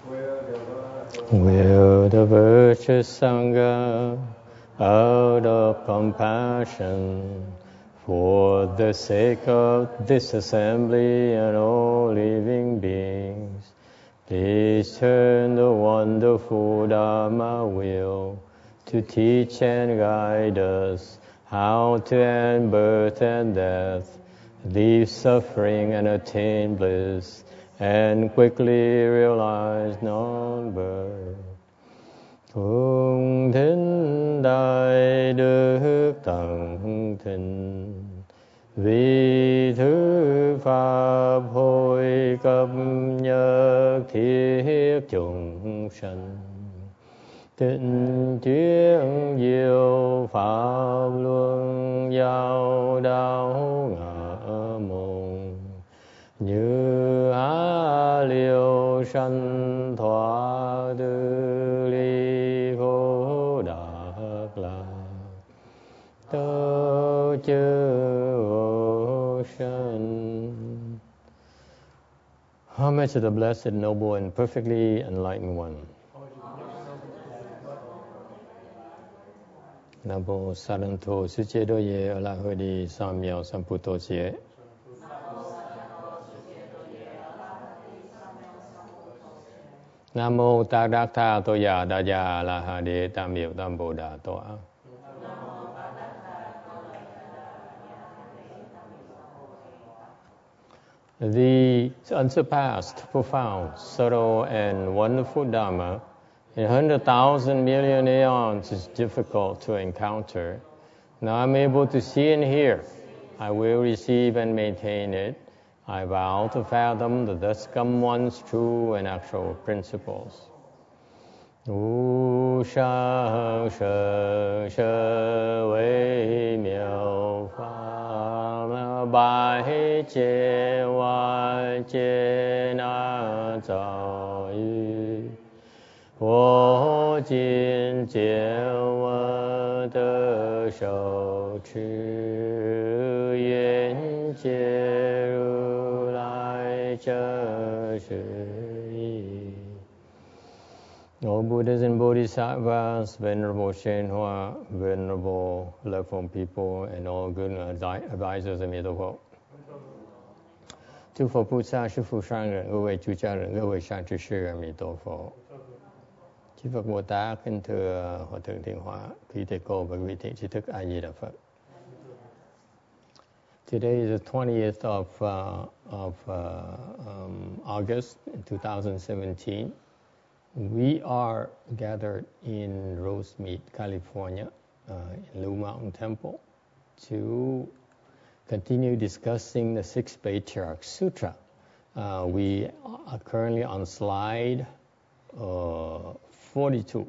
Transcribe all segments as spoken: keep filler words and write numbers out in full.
will the virtuous Sangha out of compassion for the sake of this assembly and all living beings, please turn the wonderful Dharma wheel to teach and guide us how to end birth and death, leave suffering and attain bliss, and quickly realize non-birth. Cung thính đại đức tận thịnh, vì thứ pháp hội cập nhật thiết chúng sanh, tịnh chuyên diệu pháp luân giao đạo ngã môn, như á liêu sanh thoát tư ly khổ đắc lạc, tớ chư ocean. Homage to the Blessed, Noble, and Perfectly Enlightened One. Nam mô Saranto Suchedoye Alahodi Samyao Samputosie. Nam mô Tadatta Toya Daya Alahade Tamyo Tamboda Toa. The unsurpassed, profound, subtle, and wonderful Dharma in a hundred thousand million aeons is difficult to encounter. Now I'm able to see and hear. I will receive and maintain it. I vow to fathom the thus come one's true and actual principles. Wu shang she she wei miao fa bai jie wan jie na zao yu, wo jin jie wen de shou chi yan jie ru lai zhe shi. All Buddhas and Bodhisattvas, Venerable Shenhua, Venerable Left Home People, and all good advisors of Middle. 诸佛菩萨、师父上人、各位出家人、各位善知识阿弥陀佛。Chư Phật Bồ Tát kính thưa Hòa thượng Thiện Hóa, quý thầy cô và quý thiện tri thức A Di Đà Phật. Today is the twentieth of uh, of uh, um, August in two thousand seventeen. We are gathered in Rosemead, California, uh, in Blue Mountain Temple, to continue discussing the Sixth Patriarch Sutra. Uh, we are currently on slide uh, forty-two.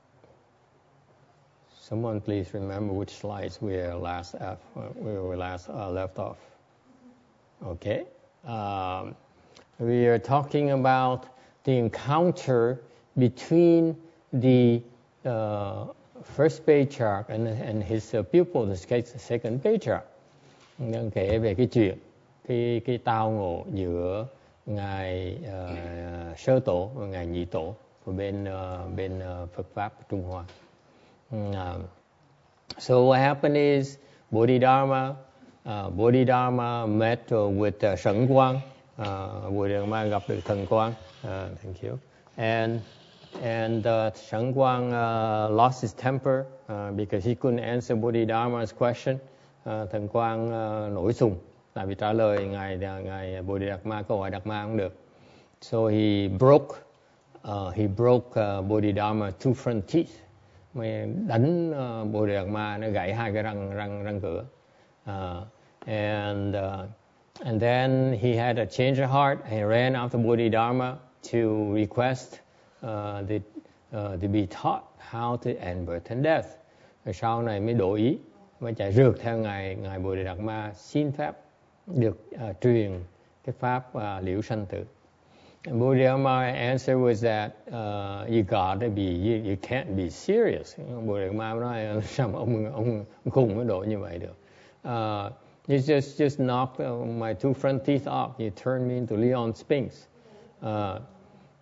Someone please remember which slides we are last uh, we were last uh, left off. Okay, um, we are talking about the encounter between the uh, first patriarch and, and his uh, pupil, in this case, the second patriarch. Đang kể về cái chuyện cái cái tao ngộ giữa ngài uh, sơ tổ và ngài nhị tổ của bên uh, bên uh, Phật pháp Trung Hoa. Uh, so what happened is Bodhidharma, uh, Bodhidharma met uh, with uh, Sẩn Quang. Uh, Bodhidharma gặp được Thần Quang. Uh, thank you. And and uh, Sẩn Quang uh, lost his temper uh, because he couldn't answer Bodhidharma's question. Uh, Thần Quang uh, nổi sùng tại vì trả lời ngài ngài Bodhidharma câu hỏi Đạt Ma không được. So he broke uh, he broke uh, Bodhidharma two front teeth. Mới đánh uh, Bodhidharma nó gãy hai cái răng răng răng cửa. Uh, and uh, and then he had a change of heart. He ran after Bodhidharma to request uh, the, uh, to be taught how to end birth and death. Rồi sau này mới đổi ý, mới chạy rượt theo ngài ngài Bodhidharma xin phép được uh, truyền cái pháp uh, liễu sanh tử. And Bodhidharma's answer was that uh, you gotta be, you, you can't be serious. Bodhidharma nói sao mà ông ông khùng mới độ như vậy được. Uh, you just just knocked uh, my two front teeth off. You turned me into Leon Spinks. Uh,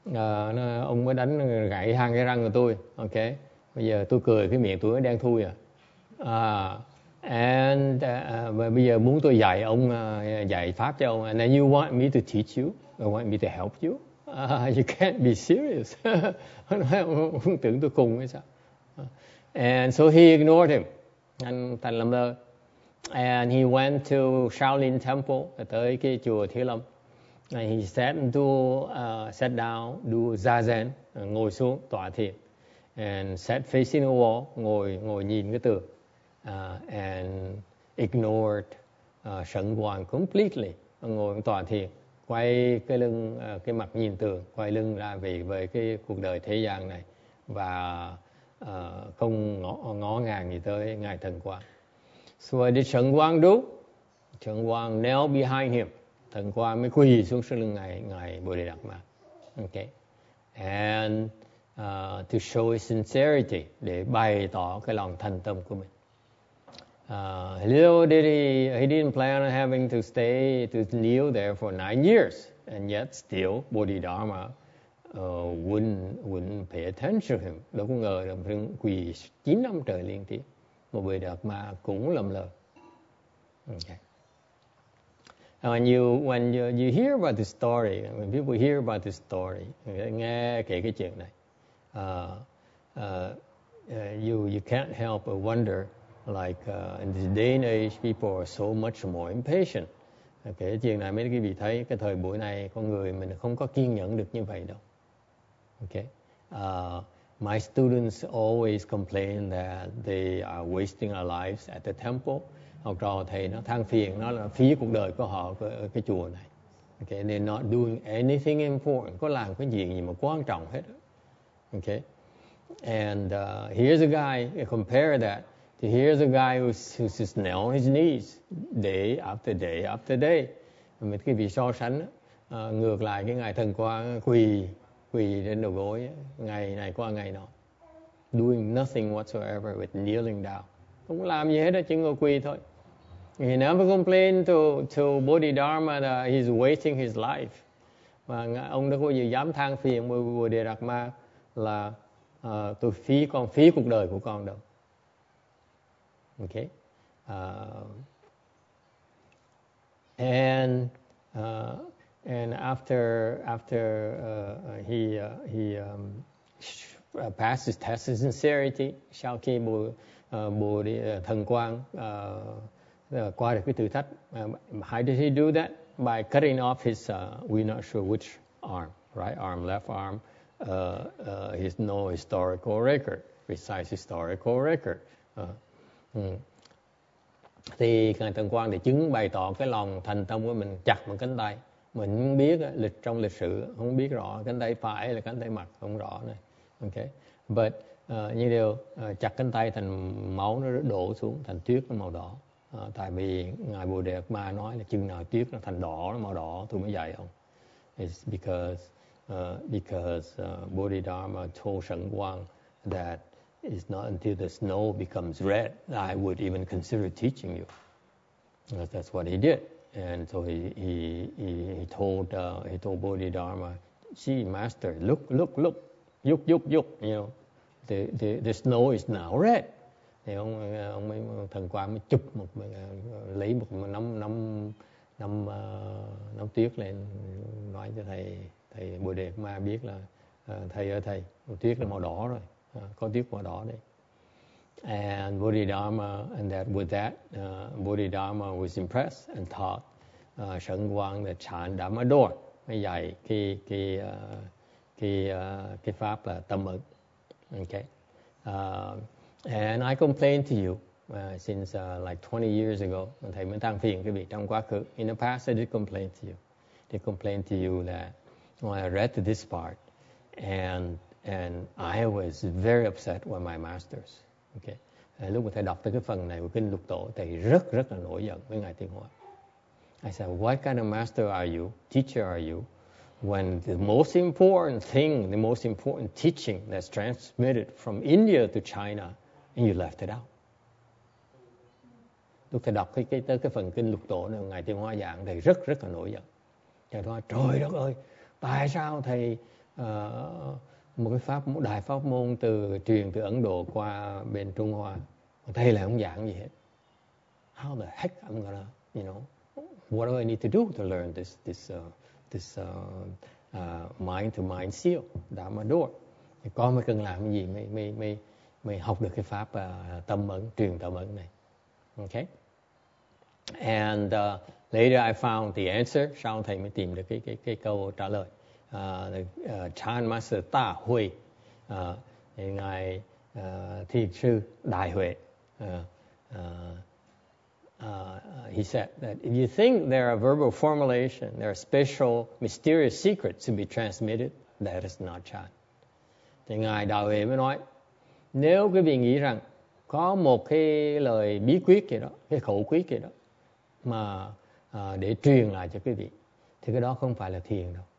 À, nó, ông mới đánh gãy hai cái răng của tôi. Ok, bây giờ tôi cười cái miệng tôi nó đen thui à. À, and uh, và bây giờ muốn tôi dạy ông uh, dạy pháp cho ông, and then you want me to teach you, you want me to help you, uh, you can't be serious. ông, ông tưởng tôi cùng hay sao? And so he ignored him. Anh Thành làm lơ. And he went to Shaolin Temple, tới cái chùa Thiếu Lâm. And he sat do uh, sat down, do zazen, uh, ngồi xuống tọa thiền. And sat facing the wall, ngồi ngồi nhìn cái tường. Uh, and ignored uh, Shen Guang completely. Ngồi tọa thiền, quay cái lưng, uh, cái mặt nhìn tường, quay lưng ra về về cái cuộc đời thế gian này và uh, không ngó, ngó ngàng gì tới ngài Thần Quang. So what did Shen Guang do? Shen Guang knelt behind him. Thần Quang mới quỳ xuống sau lưng ngài ngài Bồ Đề Đạt Ma. Okay. And uh, to show his sincerity, để bày tỏ cái lòng thành tâm của mình. Uh, little did he, he didn't plan on having to stay, to kneel there for nine years. And yet still, Bodhidharma uh, wouldn't, wouldn't pay attention to him. Đâu có ngờ là quỳ chín năm trời liên tiếp. Mà Bồ Đề Đạt Ma cũng lầm lờ. Okay. And when you, when you, you hear about the story, when people hear about the story, nghe kể cái chuyện này, uh, uh, uh, you, you can't help but wonder, like uh, in this day and age, people are so much more impatient. Kể cái chuyện này mấy quý vị thấy cái thời buổi này con người mình không có kiên nhẫn được như vậy đâu. Okay. Uh, my students always complain that they are wasting our lives at the temple. Học trò thầy nó than phiền, nó là phí cuộc đời của họ ở cái chùa này. Okay, they're not doing anything important, có làm cái gì gì mà quan trọng hết. Okay, and uh, here's a guy, compare that to here's a guy who's, who's just knelt on his knees day after day after day. Mình cái vị so sánh, uh, ngược lại cái ngài Thần Quang quỳ quỳ trên đầu gối ngày này qua ngày nọ, doing nothing whatsoever with kneeling down. Không làm gì hết đó, chỉ ngồi quỳ thôi. He never complained to, to Bodhidharma that he's wasting his life. Và ông đâu có gì dám than phiền Bồ Đề Đạt Ma là uh, tôi phí con phí cuộc đời của con đâu. Okay. Uh, and uh, and after after uh, he uh, he um, passed his test of sincerity, sau khi Bồ uh, Bồ Đề Thần Quang uh, Uh, qua được cái thử thách. Um, how did he do that? By cutting off his, uh, we're not sure which arm, right arm, left arm. Uh, uh, he has no historical record, precise historical record. Uh, um. Thì ngài Thần Quang thì chứng bày tỏ cái lòng thành tâm của mình, chặt một cánh tay. Mình không biết lịch trong lịch sử không biết rõ cánh tay phải hay là cánh tay mặt, không rõ này. Okay. But uh, như điều uh, chặt cánh tay thành máu nó đổ xuống thành tuyết nó màu đỏ. Uh, tại vì ngài Bồ Đề Đạt Ma nói là chừng nào tuyết nó thành đỏ, nó màu đỏ tôi mới dạy ông. It's because uh, because uh, Bodhidharma told Shen Guang that it's not until the snow becomes red I would even consider teaching you. Uh, that's what he did, and so he he he, he told uh, he told Bodhidharma, "See, Master, look, look, look, yuk, yuk, yuk. You know, the the the snow is now red." Thì ông ông mới Thần Quang mới chụp một lấy một nắm nắm nắm uh, nắm tuyết lên, nói cho thầy thầy Bồ Đề Đạt Ma biết là uh, thầy ơi thầy, tuyết là màu đỏ rồi, uh, có tuyết màu đỏ đây. And Bodhidharma, and that with that uh, Bodhidharma was impressed and taught uh, Shen Guang the Chan Dhamma Door, mới dạy cái cái uh, cái uh, cái pháp là tâm ấn. Okay. Uh, And I complained to you uh, since uh, like twenty years ago. Thầy mới than phiền cái việc trong quá khứ. In the past, I did complain to you. I complained to you that when I read this part, and and I was very upset with my masters. Okay. Uh, lúc mà thầy đọc tới cái phần này của kinh Lục Tổ, thầy rất rất là nổi giận với ngài Tiên Hóa. I said, what kind of master are you? Teacher are you? When the most important thing, the most important teaching that's transmitted from India to China, and you left it out. Lúc thầy đọc cái, cái, tới cái phần kinh Lục Tổ này, ngài Tiên Hóa giảng, thầy rất rất là nổi giận. Thầy nói, trời đất ơi, tại sao thầy uh, một cái pháp một đại pháp môn từ truyền từ Ấn Độ qua bên Trung Hoa. Thầy lại không giảng gì hết. How the heck I'm gonna, you know, what do I need to do to learn this this uh, this uh, uh, mind to mind seal, Dharma door? Thì con mới cần làm cái gì mới mới mới mới học được cái pháp uh, tâm ấn, truyền tâm ấn này. Okay. And uh, later I found the answer. Sau thầy mới tìm được cái cái cái câu trả lời. Uh, uh, Chan Master Ta Hui, uh, thì ngài uh, thiền sư Đại Huệ. Uh, uh, uh, he said that if you think there are verbal formulation, there are special mysterious secrets to be transmitted, that is not Chan. Thì ngài Đại Huệ mới nói, nếu quý vị nghĩ rằng có một cái lời bí quyết gì đó, cái khẩu quyết gì đó mà uh, để truyền lại cho quý vị, thì cái đó không phải là thiền đâu.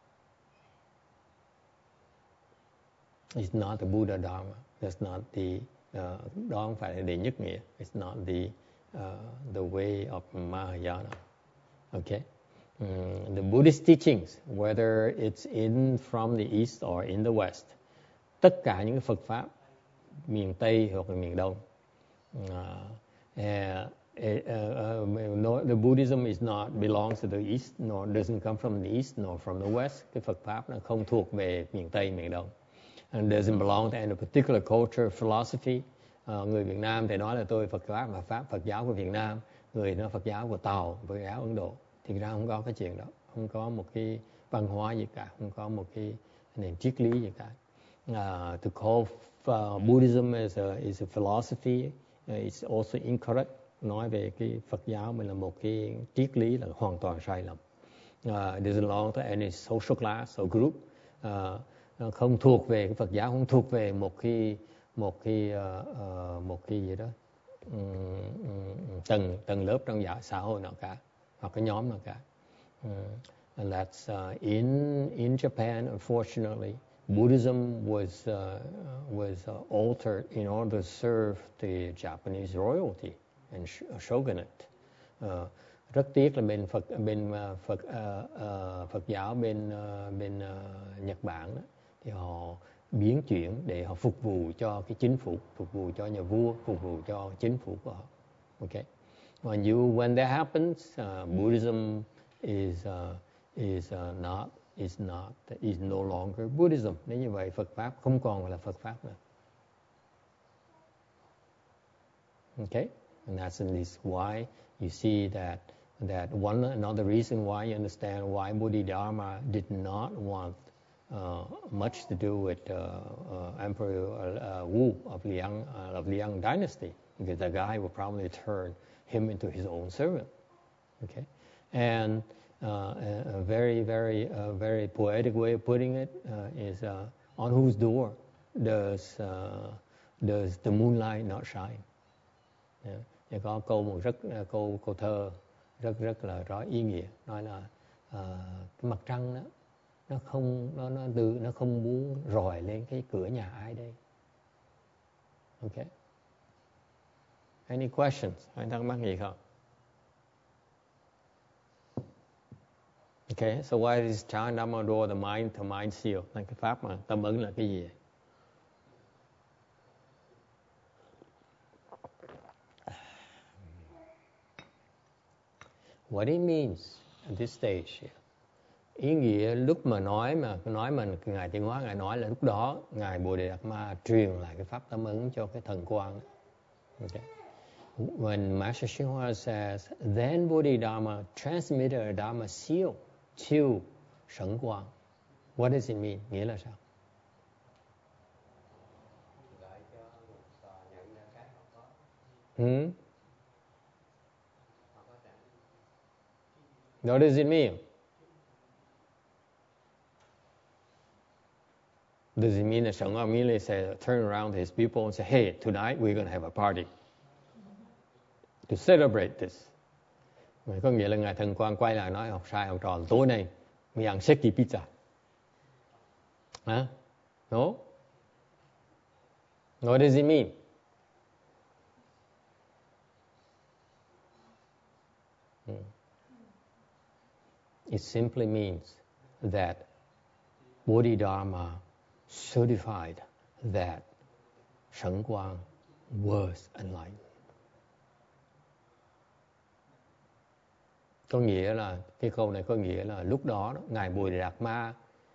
It's not the Buddha Dharma. That's not the uh, đó không phải là đệ nhất nghĩa. It's not the uh, the way of Mahayana. Okay. Um, the Buddhist teachings, whether it's in from the East or in the West, tất cả những cái Phật pháp miền Tây hoặc là miền Đông, uh, uh, Uh, uh, no, the Buddhism is not belongs to the East, nor doesn't come from the East, nor from the West. Cái Phật pháp nó không thuộc về miền Tây, miền Đông. And doesn't belong to any particular culture, philosophy. Uh, người Việt Nam thì nói là tôi Phật pháp và pháp Phật giáo của Việt Nam, người nói Phật giáo của Tàu, Phật giáo Ấn Độ. Thì ra không có cái chuyện đó, không có một cái văn hóa gì cả, không có một cái nền triết lý gì cả. Uh, to call uh, Buddhism as a, is a philosophy uh, is also incorrect. Nói về cái Phật giáo mình là một cái triết lý là hoàn toàn sai lầm. Uh, it doesn't belong to any social class or group. Uh, không thuộc về cái Phật giáo, không thuộc về một cái một cái uh, uh, một cái gì đó um, um, tầng tầng lớp trong xã xã hội nào cả, hoặc cái nhóm nào cả. Um, and that's uh, in in Japan, unfortunately, Buddhism was uh, was uh, altered in order to serve the Japanese royalty and shogunate. Uh, rất tiếc là bên Phật bên uh, Phật uh, uh, Phật giáo bên uh, bên uh, Nhật Bản đó, thì họ biến chuyển để họ phục vụ cho cái chính phủ, phục vụ cho nhà vua, phục vụ cho chính phủ của họ. Okay. When you when that happens, uh, Buddhism is uh, is uh, not is not is no longer Buddhism. Nếu như vậy, Phật pháp không còn là Phật pháp nữa. Okay. And that's in this why you see that that one another reason why you understand why Bodhidharma did not want uh, much to do with uh, uh, Emperor uh, Wu of Liang uh, of Liang dynasty, because the guy would probably turn him into his own servant. Okay, and uh, a, a very very uh, very poetic way of putting it uh, is uh, on whose door does uh, does the moonlight not shine? Yeah. Và có câu một rất câu câu thơ rất rất là rõ ý nghĩa, nói là uh, cái mặt trăng đó nó không nó nó từ nó không muốn rọi lên cái cửa nhà ai đây. Okay. Any questions? Ai thắc mắc gì không? Okay, so why is Chan Dhamma door the mind to mind seal? Cái pháp mà tâm ấn là cái gì? What it means at this stage. Ý nghĩa lúc mà nói mà nói mà Ngài Tiến Hóa Ngài nói là lúc đó Ngài Bồ Đề Đạt Ma truyền lại cái pháp tâm ấn cho cái thần quang. Okay. When Master Shin Hoa says, then Bodhidharma transmitted a Dharma seal to Shen Quang. What does it mean? Nghĩa là sao? Hmm? What does it mean? Does it mean that Shen Quang immediately say, turn around to his people and say, hey, tonight we're going to have a party to celebrate this? Có nghĩa là Ngài Thần Quang quay lại nói học sai học trò tối nay mình ăn seki pizza. Huh? No? What does it mean? Hmm. It simply means that Bodhidharma certified that Shen Quang was enlightened. Có nghĩa là, cái câu này có nghĩa là lúc đó, đó Ngài Bồ Đề Đạt Ma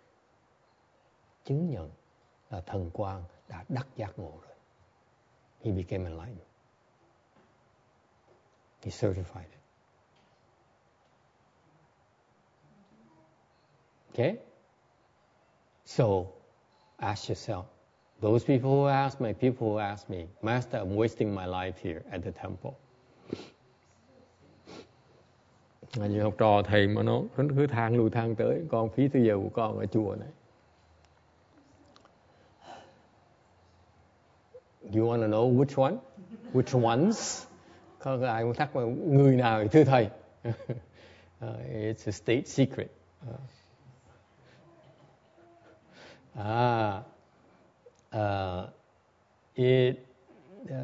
chứng nhận là Thần Quang đã đắc giác ngộ rồi. He became enlightened. He certified it. Okay? So, ask yourself, those people who ask me, people who ask me, Master, I'm wasting my life here at the temple. Nhiều học trò thầy mà nó cứ than lui than tới, con phí thời giờ của con ở chùa này. You want to know which one? Which ones? Có ai muốn thắc mắc người nào thưa thầy? uh, it's a state secret. Uh, ah, uh, it. Uh,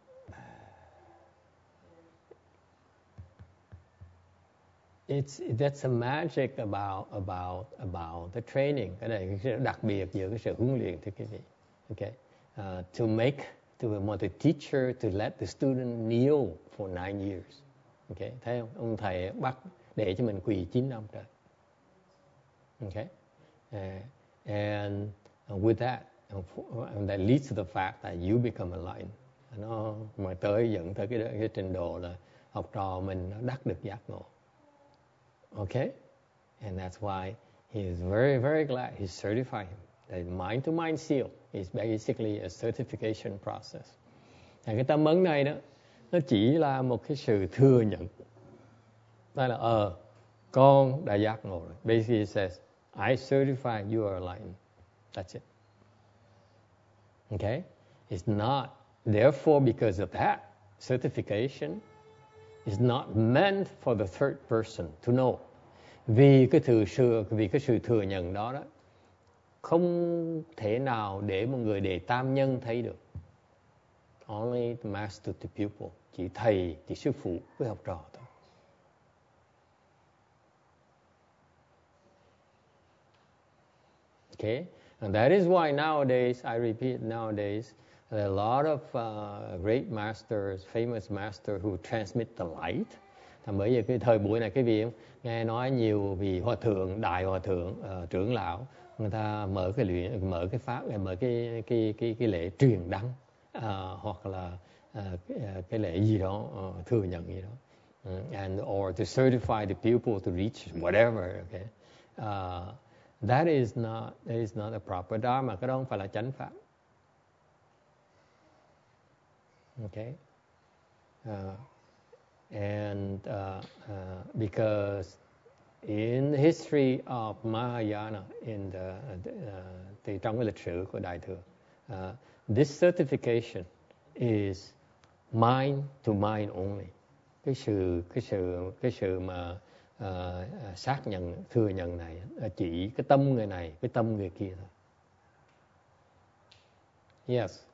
It's that's a magic about about about the training. Cái này cái sự đặc biệt giữa cái sự huấn luyện thưa quý vị. Okay, uh, to make to want the teacher to let the student kneel for nine years. Okay, thấy không? Ông thầy bắt để cho mình quỳ chín năm trời. Okay, uh, and with that, and that leads to the fact that you become enlightened. Nó mà tới dẫn tới cái, cái trình độ là học trò mình nó đắc được giác ngộ. Okay? And that's why he is very, very glad he certified him. The mind-to-mind seal is basically a certification process. Và cái tâm ấn này đó, nó chỉ là một cái sự thừa nhận. Đó là, ờ, con đã giác ngộ rồi. Basically it says, I certify you are enlightened. That's it. Okay? It's not, therefore because of that certification, is not meant for the third person to know. Vì cái thừa sự, vì cái sự thừa nhận đó đó, không thể nào để một người đệ tam nhân thấy được. Only the master to pupil, chỉ thầy, chỉ sư phụ với học trò thôi. Okay, and that is why nowadays, I repeat, nowadays, there are a lot of uh, great masters, famous masters who transmit the light. Thành bởi vì cái thời buổi này cái vị nghe nói nhiều vì hòa thượng, đại hòa thượng, uh, trưởng lão, người ta mở cái luyện, mở cái pháp, mở cái cái cái cái lễ truyền đăng, uh, hoặc là uh, cái, uh, cái lễ gì đó uh, thừa nhận gì đó, uh, and or to certify the pupil to reach whatever. Okay, uh, that is not that is not a proper dharma. Cái đó không phải là chánh pháp. Okay. Uh, and uh, uh, because in the history of Mahayana, in the, uh, thì trong cái lịch sử của Đại Thừa, uh, this certification is mind to mind only. Cái sự cái sự cái sự mà uh, xác nhận thừa nhận này chỉ cái tâm người này, cái tâm người kia thôi. Yes.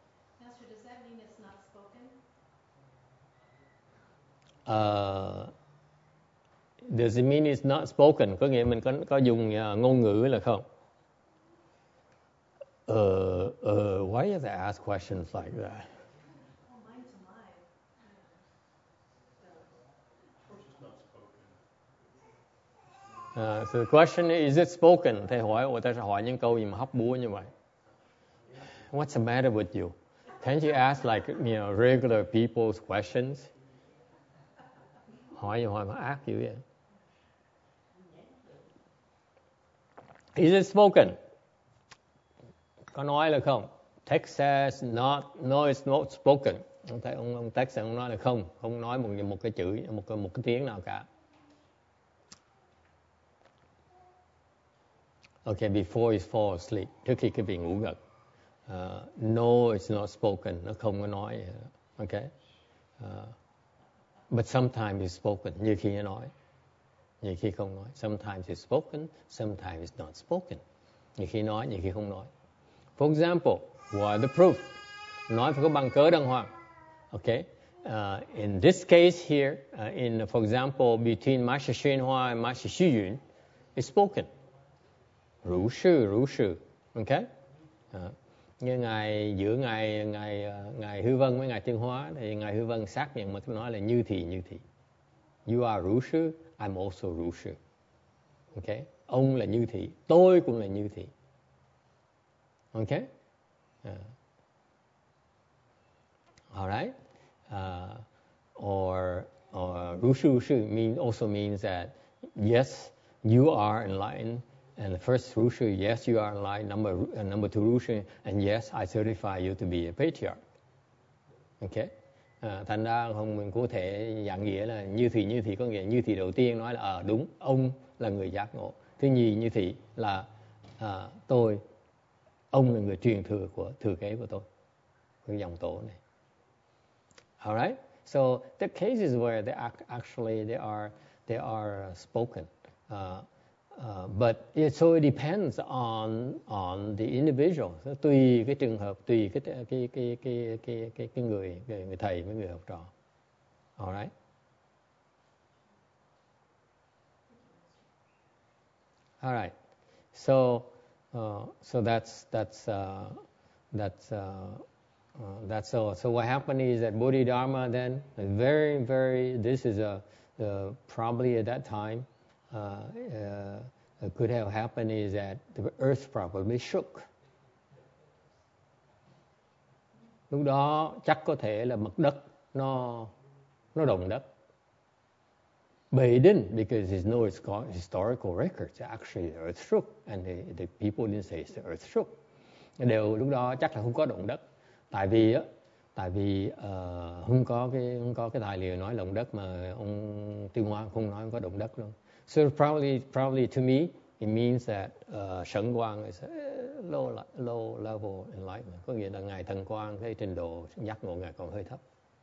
Uh, does it mean it's not spoken? Có nghĩa mình có có dùng uh, ngôn ngữ là không? Uh, uh, why do they ask questions like that? Well, mind to mind. Of course it's not spoken. Uh, so the question is, is it spoken? Thầy hỏi, ủa ta sẽ hỏi những câu gì mà hóc búa như vậy? What's the matter with you? Can't you ask like, you know, regular people's questions? Hỏi hỏi mà ác dữ vậy. Is it spoken? Có nói là không? Text says not, no, it's not spoken. Ông thấy ông ông text ông nói là không, không nói một một cái chữ, một cái một cái tiếng nào cả. Okay, before you fall asleep, trước khi cái vị ngủ gật. Uh, no, it's not spoken. Nó không có nói. Okay. Uh, But sometimes it's spoken. Như khi nó nói, như khi không nói. Sometimes it's spoken, sometimes it's not spoken. Như khi nói, như khi không nói. For example, what are the proof? Nói phải có bằng cớ đàng hoàng. Okay. Uh, in this case here, uh, in for example, between Master Hsuan Hua and Master Xu Yun, it's spoken. Rủ sư, rủ sư. Ok? À, như ngài giữa ngài ngài ngài Hư Vân với ngài Tiên Hóa thì ngài Hư Vân xác nhận mà nói là như thị như thị. You are rủ sư, I'm also rủ sư. Ok? Ông là như thị, tôi cũng là như thị. Ok? Uh, all right? Uh, or or Rushu Rushu mean also means that yes, you are enlightened. And the first Rushu, yes, you are enlightened. Number uh, number two Rushu, and yes, I certify you to be a patriarch. Ok? À, thành ra không mình có thể dạng nghĩa là như thị như thị có nghĩa như thị đầu tiên nói là à, đúng, ông là người giác ngộ. Thứ nhì như thị là à, tôi, ông là người truyền thừa của thừa kế của tôi, cái dòng tổ này. Alright, so the cases where they actually they are they are spoken, uh, uh, but it so it depends on on the individual. So, tùy cái trường hợp, tùy cái cái cái cái cái cái cái, cái người, người người thầy với người học trò. Alright. Alright. So uh, so that's that's uh, that's. Uh, Uh, that's all. So what happened is that Bodhidharma then, very, very, this is a, uh, probably at that time, uh, uh, could have happened is that the earth probably shook. Lúc đó chắc có thể là mặt đất nó nó động đất. But it didn't, because there's no historical records. Actually, the earth shook, and the, the people didn't say the earth shook. Đều lúc đó chắc là không có động đất. Tại vì á, tại vì uh, không có cái không có cái tài liệu nói động đất, mà ông Tiêu Hoa không nói không có động đất luôn. So probably probably to me it means that uh, Sẩn Quang is a low low level enlightenment, có nghĩa là ngài Thần Quang cái trình độ giác ngộ ngài còn hơi thấp.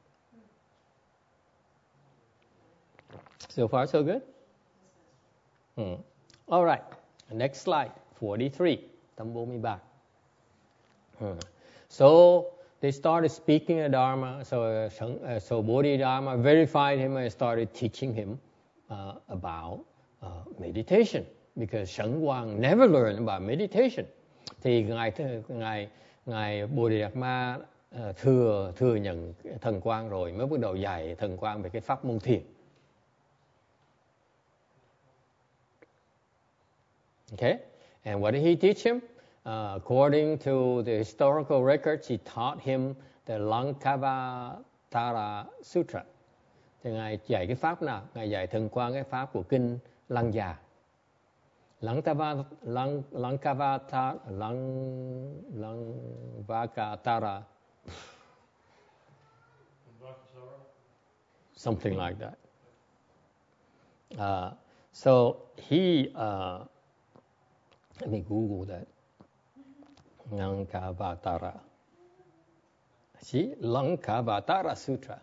So far so good. Hmm. All right. Next slide, forty-three. Tấm bốn mươi ba. Hmm. So they started speaking the Dharma. So, uh, so Bodhidharma verified him and started teaching him uh, about uh, meditation, because Sẩn Quang never learned about meditation. Thì ngài ngài ngài Bodhidharma uh, thừa thừa nhận Thần Quang rồi mới bắt đầu dạy Thần Quang về cái pháp môn thiền. Okay, and what did he teach him? Uh, according to the historical records, he taught him the Lankavatara Sutra. Thì ngài dạy cái pháp nào? Ngài dạy Thần Quang cái pháp của kinh Lăng Già. Lankavatara, Lang, Lankavatara, Lang, Lankavatara, something like that. Uh, so he, uh, let me Google that. Lankavatara. See? Lankavatara Sutra.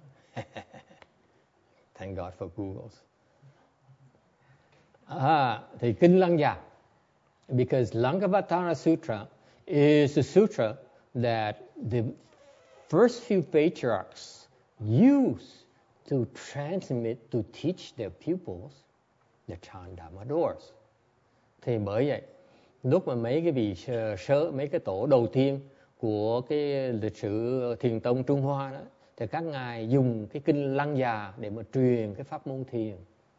Thank God for Googles. Ah, the Kinh Lăng Già. Because Lankavatara Sutra is the sutra that the first few patriarchs used to transmit, to teach their pupils the Chandama doors. Thì bởi vậy, lúc mà mấy cái vị sơ, mấy cái tổ đầu tiên của cái lịch sử thiền tông Trung Hoa đó, thì các ngài dùng cái kinh Lăng Già để mà truyền cái pháp môn thiền.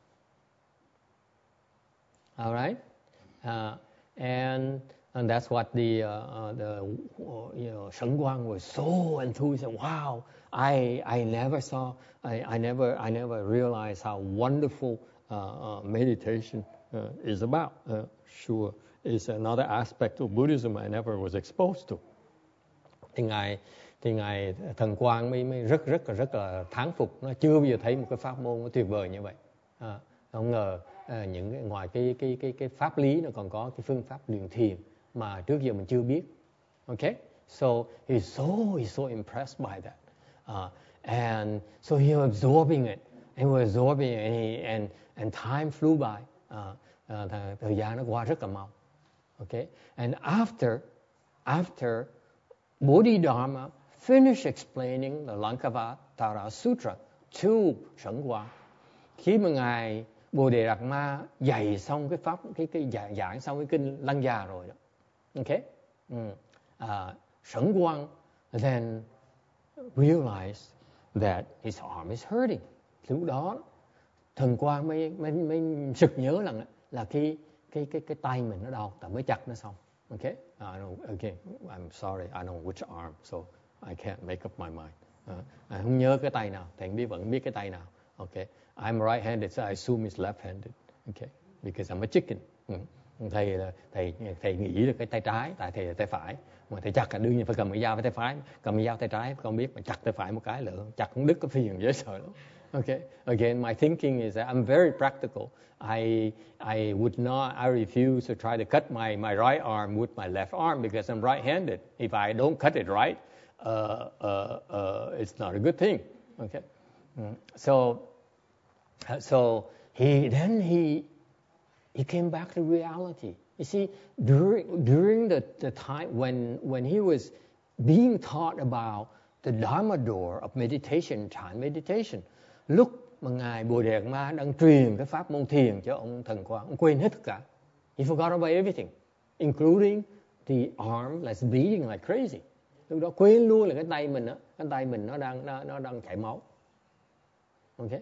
Alright, uh, and and that's what the uh, the uh, you know Sẩn Quang was so enthused. Wow, I I never saw, I I never I never realized how wonderful uh, uh, meditation uh, is about. Uh, sure. Is another aspect of Buddhism I never was exposed to. Thì ngài thì ngài Thần Quang mới, mới rất rất là rất là thán phục, nó chưa bao giờ thấy một cái pháp môn tuyệt vời như vậy. À, không ngờ à, những ngoài cái cái cái cái pháp lý nó còn có cái phương pháp luyện thiền mà trước giờ mình chưa biết. Okay, so he's so he's so impressed by that, uh, and so he was absorbing it, and he was absorbing it, and he, and and time flew by. Uh, uh, thời, thời gian nó qua rất là mau. Okay, and after after Bodhidharma finished explaining the Lankavatara Sutra to Sẩn Quang, khi mà ngài Bồ Đề Đạt Ma dạy xong cái pháp cái cái giảng, giảng xong cái kinh Lăng Già rồi đó. Okay. Mm. Uh, Shen Guang then realized that his arm is hurting. Lúc đó Thần Quang mới mới mới sực nhớ rằng là cái cái cái cái tay mình nó đau, ta mới chặt nó xong. Okay. I know, again, I'm sorry, I know which arm, so I can't make up my mind. Uh, anh không nhớ cái tay nào, thầy biết vẫn biết cái tay nào. Okay. I'm right-handed, so I assume it's left-handed. Okay. Because I'm a chicken. Mm. Thầy là thầy thầy nghĩ là cái tay trái, tại thầy là tay phải, mà thầy chặt là đương nhiên phải cầm cái dao với tay phải, cầm cái dao tay trái không biết mà chặt tay phải một cái nữa, chặt cũng đứt cái phiền dễ sợ lắm. Okay. Again, my thinking is that I'm very practical. I I would not, I refuse to try to cut my my right arm with my left arm because I'm right-handed. If I don't cut it right, uh, uh, uh, it's not a good thing. Okay. Mm. So so he then he he came back to reality. You see, during during the, the time when when he was being taught about the Dharma door of meditation, time meditation, lúc mà Ngài Bồ Đề Đạt Ma đang truyền cái pháp môn thiền cho ông Thần Quang, ông quên hết tất cả. He forgot about everything, including the arm that's bleeding like crazy. Lúc đó quên luôn là cái tay mình đó, cái tay mình nó đang nó, nó đang chảy máu. Okay.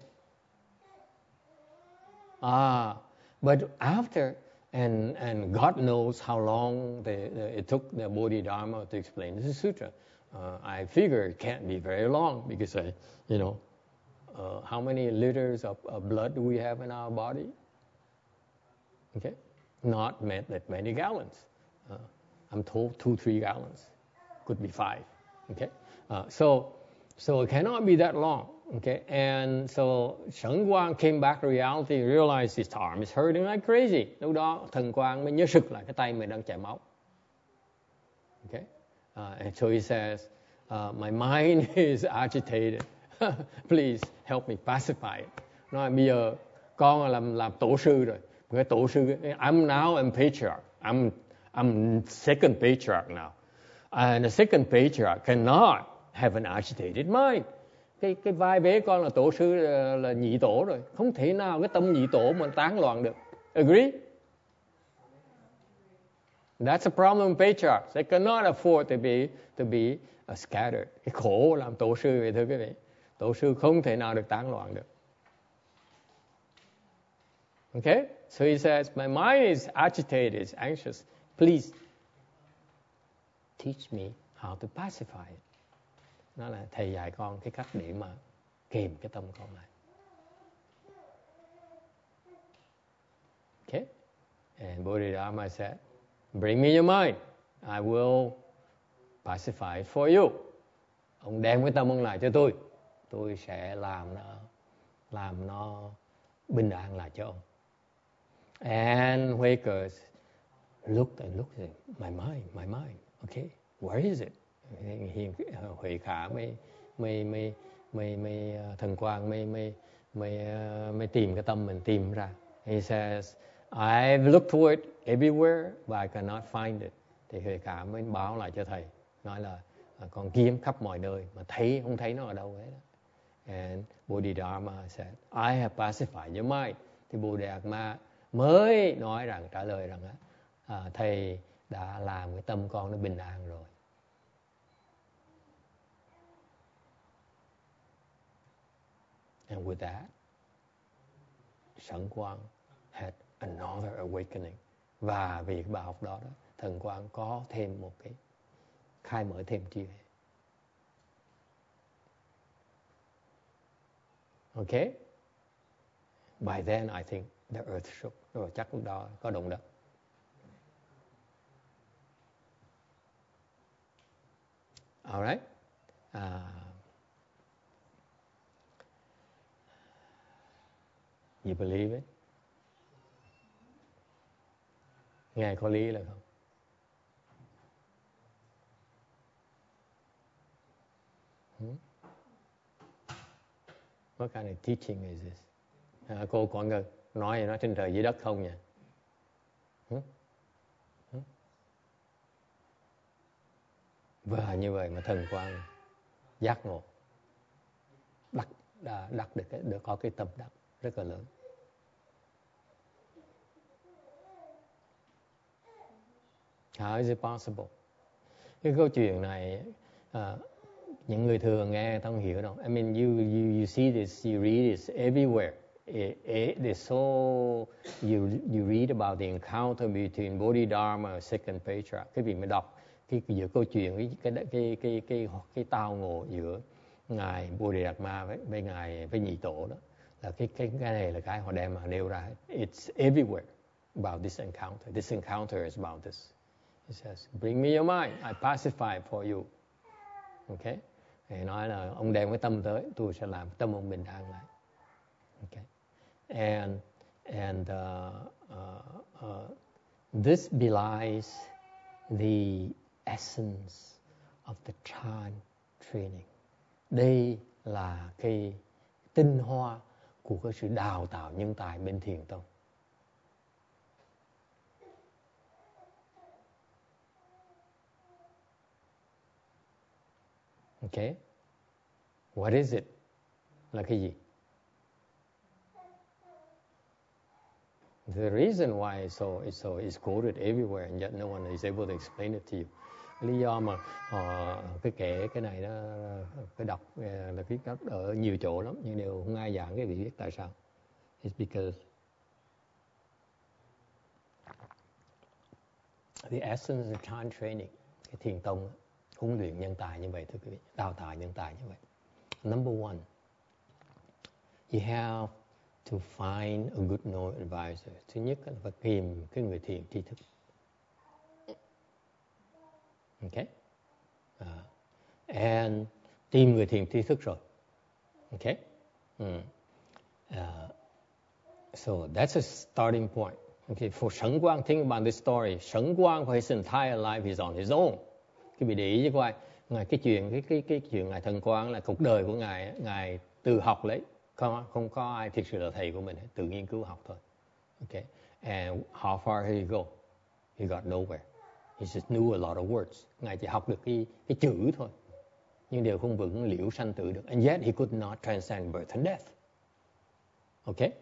Ah, but after and and God knows how long the, the, it took the Bodhidharma to explain this sutra. Uh, I figure it can't be very long because I, you know, uh, how many liters of, of blood do we have in our body? Okay, not meant that many gallons. Uh, I'm told two, three gallons, could be five. Okay, uh, so so it cannot be that long. Okay, and so Shen Guang came back to reality, realized his arm is hurting like crazy. Lúc đó Thần Quang mới nhớ sực lại cái tay mình đang chảy máu. Okay, uh, and so he says, uh, my mind is agitated. Please help me pacify it. Nói bây giờ con làm làm tổ sư rồi. Cái tổ sư, I'm now a patriarch. I'm I'm second patriarch now, and the second patriarch cannot have an agitated mind. Cái cái vai vế con là tổ sư là, là nhị tổ rồi, không thể nào cái tâm nhị tổ mà tán loạn được. Agree? That's a problem patriarchs. They cannot afford to be to be uh, scattered. Cái khổ làm tổ sư vậy thưa quý vị. Tổ sư không thể nào được tán loạn được. Okay? So he says, my mind is agitated, it's anxious. Please teach me how to pacify it. Nó là thầy dạy con cái cách để mà kìm cái tâm con lại. Okay? And Bodhidharma said, bring me your mind. I will pacify it for you. Ông đem cái tâm ông lại cho tôi. Tôi sẽ làm nó, làm nó bình an lại cho ông. And Huệ looked and looked at him. My mind, my mind. Okay, where is it? Hiền Huệ Khả mới mới mới mới mới Thần Quang mới mới mới mới tìm cái tâm mình tìm ra. He says, I've looked for it everywhere, but I cannot find it. Thì Huệ Khả mới báo lại cho thầy, nói là con kiếm khắp mọi nơi mà thấy không thấy nó ở đâu hết. And Bodhidharma said, I have pacified your mind. Thì Bồ Đề Đạt Ma mới nói rằng, trả lời rằng à, thầy đã làm cái tâm con nó bình an rồi. And with that, Shen Guang had another awakening. Và vì bài học đó, đó, Thần Quang có thêm một cái khai mở thêm trí huệ. Okay? By then, I think the earth shook. Rồi chắc lúc đó có động đất. All right? Uh, you believe it? Nghe có lý là không? Hmm? What kind of teaching is this? À, cô Quảng Ngân nói nó trên trời dưới đất không nha. Hmm? Hmm? Và như vậy mà Thần Quang giác ngộ, đắc, đã đắc được, cái, được có cái tâm đắc rất là lớn. How is it possible? Cái câu chuyện này uh, những người thường nghe không hiểu đâu. I mean, you you you see this, you read this everywhere. It, it, it's so you you read about the encounter between Bodhidharma and second patriarch. Cái việc mà đọc cái giữa câu chuyện cái cái cái cái cái cái tao ngộ giữa ngài Bodhidharma với, với ngài với nhị tổ đó, là cái cái cái này là cái họ đem mà nêu ra. It's everywhere about this encounter. This encounter is about this. It says, bring me your mind, I pacify for you. Okay? Thì nói là ông đem cái tâm tới, tôi sẽ làm tâm ông bình an lại. Okay? And and uh, uh, uh, this belies the essence of the Chan training. Đây là cái tinh hoa của cái sự đào tạo nhân tài bên Thiền tông. Okay? What is it? Là cái gì? The reason why it's so, it's so it's quoted everywhere and yet no one is able to explain it to you. Lý do mà uh, cái kể cái này đó phải đọc uh, là viết ở nhiều chỗ lắm nhưng đều không ai giảng cái việc viết tại sao. It's because the essence of Chan training, cái thiền tông huấn luyện nhân tài như vậy thưa quý vị, đào tạo nhân tài như vậy. Number one, you have to find a good knowledge advisor. Thứ nhất là phải tìm cái người thiền tri thức. Okay? Uh, and tìm người thiền tri thức rồi. Okay? Mm. Uh, so that's a starting point. Okay, for Shen Guang, think about this story. Shen Guang for his entire life is on his own. Cái bị để ý với coi, ngài cái chuyện cái cái cái chuyện ngài Thần Quang là cuộc đời của ngài ngài tự học lấy, không không có ai thực sự là thầy của mình, tự nghiên cứu học thôi. Okay, and how far did he go? He got nowhere. He just knew a lot of words. Ngài chỉ học được cái cái chữ thôi, nhưng đều không vững liễu sanh tử được. And yet he could not transcend birth and death. Okay.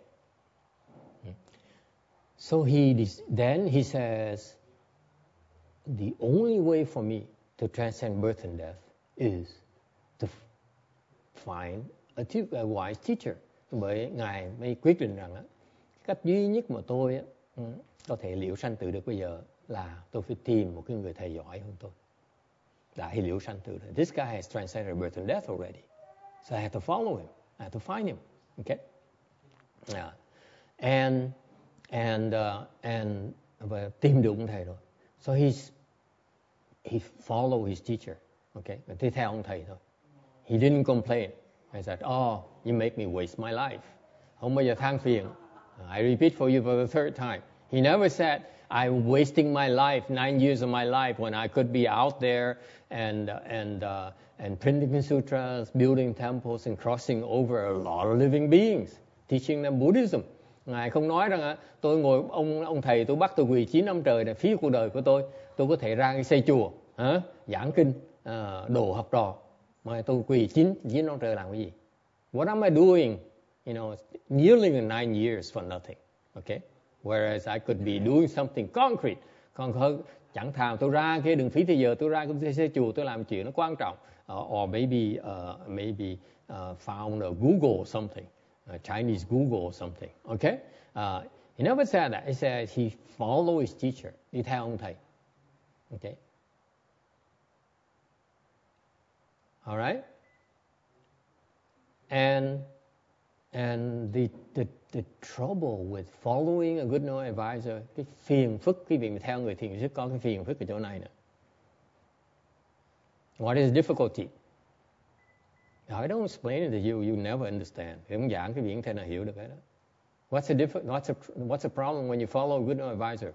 So he then he says, the only way for me to transcend birth and death is to find a, a wise teacher. Bởi ngài mới quyết định rằng cách duy nhất mà tôi có thể liễu sanh tử được bây giờ là tôi phải tìm một cái người thầy giỏi hơn tôi. Đã liễu sanh tử được. This guy has transcended birth and death already, so I have to follow him. I have to find him. Okay. Yeah. And and uh, and và tìm được ông thầy rồi. So he's he followed his teacher. Okay, và đi theo ông thầy thôi. He didn't complain. He said, "Oh, you make me waste my life." Không bao giờ than phiền. I repeat for you for the third time. He never said, "I'm wasting my life, nine years of my life, when I could be out there and uh, and uh, and printing sutras, building temples, and crossing over a lot of living beings, teaching them Buddhism." Ngài không nói rằng tôi ngồi ông ông thầy tôi bắt tôi quỳ chín năm trời để phí cuộc đời của tôi, tôi có thể ra xây chùa, hả? Giảng kinh, uh, đồ học trò, mà tôi quỳ chín chín năm trời làm cái gì? What am I doing? You know, kneeling in nine years for nothing. Okay? Whereas I could be doing something concrete. Còn hơn chẳng thà tôi ra cái đừng phí thời giờ tôi ra cái xây chùa tôi làm chuyện nó quan trọng. Uh, or maybe uh, maybe uh, found a Google or something. Uh, Chinese Google or something, okay? Uh, he never said that. He said he followed his teacher. Đi theo ông thầy, okay? All right? And and the the the trouble with following a good knowledge advisor, cái phiền phức cái việc mà theo người thiền rất có cái phiền phức ở chỗ này nữa. What is the difficulty? I don't explain it to you, you never understand. Không giảng cái việc thế nào hiểu được cái đó. What's the difference? What's the what's the problem when you follow a good advisor?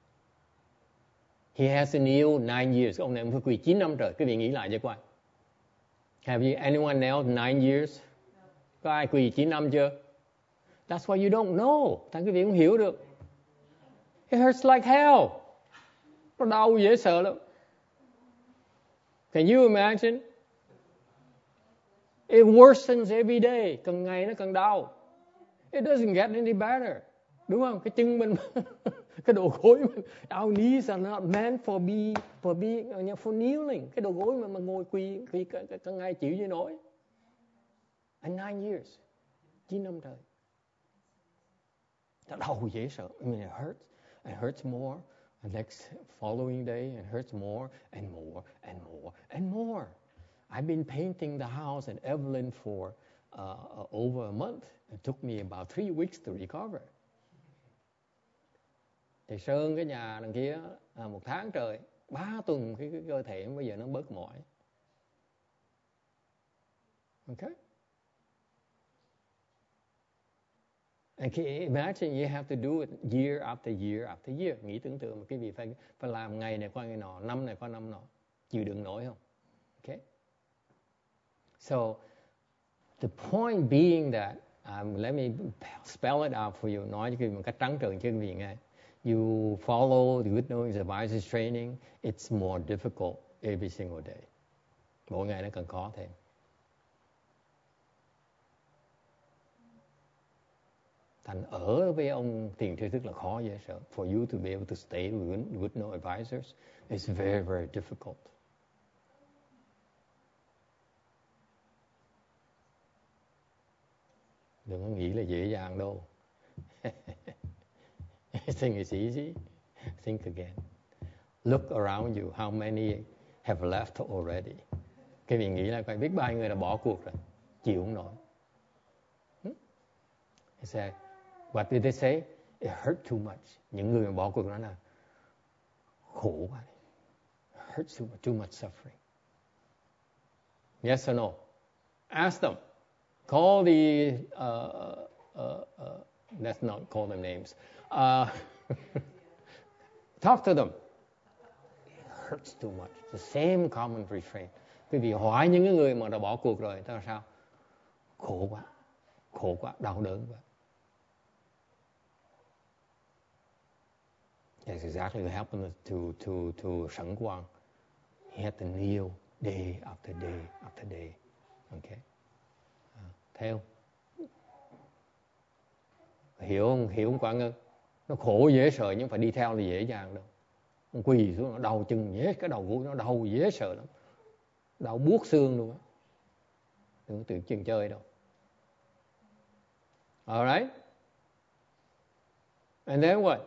He has to kneel nine years. Ông này ông phải quỳ chín năm trời. Cái việc nghĩ lại cho coi. Have you anyone knelt nine years? Có ai quỳ chín năm chưa? That's why you don't know. Tại cái việc không hiểu được. It hurts like hell. Nó đau dễ sợ lắm. Can you imagine? It worsens every day. Càng ngày nó càng đau. It doesn't get any better. Đúng không? Cái chân mình Cái đồ gối mà, our knees are not meant for be for be for kneeling. Cái đồ gối mà mà ngồi quỳ quỳ cả, cả, cả ngày chịu như nổi. And nine years, chín năm trời. Nó đau dễ sợ. I mean, it hurts. It hurts more. The next following day, it hurts more and more and more and more. I've been painting the house in Evelyn for uh, over a month. It took me about three weeks to recover. Thì sơn cái nhà đằng kia à, một tháng trời, ba tuần cái, cái cơ thể bây giờ nó bớt mỏi. Okay? And imagine you have to do it year after year after year. Nghĩ tưởng tượng mà cái vị phải phải làm ngày này qua ngày nọ, năm này qua năm nọ, chịu đựng nổi không? Okay? So the point being that um, let me spell it out for you. Nói cho quý vị một cách trắng trợn cho quý vị nghe. You follow the Good Knowing Advisors training, it's more difficult every single day. Mỗi ngày nó cần khó thêm. Thành ở với ông thiền tri thức là khó dễ sợ. For you to be able to stay with Good Knowing Advisors is very, very difficult. Đừng có nghĩ là dễ dàng đâu. I think it's easy. Think again. Look around you. How many have left already? Cái vị nghĩ là coi biết bao nhiêu người đã bỏ cuộc rồi. Chịu không nổi. Hmm? He said, what did they say? It hurt too much. Những người mà bỏ cuộc nói là khổ quá. It hurts too much, too much suffering. Yes or no? Ask them. Call the, uh, uh, uh, let's not call them names. Uh, talk to them. It hurts too much. The same common refrain. Quý vị hỏi những người mà đã bỏ cuộc rồi, ta sao? Khổ quá, khổ quá, đau đớn quá. That's exactly what happened to, to, to Shen Guang. He had to kneel day after day after day. Okay? Uh, theo. Hiểu không? Hiểu không Quang Ngân? Nó khổ dễ sợ nhưng phải đi theo là dễ dàng đâu. Nó quỳ xuống nó đau chân dễ, cái đầu gối nó đau dễ sợ lắm. Đau buốt xương luôn á. Đừng có tưởng chừng chơi đâu. Alright? And then what?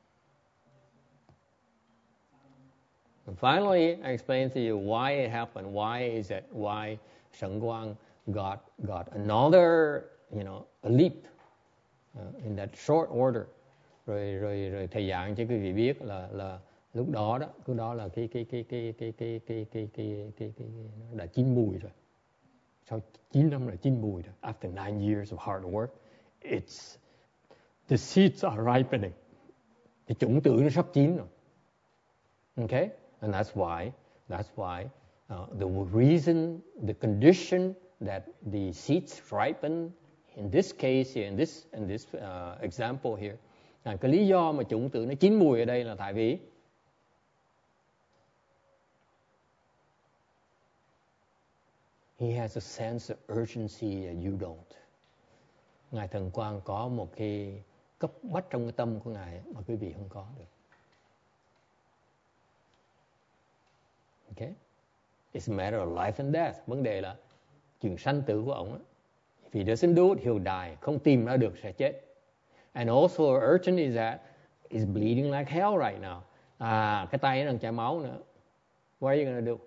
And finally, I explained to you why it happened. Why is it? Why Shen Guang got got another, you know, a leap uh, in that short order. Rồi rồi rồi thầy giảng cho quý vị biết là là lúc đó đó, lúc đó là cái cái cái cái cái cái cái cái cái cái cái nó đã chín mùi rồi. Sau chín năm là chín mùi rồi. After nine years of hard work, it's the seeds are ripening. Cái chủng tử nó sắp chín rồi. Okay? And that's why, that's why uh, the reason, the condition that the seeds ripen, in this case here, in this, in this uh, example here, à, cái lý do mà chủng tử nó chín mùi ở đây là tại vì he has a sense of urgency that you don't. Ngài Thần Quang có một cái cấp bách trong cái tâm của Ngài mà quý vị không có được. Okay? It's a matter of life and death. Vấn đề là chuyện sanh tử của ông á. If he doesn't do it, he'll die. Không tìm ra được sẽ chết. And also urgent is that he's bleeding like hell right now. À, cái tay nó đang chảy máu nữa. What are you going to do?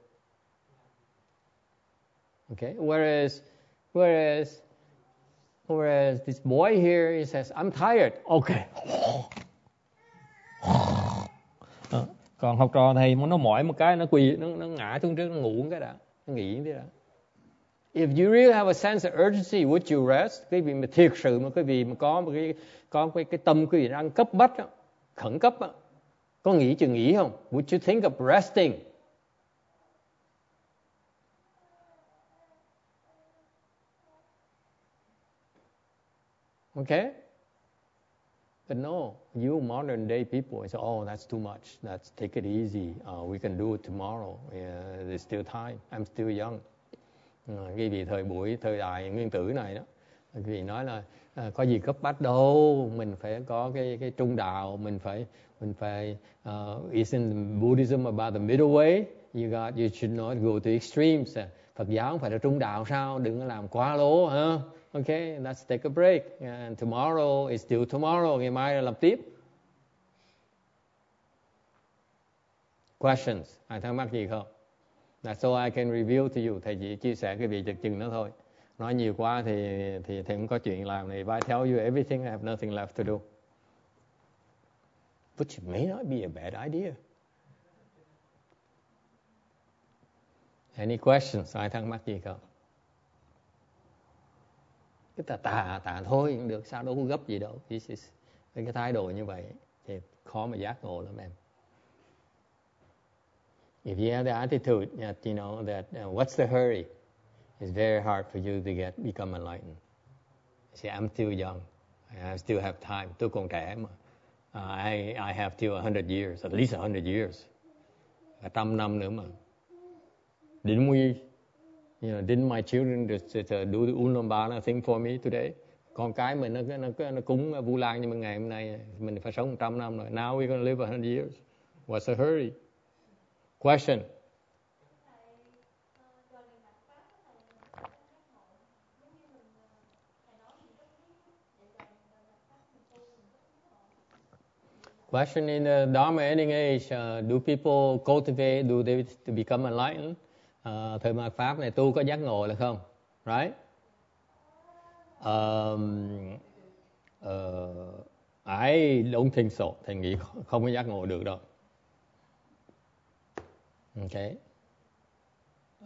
Okay? Whereas, whereas, whereas this boy here, he says, I'm tired. Okay. À, còn học trò thầy nó mỏi một cái, nó quỳ, nó, nó ngã xuống trước, nó ngủ cái đã, nó nghỉ cái đã. If you really have a sense of urgency, would you rest? Cái vị mà thiệt sự mà cái vị mà có một cái có cái cái tâm cái vị đang cấp bách đó, khẩn cấp đó, có nghĩ chừng nghĩ không? Would you think of resting? Okay? But no, you modern day people say, oh, that's too much. Let's take it easy. Uh, we can do it tomorrow. Yeah, there's still time. I'm still young. Uh, cái vị thời buổi, thời đại nguyên tử này đó. Vì nói là uh, có gì cấp bách đâu. Mình phải có cái, cái trung đạo. Mình phải Mình phải uh, isn't Buddhism about the middle way? You got you should not go to extremes. Phật giáo không phải là trung đạo sao? Đừng có làm quá lố hả? Okay, let's take a break. And tomorrow is still tomorrow. Ngày mai là làm tiếp. Questions? Ai thắc mắc gì không? That's all I can reveal to you. Thầy chỉ chia sẻ cái việc chừng chừng đó thôi. Nói nhiều quá thì thì thầy không có chuyện làm này. If I tell you everything, I have nothing left to do. Which may not be a bad idea. Any questions? Ai thắc mắc gì không? Cái tà tà tà thôi cũng được, sao đâu có gấp gì đâu. This is, cái thái độ như vậy thì khó mà giác ngộ lắm em. If you have the attitude that you know that uh, what's the hurry, it's very hard for you to get become enlightened. See, I'm still young, I still have time. Tôi còn trẻ mà. Uh, I I have till a hundred years, at least a hundred years. Cả trăm năm nữa mà. Didn't we? You know, didn't my children just, just uh, do the Ullambana thing for me today? Con cái mình nó nó nó cúng Vu Lan nhưng mà ngày hôm nay mình phải sống một trăm năm rồi. Now we're gonna live a hundred years. What's the hurry? Question. Question in the Dharma ending age, uh, do people cultivate, do they to become enlightened? Uh, thời mạt Pháp này tu có giác ngộ là không? Right? Um, uh, I don't think so. Thầy nghĩ không có giác ngộ được đâu. Okay. Uh,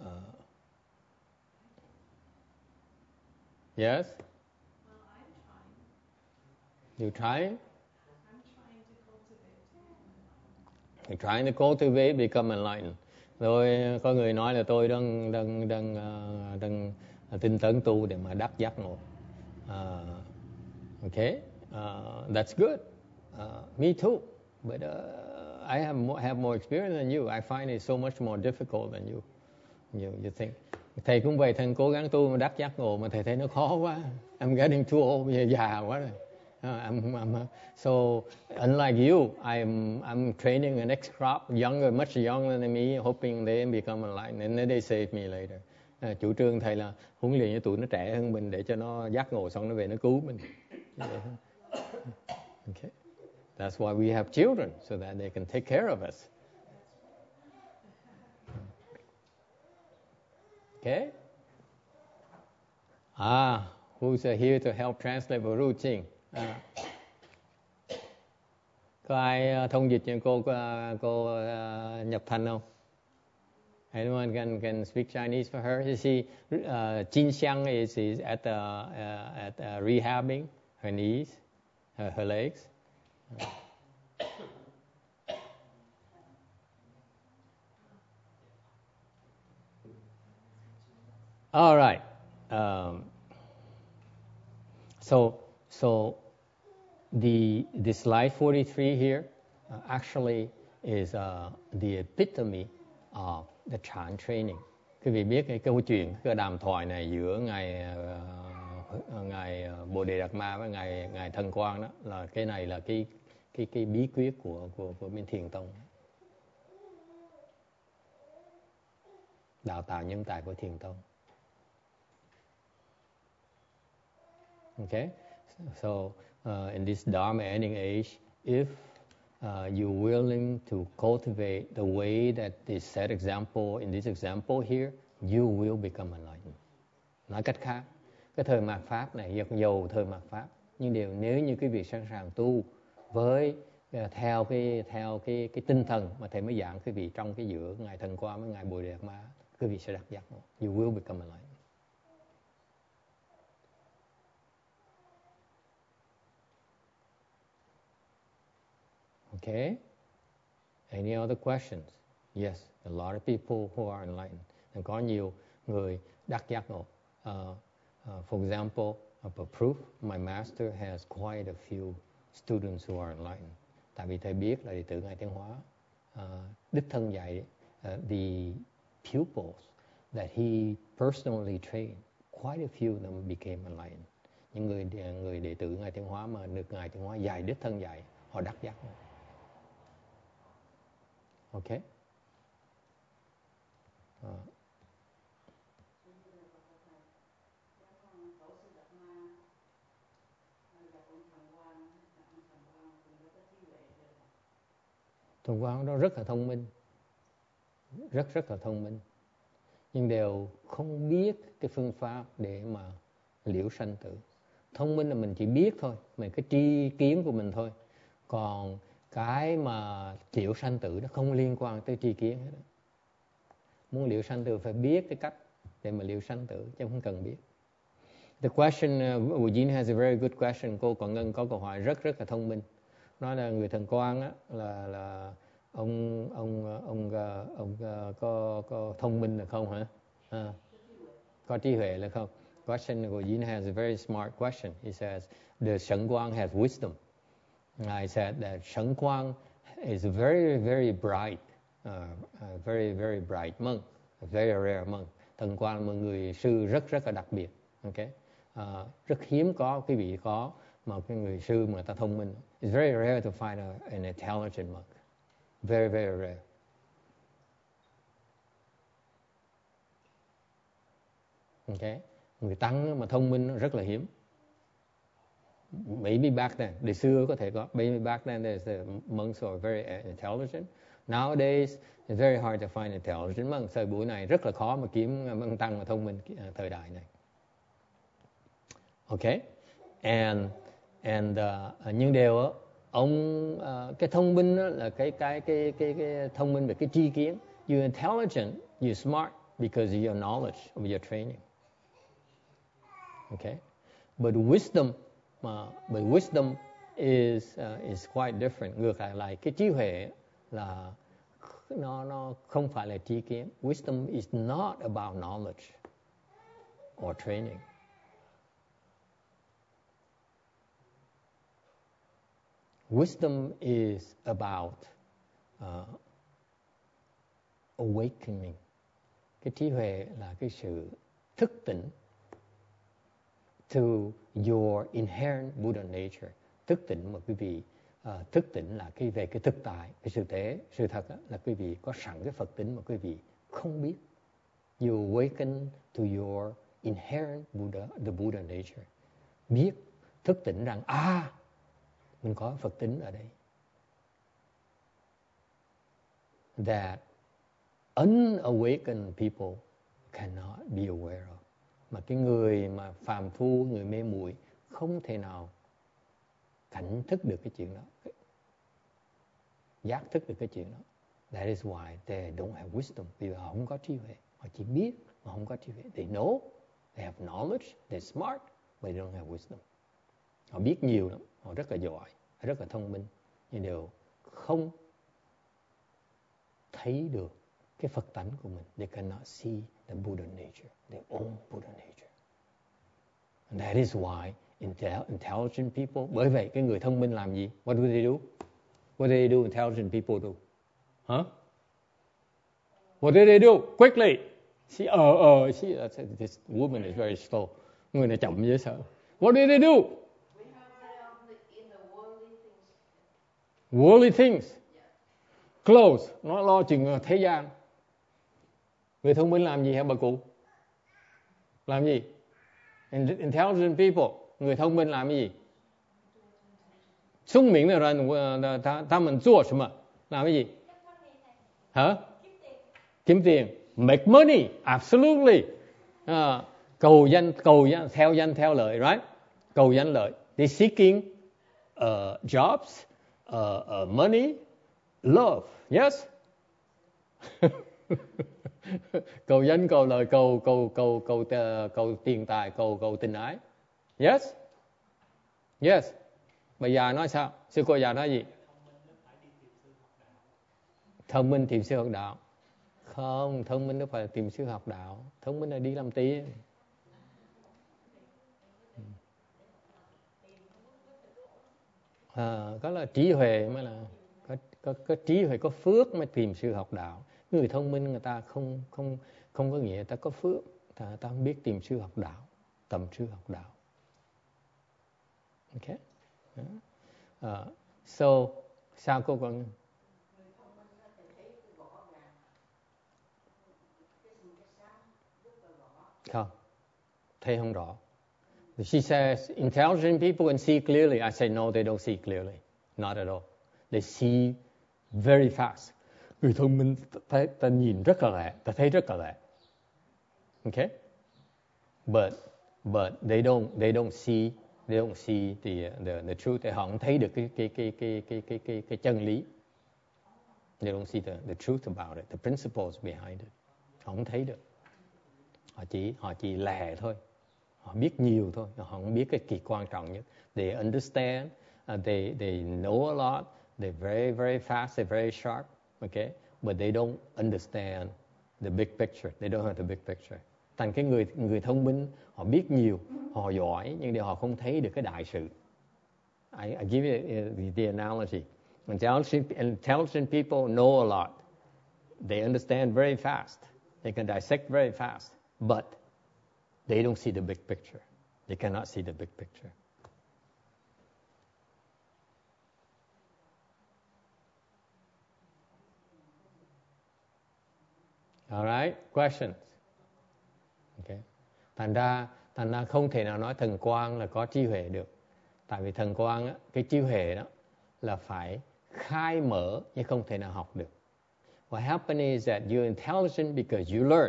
yes? Well, I'm trying. You try? I'm trying to cultivate to become enlightened. You're trying to cultivate, become enlightened. Rồi có người nói là tôi đang đang đang uh, đang tinh tấn tu để mà đắc giác ngộ. Uh, okay, uh, that's good. Uh, me too. But uh, I have more, have more experience than you. I find it so much more difficult than you. You you think. Thầy cũng vậy, thầy cố gắng tu mà đắc giác ngộ mà thầy thấy nó khó quá. I'm getting too old, bây giờ già quá rồi. Uh, I'm, I'm, uh, so unlike you, I'm I'm training the next crop, younger, much younger than me, hoping they become enlightened, and then they save me later. Uh, chủ trương thầy là huấn luyện cho tụi nó trẻ hơn mình để cho nó giác ngộ xong nó về nó cứu mình. Okay, that's why we have children, so that they can take care of us. Okay. Ah, who's here to help translate the routine? À. Có ai thông dịch cho cô cô uh, Nhập Thành không? Anyone can can speak Chinese for her? You see, uh, Jin Xiang is is at the uh, at uh, rehabbing her knees, her, her legs. All right. Um, so so. The, the slide forty-three here uh, actually is uh, the epitome of the Chan training. Quý vị biết cái câu chuyện, cái đàm thoại này giữa ngài uh, ngài Bồ Đề Đạt Ma với ngài ngài Thần Quang đó, là cái này là cái cái cái bí quyết của của của bên Thiền tông. Đào tạo nhân tài của Thiền tông. Okay, so. Uh, in this Dharma ending age, if uh, you're willing to cultivate the way that is set example in this example here, you will become enlightened. Nói cách khác, cái thời mạt Pháp này, dầu thời mạt Pháp, nhưng đều nếu như quý vị sẵn sàng tu với uh, theo cái theo cái cái tinh thần mà thầy mới giảng quý vị trong cái giữa ngài Thần Quang với ngài Bồ Đề Đạt Ma, quý vị sẽ đắc giác ngộ. You will become enlightened. Okay. Any other questions? Yes, a lot of people who are enlightened. And có nhiều người đắc giác ngộ. Uh, uh, for example, uh, for proof, my master has quite a few students who are enlightened. Tại vì thầy biết là đệ tử ngài Tiến Hóa, uh, đích thân dạy uh, the pupils that he personally trained, quite a few of them became enlightened. Những người người đệ tử ngài Tiến Hóa mà được ngài Tiến Hóa dạy đích thân dạy, họ đắc giác ngộ. Ok. À. Thần Quang đó rất là thông minh, rất rất là thông minh, nhưng đều không biết cái phương pháp để mà liễu sanh tử. Thông minh là mình chỉ biết thôi, mình cái tri kiến của mình thôi. Còn cái mà liễu sanh tử nó không liên quan tới tri kiến hết. Muốn liễu sanh tử phải biết cái cách để mà liễu sanh tử, chứ không cần biết. The question, uh, Eugene has a very good question. Cô Quảng Ngân có câu hỏi rất rất là thông minh. Nói là người Thần Quang á, là là ông ông ông ông, ông có có thông minh là không hả? À, có trí huệ là không? Question của Eugene has a very smart question. He says the Shen Quang has wisdom. I said that Shen Quang is a very very bright, uh, uh, very very bright monk, a very rare monk. Thần Quang là một người sư rất rất là đặc biệt. Okay. Uh, rất hiếm có quý vị có một cái người sư mà người ta thông minh. It's very rare to find a, an intelligent monk. Very very rare. Okay. Người tăng mà thông minh rất là hiếm. Maybe back then, đời xưa có thể có. Maybe back then the monks were very intelligent. Nowadays it's very hard to find intelligent monks. Thời buổi này rất là khó mà kiếm monk tăng mà thông minh thời đại này. Okay. And and uh, nhưng đều á, ông uh, cái thông minh đó là cái cái cái cái cái thông minh về cái tri kiến. You're intelligent, you're smart because of your knowledge, of your training. Okay. But wisdom, uh, but wisdom is uh, is quite different. Ngược lại lại cái trí huệ là nó nó không phải là tri kiến. Wisdom is not about knowledge or training. Wisdom is about uh, awakening. Cái trí huệ là cái sự thức tỉnh to your inherent Buddha nature. Thức tỉnh mà quý vị uh, thức tỉnh là cái về cái thực tại, cái sự tế, sự thật đó, là quý vị có sẵn cái Phật tính mà quý vị không biết. You awaken to your inherent Buddha, the Buddha nature. Biết, thức tỉnh rằng à, mình có Phật tính ở đây. That unawakened people cannot be aware of. Mà cái người mà phàm phu, người mê muội không thể nào cảnh thức được cái chuyện đó, giác thức được cái chuyện đó. That is why they don't have wisdom. Vì họ không có trí huệ. Họ chỉ biết mà không có trí huệ. They know, they have knowledge, they're smart, but they don't have wisdom. Họ biết nhiều lắm, họ rất là giỏi, rất là thông minh, nhưng đều không thấy được cái Phật tánh của mình. They cannot see the Buddha nature, their own Buddha nature. And that is why intelligent people, bởi vậy cái người thông minh làm gì? What do they do? What do they do? Intelligent people do? Huh? What do they do? Quickly. She, uh, uh, she, uh, this woman is very slow. Người này chậm dễ sợ. What do they do? Worldly things. Clothes. Nó lo chừng thế gian. Người thông minh làm gì hả bà cụ? Làm gì? Intelligent people. Người thông minh làm gì? 聪明的人他他们做什么？ làm cái gì? Hả? Kiếm tiền. Make money. Absolutely. À, cầu danh, cầu danh, theo danh, theo lợi, right? Cầu danh lợi. They seeking uh, jobs, uh, uh, money, love. Yes? Cầu danh, cầu lợi, cầu cầu cầu cầu cầu, cầu tiền tài, cầu cầu tình ái. Yes? Yes. Bà già nói sao? Sư cô già nói gì? Thông minh tìm sư học đạo. Không, thông minh đâu phải là tìm sư học đạo. Thông minh là đi làm tiền. À, có là trí huệ mới là có, có, có trí huệ, có phước mới tìm sư học đạo. Người thông minh người ta không không không có nghĩa người ta có phước, người ta không biết tìm sư học đạo, tầm sư học đạo. Okay. Uh, so sao cô còn Không, thấy không rõ. She says, intelligent people can see clearly. I say, no, they don't see clearly. Not at all. They see very fast. Người thông minh ta, ta nhìn rất là lẹ, ta thấy rất là lẹ. Okay? But but they don't they don't see they don't see the the the truth. Họ không thấy được cái cái cái cái cái cái cái cái chân lý. They don't see the the truth about it, the principles behind it. Họ không thấy được. Họ chỉ họ chỉ lẹ thôi. Họ biết nhiều thôi, họ không biết cái kỳ quan trọng nhất. They understand, uh, they they know a lot, they're very very fast, they're very sharp, okay? But they don't understand the big picture. They don't have the big picture. Thành cái người người thông minh, họ biết nhiều, họ giỏi, nhưng điều họ không thấy được cái đại sự. I, I give you the, the analogy. Intelligent, intelligent people know a lot. They understand very fast. They can dissect very fast, but they don't see the big picture. They cannot see the big picture. All right, questions? Okay. Thành ra, thành ra không thể nào nói thần quang là có trí huệ được. Tại vì thần quang, á, cái trí huệ đó là phải khai mở nhưng không thể nào học được. What happens is that you're intelligent because you learn.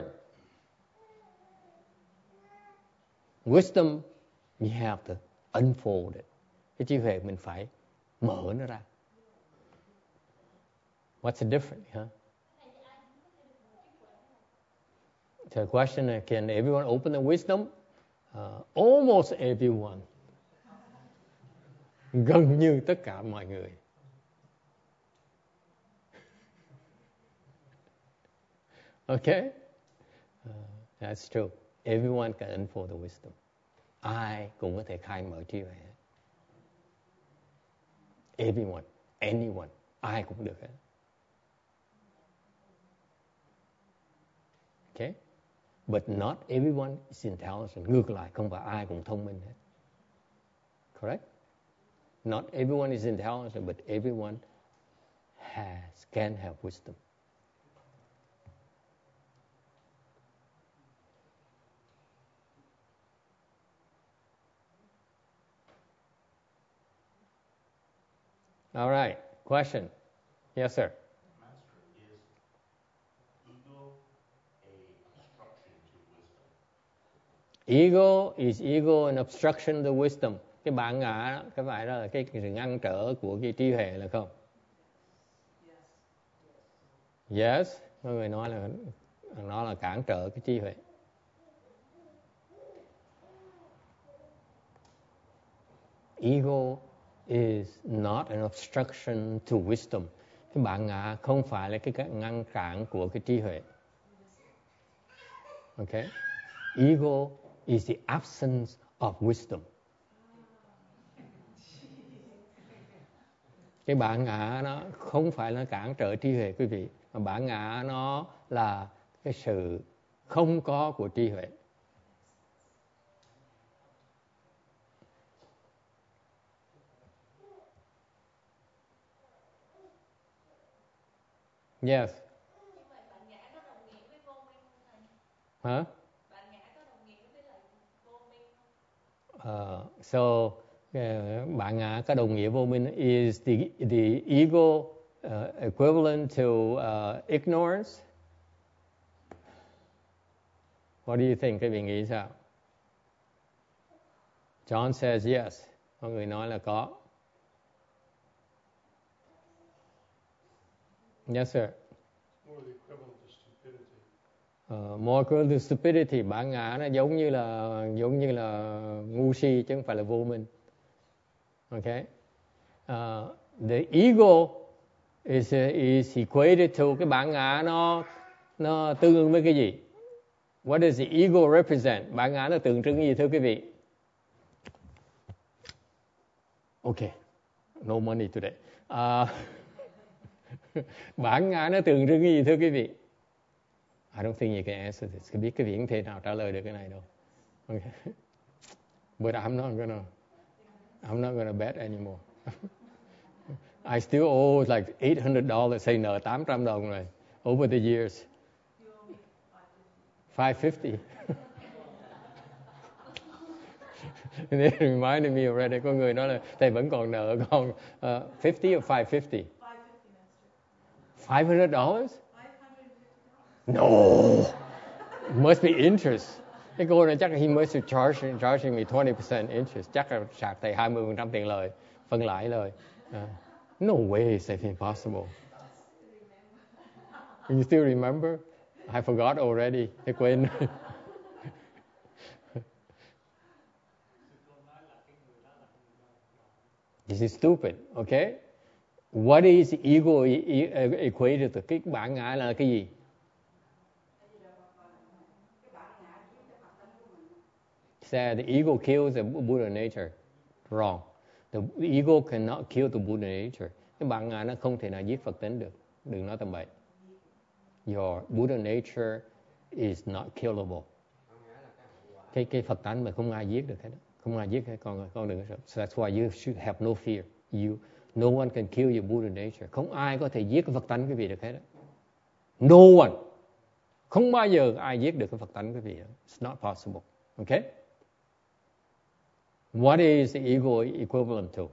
Wisdom, you have to unfold it. Cái trí huệ mình phải mở nó ra. What's the difference, huh? So the question is, can everyone open the wisdom? Uh, almost everyone. Gần như tất cả mọi người. Okay? Uh, that's true. Everyone can unfold the wisdom. Ai cũng có thể khai mở trí huệ. Everyone, anyone, ai cũng được hết. Okay? But not everyone is intelligent. Ngược lại, không phải ai cũng thông minh hết. Correct? Not everyone is intelligent, but everyone has, can have wisdom. All right. Question? Yes, sir. Master, is ego a obstruction to wisdom? Ego is ego an obstruction to wisdom. Cái bản ngã đó, cái phải đó là cái sự ngăn trở của cái trí huệ là không? Yes. Mọi người nói là nó là cản trở cái trí huệ. Ego is not an obstruction to wisdom. Cái bản ngã không phải là cái ngăn cản của cái trí huệ. Okay? Ego is the absence of wisdom. Cái bản ngã nó không phải là cản trở trí huệ quý vị, mà bản ngã nó là cái sự không có của trí huệ. Yes. Như vậy bản ngã có đồng nghĩa với vô minh không thầy? Hả? Bản ngã có đồng nghĩa với lại vô minh không? Uh, so uh, bản ngã có đồng nghĩa vô minh is the the ego uh, equivalent to uh, ignorance. What do you think? Các vị nghĩ sao? John says yes. Mọi người nói là có. Yes, sir. More the equivalent to stupidity. Uh, more equivalent to stupidity. Bản ngã nó giống như là giống như là ngu si chứ không phải là vô minh. Okay. Uh, the ego is is equated to cái bản ngã nó nó tương ứng với cái gì? What does the ego represent? Bản ngã nó tượng trưng gì thưa quý vị? Okay. No money today. Uh, bản ngã nó tượng trưng cái gì thưa quý vị? I don't think you can answer this. Tôi biết quý vị không thể nào trả lời được cái này đâu. Okay. But I'm not gonna I'm not gonna bet anymore. I still owe like eight hundred dollars, hay nợ tám trăm đồng rồi over the years. five fifty. They reminded me already. Có người nói là thầy vẫn còn nợ con uh, fifty or five fifty? five hundred dollars? No. Must be interest. Cái cô này chắc là he must be charging, charging me twenty percent interest. Chắc là sạc thầy twenty percent tiền lời, phân lãi lời. Uh, no way, it's impossible. You still remember? I forgot already. Thầy quên. This is stupid, okay? What is ego e- e- equated to? Cái bản ngã là cái gì? Said the ego kills the Buddha nature. Wrong. The ego cannot kill the Buddha nature. Cái bản ngã nó không thể nào giết Phật tính được. Đừng nói tầm bậy. Your Buddha nature is not killable. Cái cái Phật tánh mà không ai giết được hết. Không ai giết hết, con con đừng sợ. So that's why you should have no fear. You, no one can kill your Buddha nature. Không ai có thể giết cái Phật tánh quý vị được hết. No one. Không bao giờ ai giết được cái Phật tánh quý vị. It's not possible. Okay? What is the ego equivalent to?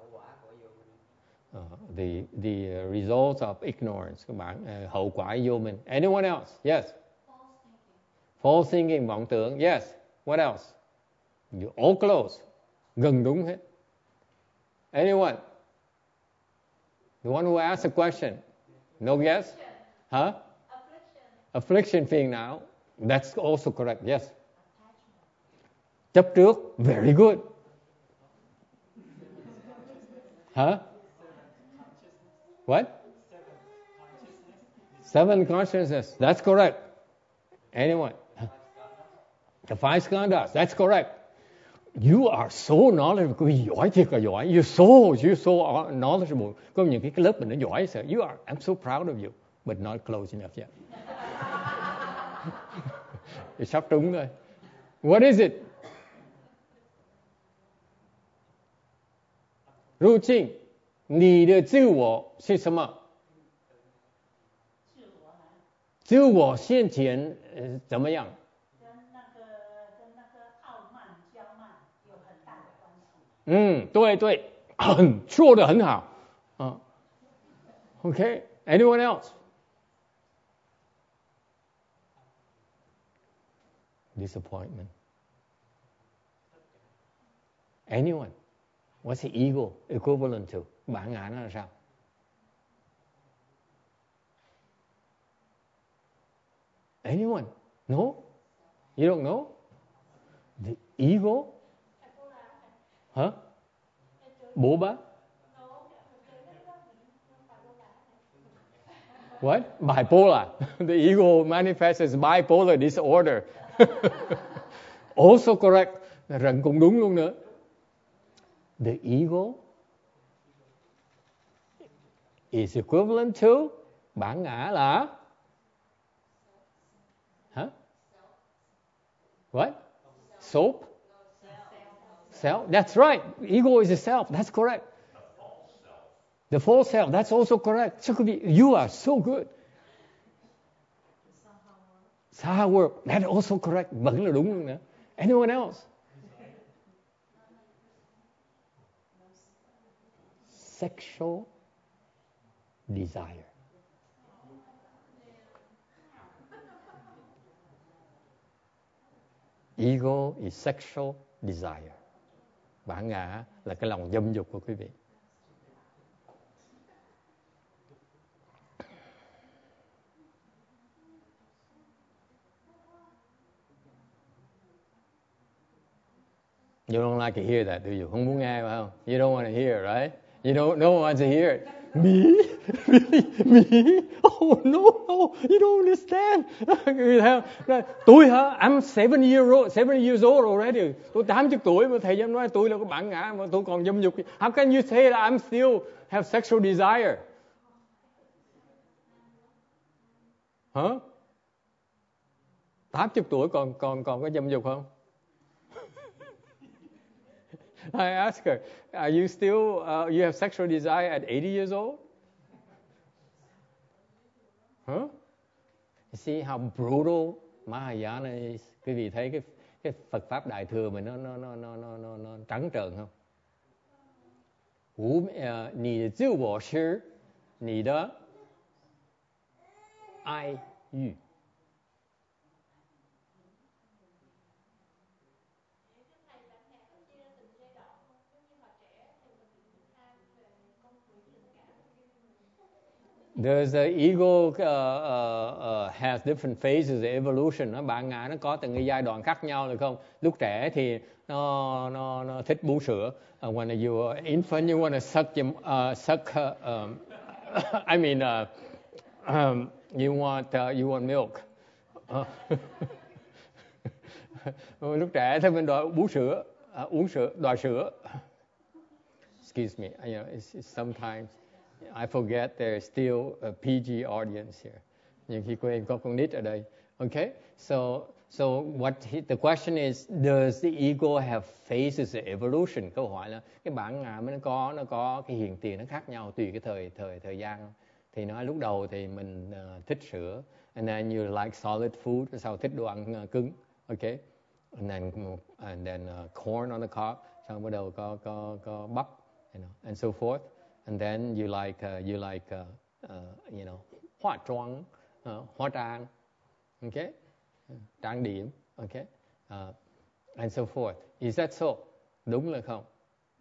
Uh, the the uh, results of ignorance. Các bạn, uh, hậu quả vô minh. Anyone else? Yes. False thinking, vọng tưởng. Yes. What else? You all close. Gần đúng hết. Anyone? The one who asked a question. No guess? Huh? Affliction, phiền não. That's also correct. Yes. Chấp trước. Very good. Huh? What? Seven consciousness. That's correct. Anyone? The five skandhas. That's correct. You are so knowledgeable. Quý vị giỏi thiệt là giỏi. You're so, you're so knowledgeable. Có những cái lớp mình nó giỏi sợ. You are, I'm so proud of you. But not close enough yet. Sắp trúng rồi. What is it? 入境，你的自我是什么？自我现前呃怎么样？ 跟那个跟那个傲慢、骄慢有很大的关系。 嗯，对对，很说得很好啊。Okay, anyone else? Disappointment. Anyone? What's the ego equivalent to? Bản ngã nó là sao? Anyone? No? You don't know? The ego? Huh? Bố bá? What? Bipolar. The ego manifests as bipolar disorder. Also correct. Rằng cũng đúng luôn nữa. The ego is equivalent to bản ngã là huh? What? Soap? Self. That's right. Ego is a self. That's correct. The false self. That's also correct. So be, you are so good. Saha work. That's also correct. Vẫn là đúng luôn nữa. Anyone else? Sexual desire. Ego is sexual desire. Bản ngã là cái lòng dâm dục của quý vị. You don't like to hear that, do you? Không muốn nghe phải không? You don't want to hear, right? You don't, no one wants to hear it. Me? Really? Me? Oh, no, no, you don't understand. Tôi hả? I'm seven years old, seven years old already. Tôi tám mươi tuổi mà thầy dám nói tôi là cái bản ngã mà tôi còn dâm dục. How can you say that I'm still have sexual desire? Hả? Huh? tám mươi tuổi còn còn còn có dâm dục không? I ask her, are you still, uh, you have sexual desire at eighty years old? Huh? You see how brutal Mahayana is? Quý vị thấy cái cái Phật pháp Đại thừa mình nó nó nó nó nó nó, nó trắng trợn không? 无呃，你的自我是你的爱欲。There's the ego uh, uh, uh, has different phases of evolution. Nó bản ngã nó có từng cái giai đoạn khác nhau, được không? Lúc trẻ thì nó nó nó thích bú sữa. Uh, when you are infant, you want to suck your, uh, suck. Uh, um, I mean, uh, um, you want uh, you want milk. Uh, lúc trẻ thì mình đòi bú sữa, uh, uống sữa, đòi sữa. Excuse me. You know, it's, it's sometimes. I forget there's still a pê gê audience here. Nhưng khi quên có con nít ở đây. Okay? So, so what he, the question is, does the ego have phases of evolution? Câu hỏi là cái bản ngã nó có nó có cái hiện tiền nó khác nhau tùy cái thời thời thời gian không? Thì nói lúc đầu thì mình uh, thích sữa, and then you like solid food, sau thích đồ ăn uh, cứng. Okay? And then and then uh, corn on the cob, xong bắt đầu có có có bắp, you know, and so forth. And then you like uh, you like uh, uh, you know, hóa trang, uh, hóa trang, okay, trang điểm, okay, uh, and so forth. Is that so? Đúng là không?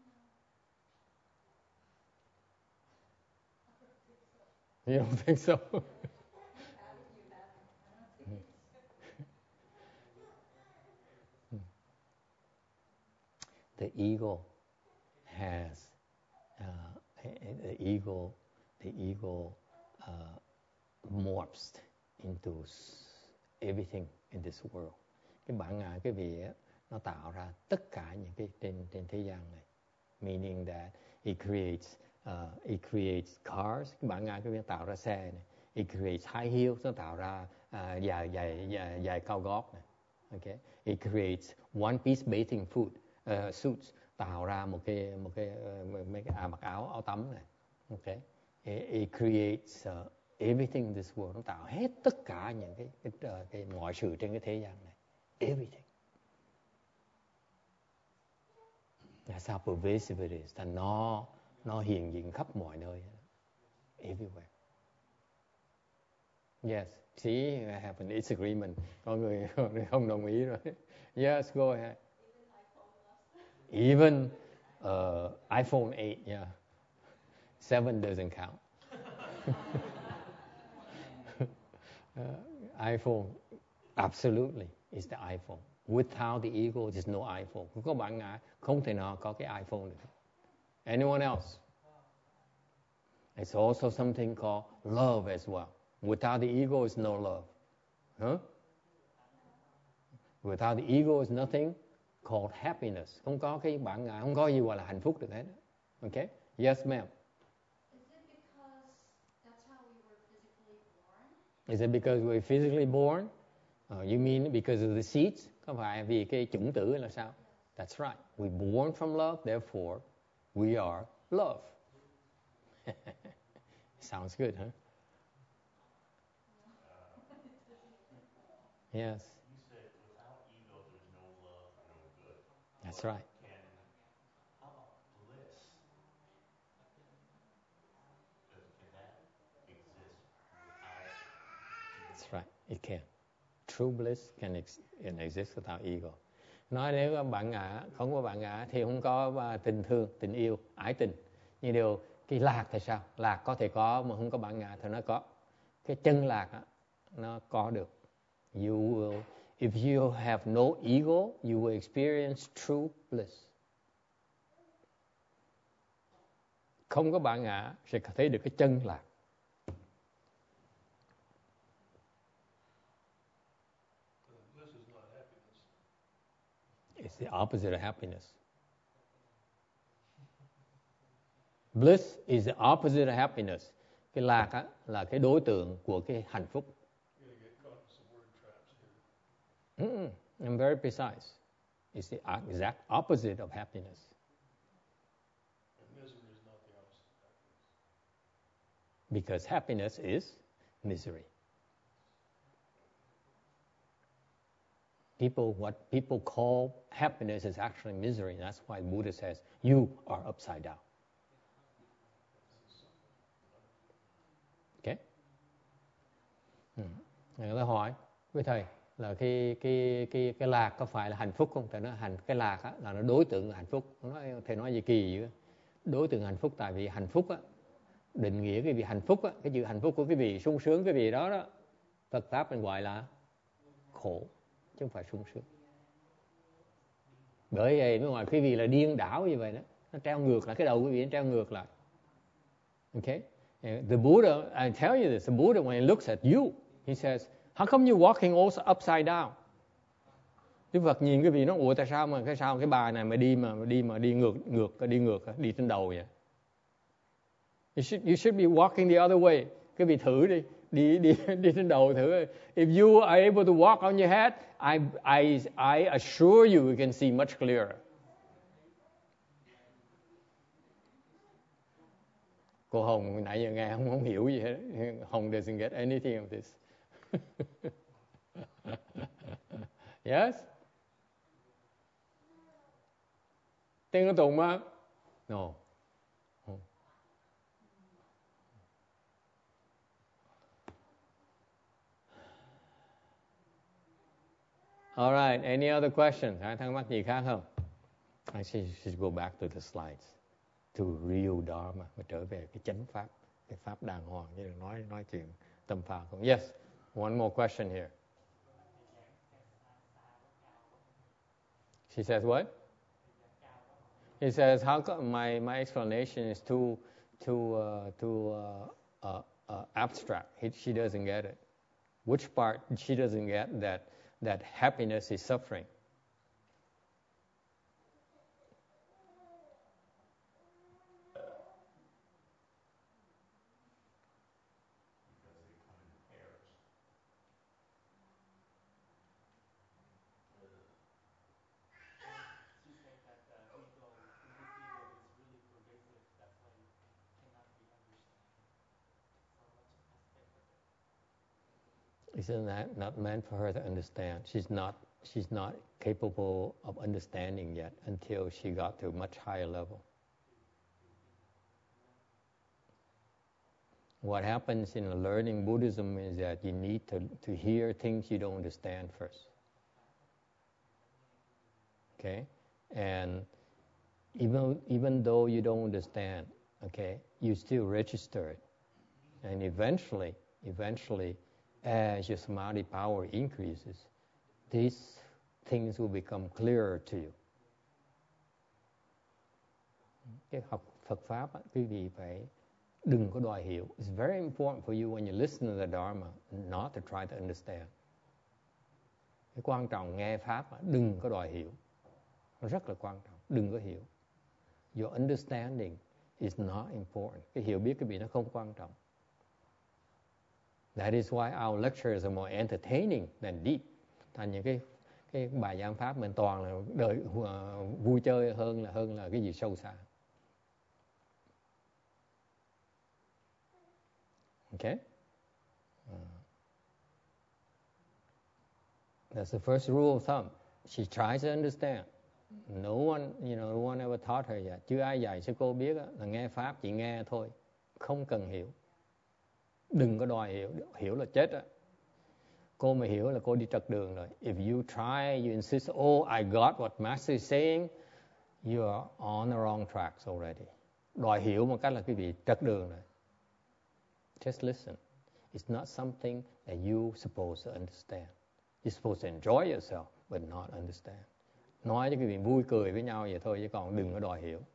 You don't think so? The ego has. Uh, the ego, the ego uh, morphs into everything in this world. Cái bản ngã cái vị ấy, nó tạo ra tất cả những cái trên trên thế gian này. Meaning that it creates uh, it creates cars. Cái bản ngã cái vị tạo ra xe này. It creates high heels, nó tạo ra uh, giày giày giày giày cao gót này. Okay. It creates one piece bathing food uh, suits, tạo ra một cái một cái uh, mấy cái à, mặc áo áo tắm này. Okay. It, it creates uh, everything in this world, nó tạo hết tất cả những cái cái, uh, cái mọi sự trên cái thế gian này. Everything. That's how pervasive it is. Thành nó nó hiện diện khắp mọi nơi. Everywhere. Yes. See, I have an disagreement. Có người không đồng ý rồi. Yes, go ahead. Even uh, iPhone eight, yeah. Seven doesn't count. uh, iPhone, absolutely, is the iPhone. Without the ego, there's no iPhone. Không có bản ngã, không thể nào có cái iPhone được. Anyone else? It's also something called love as well. Without the ego, is no love. Huh? Without the ego, is nothing called happiness. Không có cái bản ngã, không có gì gọi là hạnh phúc được hết. Okay? Yes, ma'am. Is it because we were physically born? Uh, you mean because of the seeds? Có phải vì cái chủng tử là sao? That's right. We're born from love, therefore we are love. Sounds good, huh? Yes. You said without ego, there's no love, no good. That's right. Can, how about bliss? Does, can that exist without ego? That's right. It can. True bliss can, ex- can exist without ego. Nói nếu có bạn ngã, không có bạn ngã thì không có tình thương, tình yêu, ái tình. Nhưng điều cái lạc thì sao? Lạc có thể có mà không có bạn ngã thì nó có. Cái chân lạc đó, nó có được. You will, if you have no ego, you will experience true bliss. Không có bạn ngã sẽ thấy được cái chân lạc. Bliss is not happiness. It's the opposite of happiness. Bliss is the opposite of happiness. Cái lạc á, là cái đối tượng của cái hạnh phúc. You're going to get caught in some word traps here. Mm-mm. I'm very precise. It's the exact opposite of happiness. And misery is not the opposite of happiness. Because happiness is misery. People, what people call happiness is actually misery. That's why Buddha says, you are upside down. Okay? Ừ. Người ta hỏi với thầy là cái cái cái cái lạc có phải là hạnh phúc không? Thầy nói hành cái lạc á, là nó đối tượng hạnh phúc. Nói, thầy nói gì kỳ vậy? Đối tượng hạnh phúc, tại vì hạnh phúc á, định nghĩa cái vị hạnh phúc á, cái chữ hạnh phúc của cái vị sung sướng cái vị đó đó, Phật pháp mình gọi là khổ chứ không phải sung sướng. Bởi vậy mới gọi cái vị là điên đảo như vậy đó, nó treo ngược lại, cái đầu cái vị nó treo ngược lại. Okay? The Buddha, I tell you this, the Buddha when he looks at you, he says, how come you walking also upside down? Đức Phật nhìn cái vị nó, ủa tại sao mà cái sao cái bà này mà đi mà đi mà đi ngược ngược đi ngược đi trên đầu vậy? You should you should be walking the other way. Cái vị thử đi, đi đi đi trên đầu thử. If you are able to walk on your head, I I I assure you you can see much clearer. Cô Hồng nãy giờ nghe không không hiểu gì hết. Hồng doesn't get anything of this. Yes? Tiếng có tùng mà? No. All right, any other questions? Ai thắc mắc gì khác không? I should go back to the slides. To real Dharma, và trở về cái chánh pháp, cái pháp đàng hoàng, chứ đừng nói nói chuyện tâm phàm không. Yes, one more question here. She says what? He says, how come my my explanation is too too uh, too uh, uh, uh, abstract? He, she doesn't get it. Which part she doesn't get that that happiness is suffering? Isn't that not meant for her to understand? She's not she's not capable of understanding yet until she got to a much higher level. What happens in learning Buddhism is that you need to, to hear things you don't understand first. Okay? And even even though you don't understand, okay, you still register it. And eventually, eventually as your samadhi power increases, these things will become clearer to you. Cái học Phật Pháp, quý vị phải đừng có đòi hiểu. It's very important for you when you listen to the Dharma not to try to understand. Cái quan trọng nghe Pháp, đừng có đòi hiểu. Nó rất là quan trọng, đừng có hiểu. Your understanding is not important. Cái hiểu biết cái vị nó không quan trọng. That is why our lectures are more entertaining than deep. Thành những cái cái bài giảng pháp mình toàn là đợi uh, vui chơi hơn là hơn là cái gì sâu xa. Okay? Uh, that's the first rule of thumb. She tries to understand. No one, you know, no one ever taught her yet. Chưa ai dạy cho cô biết đó, là nghe pháp chỉ nghe thôi, không cần hiểu. Đừng có đòi hiểu, hiểu là chết á. Cô mà hiểu là cô đi trật đường rồi. If you try, you insist, oh, I got what Master is saying, you are on the wrong tracks already. Đòi hiểu một cách là quý vị trật đường rồi. Just listen. It's not something that you supposed to understand. You're supposed to enjoy yourself, but not understand. Nói cho quý vị vui cười với nhau vậy thôi, chứ còn đừng có đòi hiểu.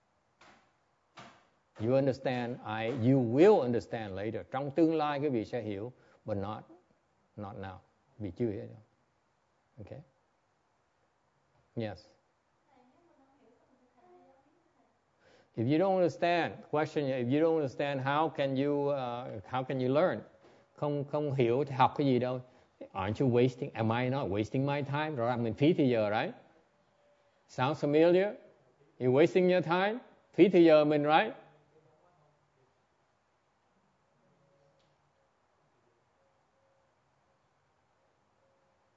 You understand, I, you will understand later. Trong tương lai quý vị sẽ hiểu, but not, not now. Vì chưa hiểu đâu. Okay? Yes. If you don't understand, question, if you don't understand, how can you, uh, how can you learn? Không, không hiểu thì học cái gì đâu. Aren't you wasting, am I not wasting my time? Rõ ràng mình phí thì giờ, right? Sounds familiar? You're wasting your time? Phí thì giờ mình, right?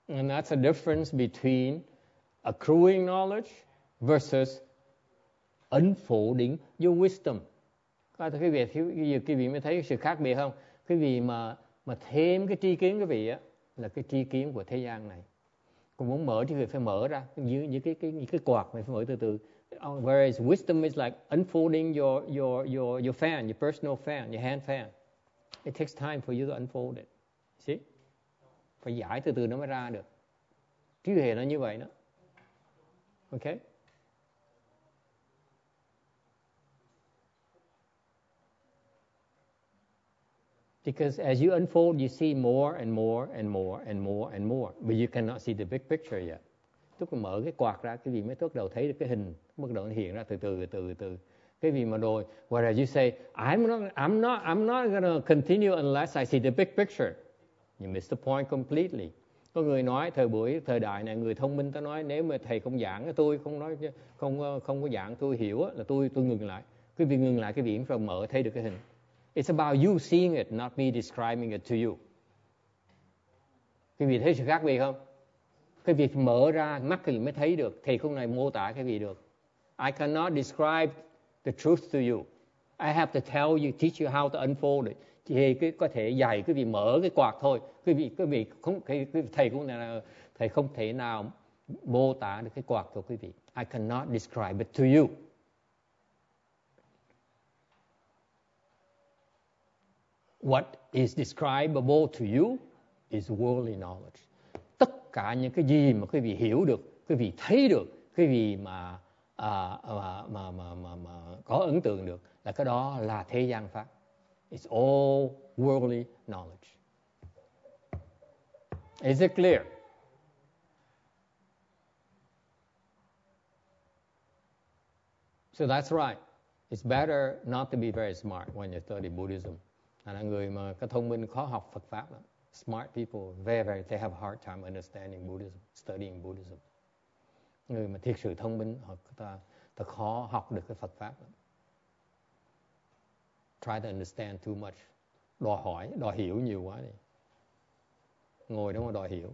And that's a difference between accruing knowledge versus unfolding your wisdom. Coi quý vị, quý vị, vị mới thấy sự khác biệt không? Quý vị mà mà thêm cái tri kiến quý vị á là cái tri kiến của thế gian này. Còn muốn mở thì quý vị phải mở ra, như như cái cái như cái quạt này phải mở từ từ. Whereas wisdom is like unfolding your your your your fan, your personal fan, your hand fan. It takes time for you to unfold it. See? Phải giải từ từ nó mới ra được. Trí huệ nó như vậy đó. Okay? Because as you unfold, you see more and more and more and more and more, but you cannot see the big picture yet. Tức là mở cái quạt ra, cái vị mới bắt đầu thấy được cái hình, bắt đầu nó hiện ra từ từ từ từ. Cái vị mà rồi, whereas you say, I'm not, I'm not, I'm not gonna continue unless I see the big picture. You miss the point completely. Có người nói thời buổi thời đại này, người thông minh ta nói nếu mà thầy không giảng tôi không nói không không có giảng tôi hiểu là tôi tôi ngừng lại. Cái vị ngừng lại cái vị phải mở thấy được cái hình. It's about you seeing it, not me describing it to you. Cái vị thấy sự khác biệt không? Cái việc mở ra mắt thì mới thấy được. Thầy không này mô tả cái gì được. I cannot describe the truth to you. I have to tell you, teach you how to unfold it. Thì cái có thể dạy cái vị mở cái quạt thôi. Cái vị cái vị không cái, cái thầy cũng là thầy không thể nào mô tả được cái quạt của quý vị. I cannot describe it to you. What is describable to you is worldly knowledge. Tất cả những cái gì mà quý vị hiểu được, quý vị thấy được, quý vị mà, à, mà, mà, mà, mà, mà có ấn tượng được là cái đó là thế gian pháp. It's all worldly knowledge. Is it clear? So that's right. It's better not to be very smart when you study Buddhism. Là người mà cái thông minh khó học Phật pháp lắm. Smart people, very, very, they have a hard time understanding Buddhism, studying Buddhism. Người mà thiệt sự thông minh, họ ta, ta khó học được cái Phật pháp lắm. Try to understand too much. Đòi hỏi, đòi hiểu nhiều quá đi. Ngồi đó mà đòi hiểu.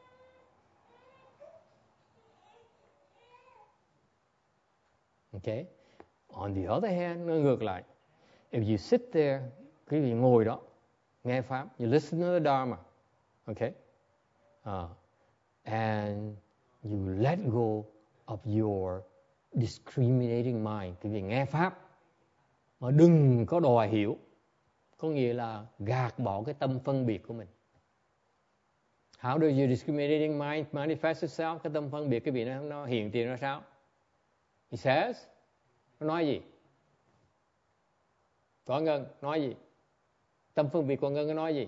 Okay? On the other hand, nó ngược lại. If you sit there, quý vị ngồi đó, nghe pháp, you listen to the Dharma, okay? Uh, and you let go of your discriminating mind. Quý vị nghe pháp, mà đừng có đòi hiểu. Có nghĩa là gạt bỏ cái tâm phân biệt của mình. How does your discriminating mind manifest itself? Cái tâm phân biệt cái vị nó, nó hiện tiền ra sao? He says, nó nói gì? Có Ngân, nói gì? Tâm phân biệt của Ngân nó nói gì?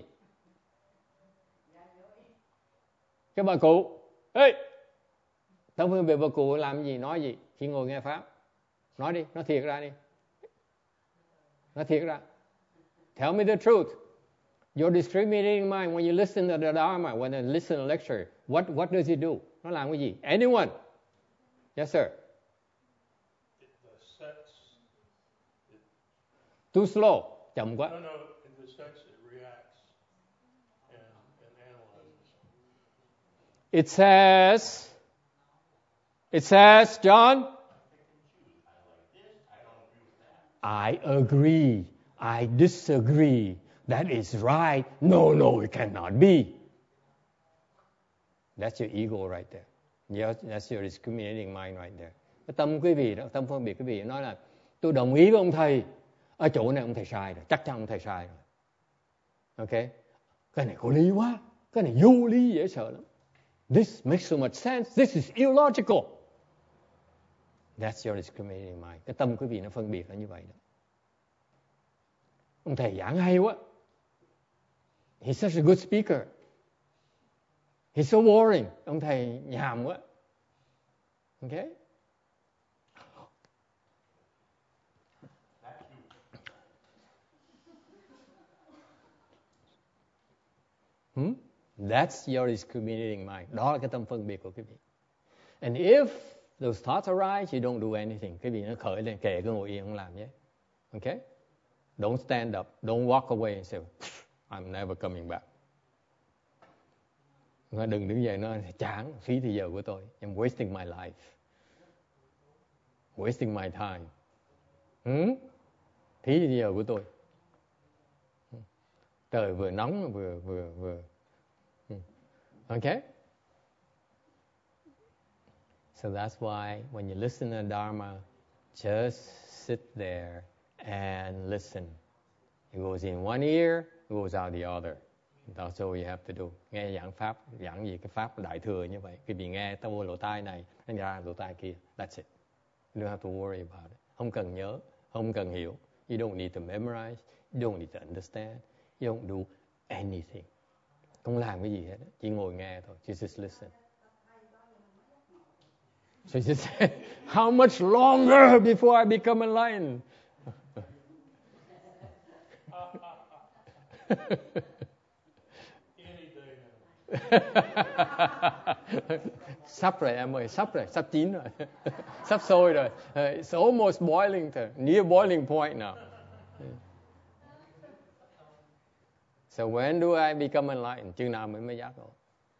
Cái bà cụ, ê! Tâm phân biệt bà cụ làm gì, nói gì? Khi ngồi nghe pháp. Nói đi, nói thiệt ra đi. Nói thiệt ra. Tell me the truth. Your discriminating mind when you listen to the Dharma, when you listen to a lecture, what, what does it do? Nó làm cái gì? Anyone? Yes, sir. It, the sense, it, Too slow. Chậm quá. no, no, in the sense it reacts and, and analyzes. It says, it says, John, I agree, I disagree, that is right, no, no, it cannot be. That's your ego right there. Yeah, that's your discriminating mind right there. Cái tâm quý vị đó, tâm phân biệt quý vị nói là tôi đồng ý với ông thầy, ở chỗ này ông thầy sai rồi, chắc chắn ông thầy sai rồi. Ok? Cái này có lý quá, cái này vô lý dễ sợ lắm. This makes so much sense, this is illogical. That's your discriminating mind. Cái tâm quý vị nó phân biệt là như vậy đó. Ông thầy giảng hay quá. He's such a good speaker. He's so boring. Ông thầy nhàm quá. Okay? Hmm? That's your discriminating mind. Đó là cái tâm phân biệt của quý vị. And if those thoughts arise, you don't do anything. Quý vị nó khởi lên, kệ cứ ngồi yên không làm nhé. Okay? Don't stand up. Don't walk away and say, I'm never coming back. Nó đừng đứng dậy nói chán, phí thời giờ của tôi. I'm wasting my life. Wasting my time. Hmm? Phí thời giờ của tôi. Trời vừa nóng vừa vừa vừa. Okay? So that's why when you listen to Dharma, just sit there and listen. It goes in one ear, it goes out the other. That's all you have to do. Nghe giảng pháp, giảng gì cái pháp đại thừa như vậy. Cái vị nghe ta vô lỗ tai này, nó ra lỗ tai kia. That's it. You don't have to worry about it. Không cần nhớ, không cần hiểu. You don't need to memorize. You don't need to understand. You don't do anything. Không làm cái gì hết. Chỉ ngồi nghe thôi. You just listen. So you say, how much longer before I become enlightened? Sắp rồi em ơi, sắp rồi, sắp chín rồi. Sắp sôi rồi. It's almost boiling, near boiling point now. So when do I become enlightened? Chừng nào mới mới giác ngộ?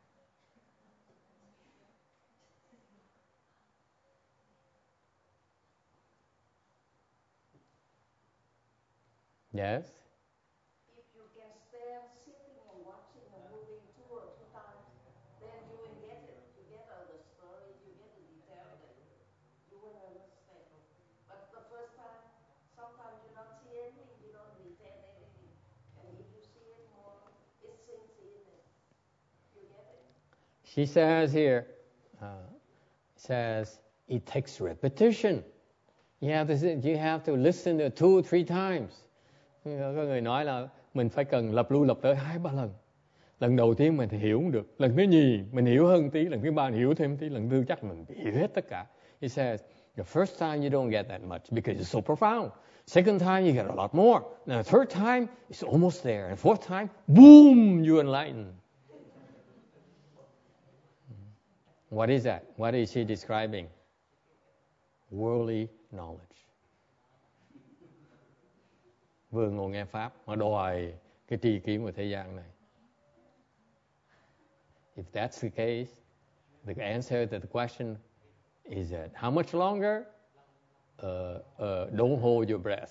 Yes. If you can stand sitting and watching a movie two or three times, then you will get it. You get all the story, you get the detail, then you will understand. But the first time, sometimes you don't see anything, you don't retain anything. And if you see it more, it sinks in it. You get it? She says here, uh, says it takes repetition. You have to you have to listen to two or three times. Có người nói là mình phải cần lặp lui lặp tới hai ba lần. Lần đầu tiên mình thì hiểu không được. Lần thứ nhì mình hiểu hơn tí. Lần thứ ba mình hiểu thêm tí. Lần thứ chắc mình hiểu hết tất cả. He says, the first time you don't get that much because it's so profound. Second time you get a lot more. Now third time it's almost there. And fourth time, boom, you enlighten. What is that? What is she describing? Worldly knowledge. Vừa ngồi nghe Pháp mà đòi cái tri kiến của thế gian này. If that's the case, the answer to the question is that how much longer? Uh, uh, don't hold your breath.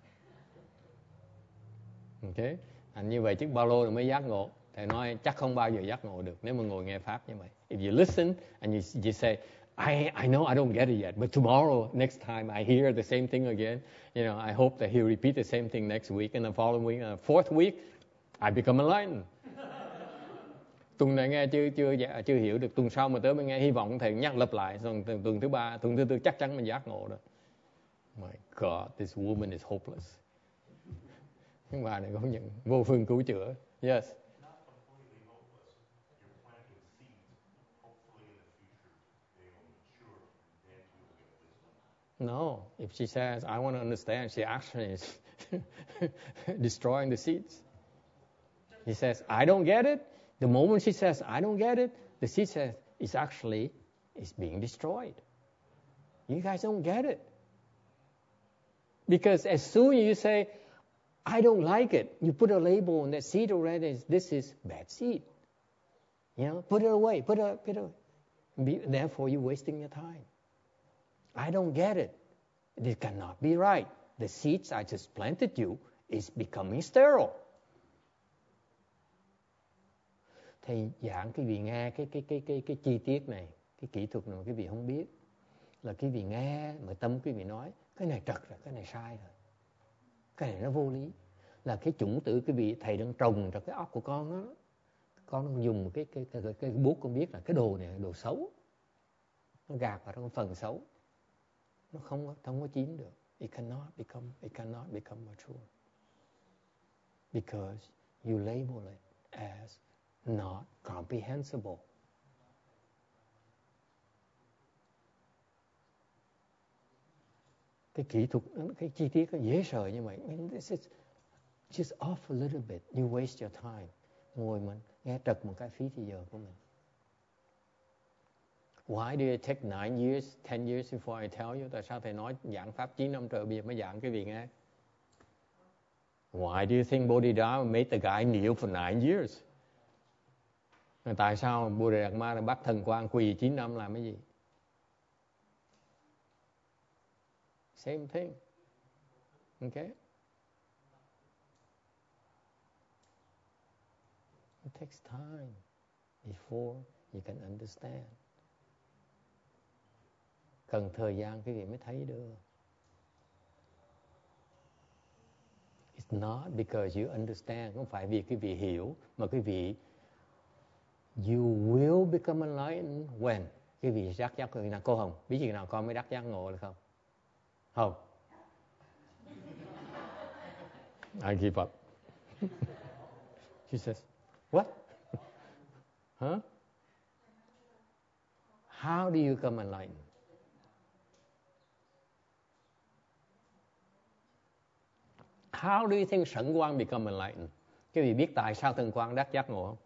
Okay? Anh như vậy chứ bao lâu rồi mới giác ngộ? Thầy nói chắc không bao giờ giác ngộ được nếu mà ngồi nghe Pháp như vậy. If you listen and you, you say, I, I know I don't get it yet, but tomorrow, next time I hear the same thing again, you know, I hope that he'll repeat the same thing next week, and the following week, uh, fourth week, I become enlightened. Tuần này nghe chưa chưa chưa hiểu được, tuần sau mà tới mới nghe, hy vọng thầy nhắc lặp lại, xong tuần, tuần thứ ba, tuần thứ tư chắc chắn mình giác ngộ rồi. My God, this woman is hopeless. Nhưng bà này có những vô phương cứu chữa. Yes. No, if she says, I want to understand, she actually is destroying the seeds. He says, I don't get it. The moment she says, I don't get it, the seed says, it's actually, it's being destroyed. You guys don't get it. Because as soon as you say, I don't like it, you put a label on that seed already, this is bad seed. You know, put it away, put it, put it away. Therefore, you're wasting your time. I don't get it. This cannot be right. The seeds I just planted you is becoming sterile. Thầy giảng quý vị nghe cái cái cái cái cái chi tiết này, cái kỹ thuật này mà quý vị không biết, là quý vị nghe mà tâm quý vị nói cái này trật rồi, cái này sai rồi, cái này nó vô lý, là cái chủng tử quý vị thầy đang trồng trong cái óc của con đó, con dùng cái cái cái, cái, cái bút con biết là cái đồ này là đồ xấu, nó gạt vào trong phần xấu. Nó không không có chín được. It cannot become it cannot become mature. Because you label it as not comprehensible. Cái kỹ thuật, cái chi tiết nó dễ sợ như vậy. I mean, this is just off a little bit. You waste your time. Ngồi mình nghe trật một cái phí thời giờ của mình. Why do it take nine years, ten years before I tell you? Tại sao thầy nói giảng pháp chín năm trời bây giờ mới giảng cái vị nghe? Why do you think Bodhidharma made the guy kneel for nine years? Tại sao Buddha Đạt Ma bắt thần quan quỳ chín năm làm cái gì? Same thing. Okay? It takes time before you can understand. Cần thời gian quý vị mới thấy được. It's not because you understand, không phải vì quý vị hiểu, mà quý vị you will become enlightened when quý vị đắc giác ngộ. Cô Hồng, biết gì nào con mới đắc giác ngộ được không? Hồng. I give up. She says, what? Huh? How do you become enlightened? How do you think Sẩn Quang become enlightened? Quý vị biết tại sao Thần Quang đắc giác ngộ không?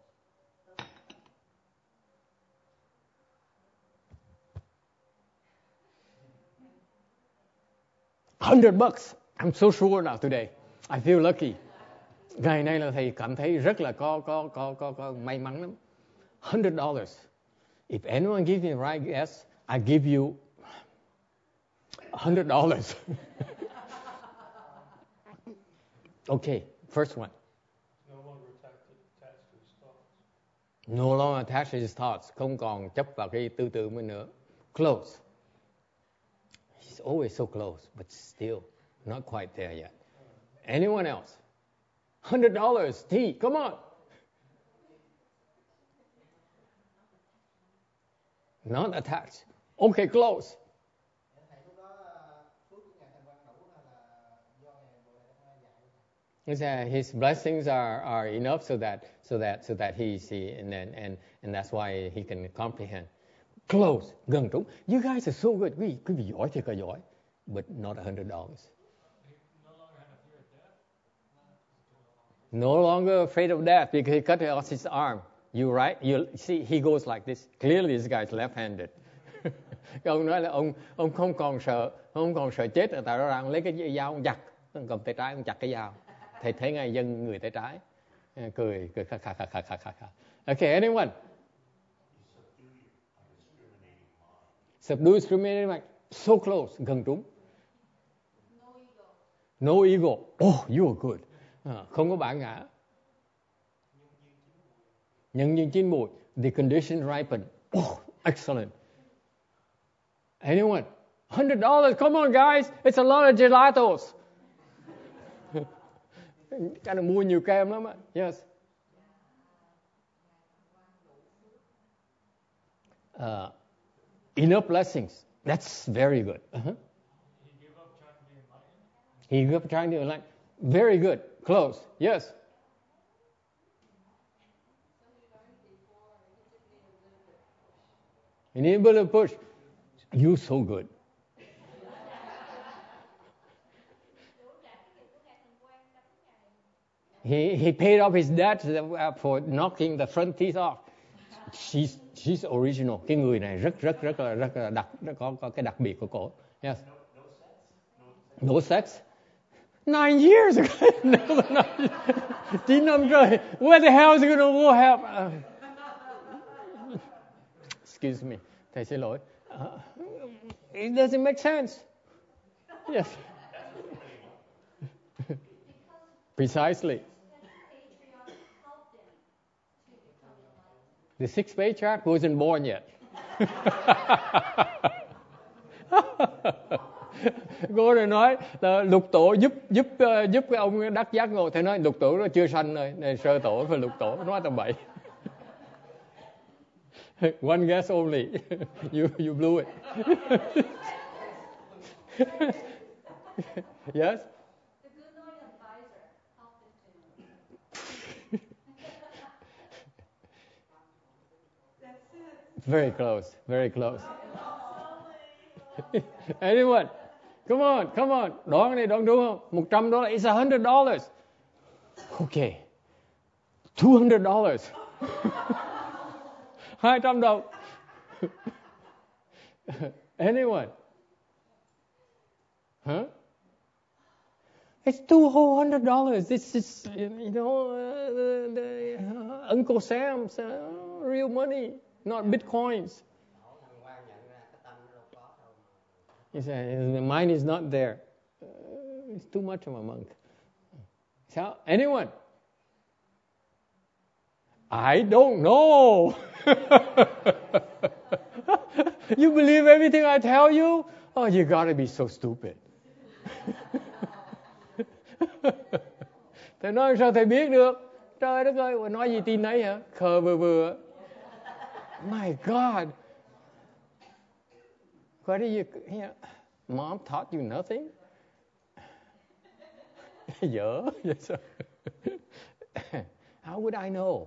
Hundred bucks. I'm so sure now today. I feel lucky. Ngày nay là thầy cảm thấy rất là có có có có, có may mắn lắm. Hundred dollars. If anyone gives me the right guess, I give you hundred dollars. Okay, first one. No longer attached to his thoughts. No longer attached to his thoughts. Không còn chấp vào cái tư tưởng mình nữa. Close. He's always so close, but still not quite there yet. Anyone else? Hundred dollars. T, come on. Not attached. Okay, close. He said his blessings are, are enough so that so that so that he see and then and and that's why he can comprehend. Close, gần trúng. You guys are so good. Quý, quý vị giỏi thiệt là giỏi, but not a hundred dollars. No longer afraid of death because he cut off his arm. You right? You see, he goes like this. Clearly, this guy is left-handed. Ông nói là ông ông không còn sợ, không còn sợ chết. Tại đó rằng lấy cái dao ông giặt, ông cầm tay trái ông chặt cái dao. Thầy thấy ngay dân người tay trái, cười cười khà khà khà khà khà khà. Okay, anyone? Subdue discriminating mind. So close, gần trúng. No ego. Oh, you are good. À, không có bản ngã. Nhân duyên chín mùi. The condition ripen. Oh, excellent. Anyone? Hundred dollars. Come on, guys. It's a lot of gelatos. Cái này mua nhiều kem lắm á. Yes. Uh, enough blessings. That's very good. Uh-huh. He gave up trying to be enlightened. He gave up trying to be enlightened. Very good. Close. Yes. You need a bit of push. You're so good. He he paid off his debt for knocking the front teeth off. She's she's original. Cái người này rất rất rất là rất là đặc, rất có có cái đặc biệt của cổ. Yes. No, no sex. No sex. Nine years ago. Chín năm rồi. Where the hell is he gonna go help? Uh, excuse me. Thầy xin lỗi. Uh, it doesn't make sense. Yes. Precisely. The sixth patriarch wasn't born yet. Cô này nói là lục tổ giúp giúp uh, giúp cái ông đắc giác ngộ. Thầy nói lục tổ nó chưa sanh rồi, này sơ tổ và lục tổ nói tầm bậy. One guess only. you you blew it. Yes. The good Lord advisor helped him to. That's it. Very close. Very close. Anyone? Come on, come on. Đoán này đoán đúng không? Một trăm đô la. It's a hundred dollars. Okay. Two hundred dollars. Hai trăm đồng. Anyone? Huh? It's two whole hundred dollars. This is, you know, uh, the, the, uh, Uncle Sam's uh, real money, not bitcoins. He said, mine is not there. Uh, it's too much of a monk. So, anyone? I don't know. You believe everything I tell you? Oh, you gotta be so stupid. Thầy nói sao thầy biết được? Trời đất ơi, nói gì tin nấy hả? Khờ vừa vừa. My God. What do you, you know, Mom taught you nothing? Dở. How would I know?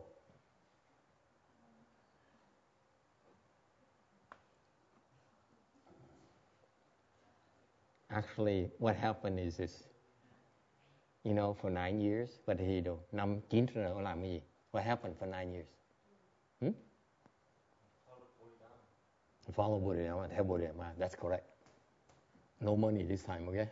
Actually, what happened is this. You know, for nine years, what did he do? Năm chín rồi làm cái gì? What happened for nine years? Hmm? Follow Bodhidharma. Theo Bodhidharma. That's correct. No money this time, okay?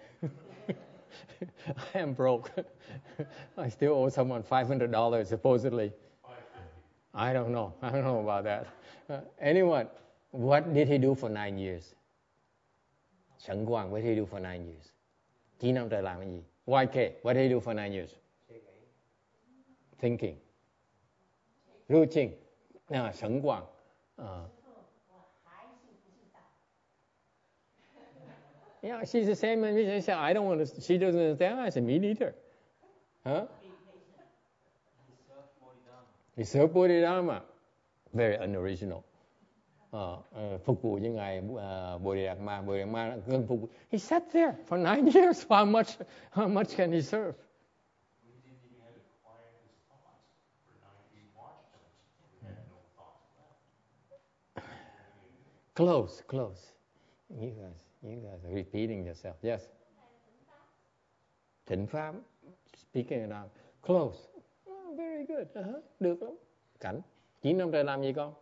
I am broke. I still owe someone five hundred dollars supposedly. I don't know. I don't know about that. Uh, anyone, what did he do for nine years? Sẵn Quang, what did he do for nine years? Chín năm trời làm cái gì? Y K, what did he do for nine years? Thinking. Ru Ching, uh, Sẵn Quang. Uh, yeah, she's the same. She said, I don't want to, she doesn't understand. I said, me neither. Huh? He served Bodhidharma. Very unoriginal. Uh, uh, phục vụ với ngài uh, Bodhidharma. Bodhidharma gần phục vụ. He sat there for nine years. How much? How much can he serve? He didn't even have to quiet his thoughts for nine. He watched them. He had no thoughts left. Close, close. You guys, you guys are repeating yourself. Yes. Thịnh Pháp. Speaking it out. Close. Oh, very good. Uh-huh. Được lắm. Cảnh. Chín năm trời làm gì con?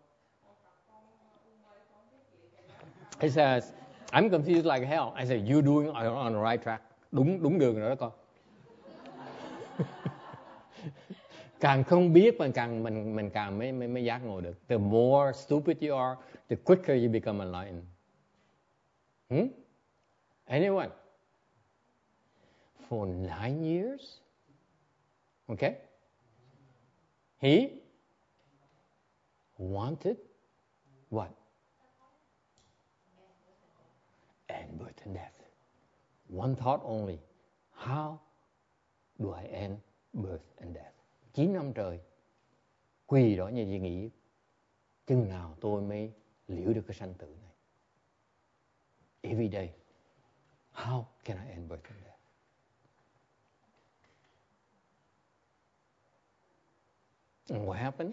He says, I'm confused like hell. I said, you're doing on the right track. Đúng đúng đường rồi đó con. Càng không biết mà càng mình mình càng mới mới mới giác ngộ được. The more stupid you are, the quicker you become enlightened. Hmm? Anyone? For nine years? Okay? He wanted what? End birth and death. One thought only. How do I end birth and death? Chín năm trời quỳ đó như vậy nghĩ chừng nào tôi mới liễu được cái sanh tử này. Every day. How can I end birth and death? And what happened?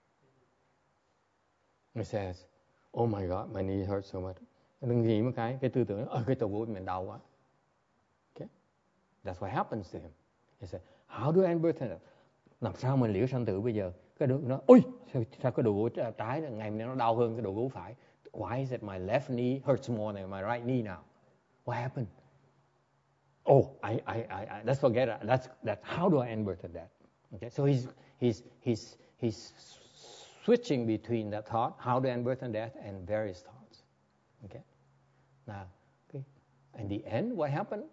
He says, oh my God, my knee hurts so much. Đừng nghĩ một cái, cái tư tưởng, ơ cái đầu gối mình đau quá. Okay? That's what happens to him. He said, how do I end birth and death? Làm sao mình liễu sanh tử bây giờ? Cái đứa nó, ôi, sao, sao cái đầu gối trái ngày nay nó đau hơn cái đầu gối phải? Why is it my left knee hurts more than my right knee now? What happened? Oh, I, I, I, I let's forget it. That's that. How do I end birth and death? Okay, so he's he's he's he's switching between that thought, how to end birth and death, and various thoughts. Okay. Now, okay. In the end, what happened?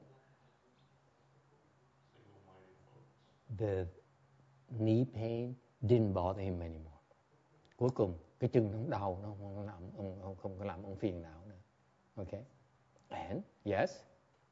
The knee pain didn't bother him anymore. Cuối cùng, cái chân nó đau, nó không làm ông, ông không có làm ông phiền não nữa. Okay. And yes.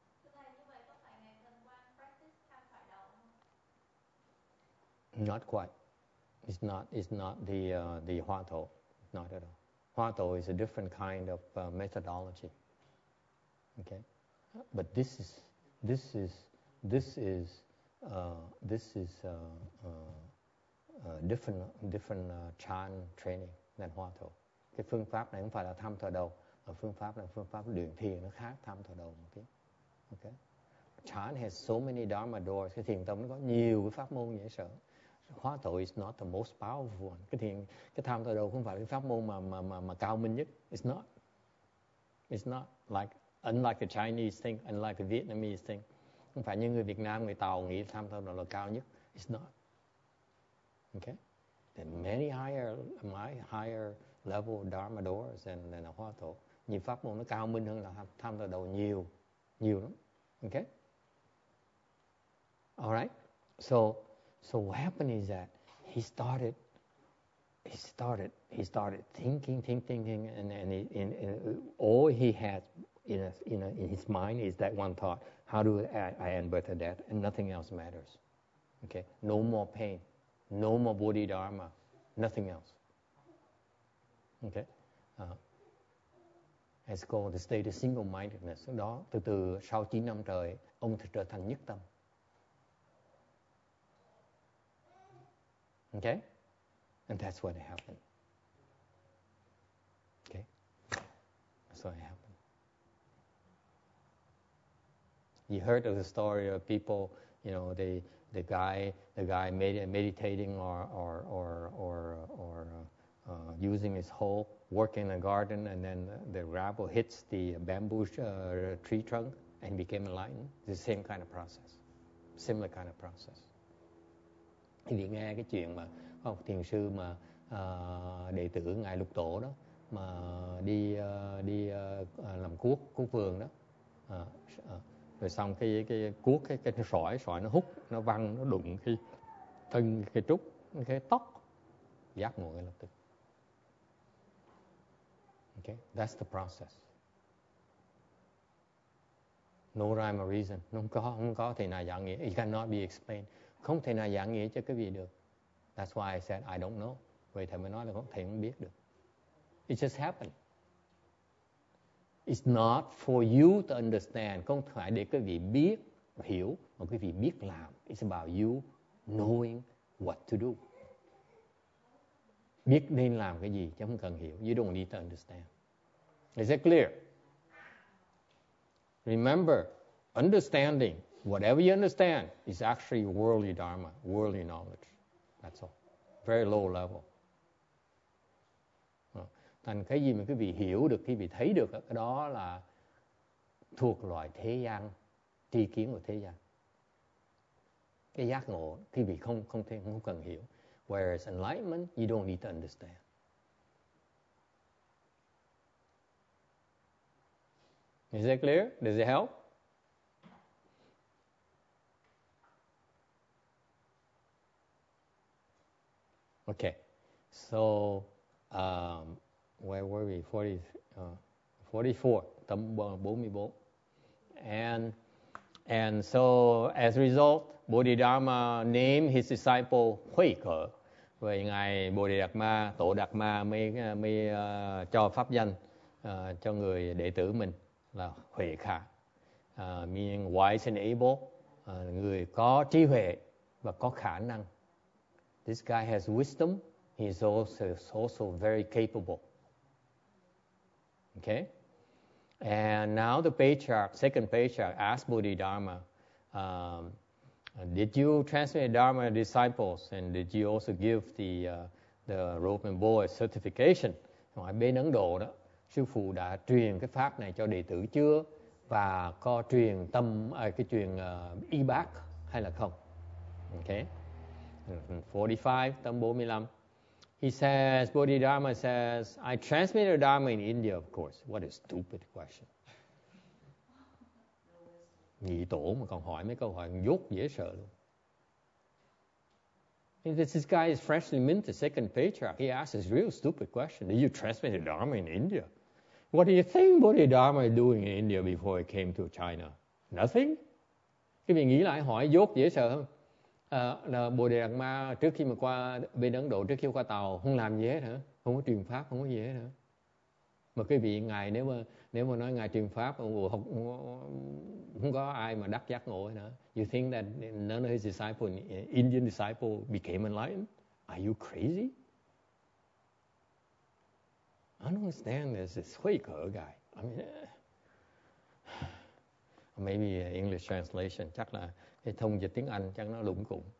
Not quite. It's not. It's not the uh, the Hoa Tổ. Not at all. Hoa Tổ is a different kind of uh, methodology. Okay, but this is this is this is uh, this is uh, uh, uh, different different uh, Chan training than Hoa Tổ. Cái phương pháp này không phải là tham thờ đầu, mà phương pháp là phương pháp luyện thiền nó khác tham thờ đầu một tí. Okay. Chan has so many Dharma doors. Cái thiền tông nó có nhiều cái pháp môn dễ sợ. Hóa Tổ is not the most powerful one. Cái thiền, cái tham thờ đầu không phải cái pháp môn mà mà mà mà cao minh nhất. It's not. It's not like unlike the Chinese thing, unlike the Vietnamese thing. Không phải như người Việt Nam, người Tàu nghĩ tham tao độ là cao nhất. It's not. Okay? There are many higher, higher level Dharma doors than, than a Hoa Tổ. Nhiều pháp môn nó cao minh hơn là tham tao đầu nhiều, nhiều lắm. Okay? All right? So, so what happened is that he started, he started, he started thinking, thinking, thinking, and, and, he, and, and all he had in, a, in, a, in his mind is that one thought: how do I, I end birth and death, and nothing else matters. Okay? No more pain, no more bodhidharma, nothing else. Okay? Uh, it's called the state of single-mindedness. Đó, từ từ sau chín năm trời, ông trở thành nhất tâm. Okay? And that's what happened. Okay? That's what happened. You heard of the story of people, you know, the the guy, the guy med- meditating or or or or, or uh, uh, using his hoe, working in the garden, and then the gravel hits the bamboo uh, tree trunk and became enlightened. It's the same kind of process, similar kind of process. Thì nghe cái chuyện mà có một thiền sư mà uh, đệ tử ngài Lục Tổ đó mà đi uh, đi uh, làm cuốc cuốc vườn đó. Uh, uh, Rồi xong cái cái cuốc cái cái sỏi sỏi nó hút, nó văng, nó đụng cái thân cái trúc, cái tóc, giác ngộ ngay lập tức. Okay, that's the process. No rhyme or reason, không có không có thể nào giảng nghĩa. It cannot be explained. Không thể nào giảng nghĩa cho cái gì được. That's why I said I don't know. Vậy thầy mới nói là không thể không biết được. It just happened. It's not for you to understand. Không phải để quý vị biết, hiểu, mà quý vị biết làm. It's about you knowing what to do. Biết nên làm cái gì chứ không cần hiểu. You don't need to understand. Is that clear? Remember, understanding, whatever you understand, is actually worldly dharma, worldly knowledge. That's all. Very low level. Thành cái gì mà quý vị hiểu được, quý vị thấy được, cái đó là thuộc loại thế gian, tri kiến của thế gian. Cái giác ngộ, quý vị không không thể không cần hiểu. Whereas enlightenment, you don't need to understand. Is that clear? Does it help? Okay. So, um, where were we? forty, uh, forty-four, tấm bốn mươi bốn. And, and so, as a result, Bodhidharma named his disciple Huệ Khở. Vậy Ngài Bodhidharma, Tổ Đạt Ma mới, mới uh, cho pháp danh uh, cho người đệ tử mình là Huệ Khả. Uh, meaning wise and able, uh, người có trí huệ và có khả năng. This guy has wisdom, he is also, also very capable. Okay? And now the patriarch, second patriarch, asked Bodhidharma, um, did you transmit the Dharma to disciples, and did you also give the uh, the rope and boy certification? Ở bên Ấn Độ đó, sư phụ đã truyền cái pháp này cho đệ tử chưa, và có truyền tâm à, cái truyền uh, y bác hay là không? Okay. forty-five, tâm bốn mươi lăm. He says, Bodhidharma says, I transmitted Dharma in India, of course. What a stupid question. Nhị tổ mà còn hỏi mấy câu hỏi dốt dễ sợ luôn. This, this guy is freshly minted, second patriarch. He asks this real stupid question. Did you transmit the Dharma in India? What do you think Bodhidharma is doing in India before he came to China? Nothing. Cái vị nghĩ lại hỏi dốt dễ sợ không? À, là Bodhidharma trước khi mà qua bên Ấn Độ, trước khi qua tàu không làm gì hết hả? Không có truyền pháp, không có gì hết hả? Mà cái vị ngài nếu mà nếu mà nói ngài truyền pháp không, không, không có ai mà đắc giác ngộ nữa. You think that none of his disciples, Indian disciples, became enlightened? Are you crazy? I don't understand this. This Huệ Khở guy. I mean, maybe English translation, chắc là cái thông dịch tiếng Anh chắc nó lủng củng.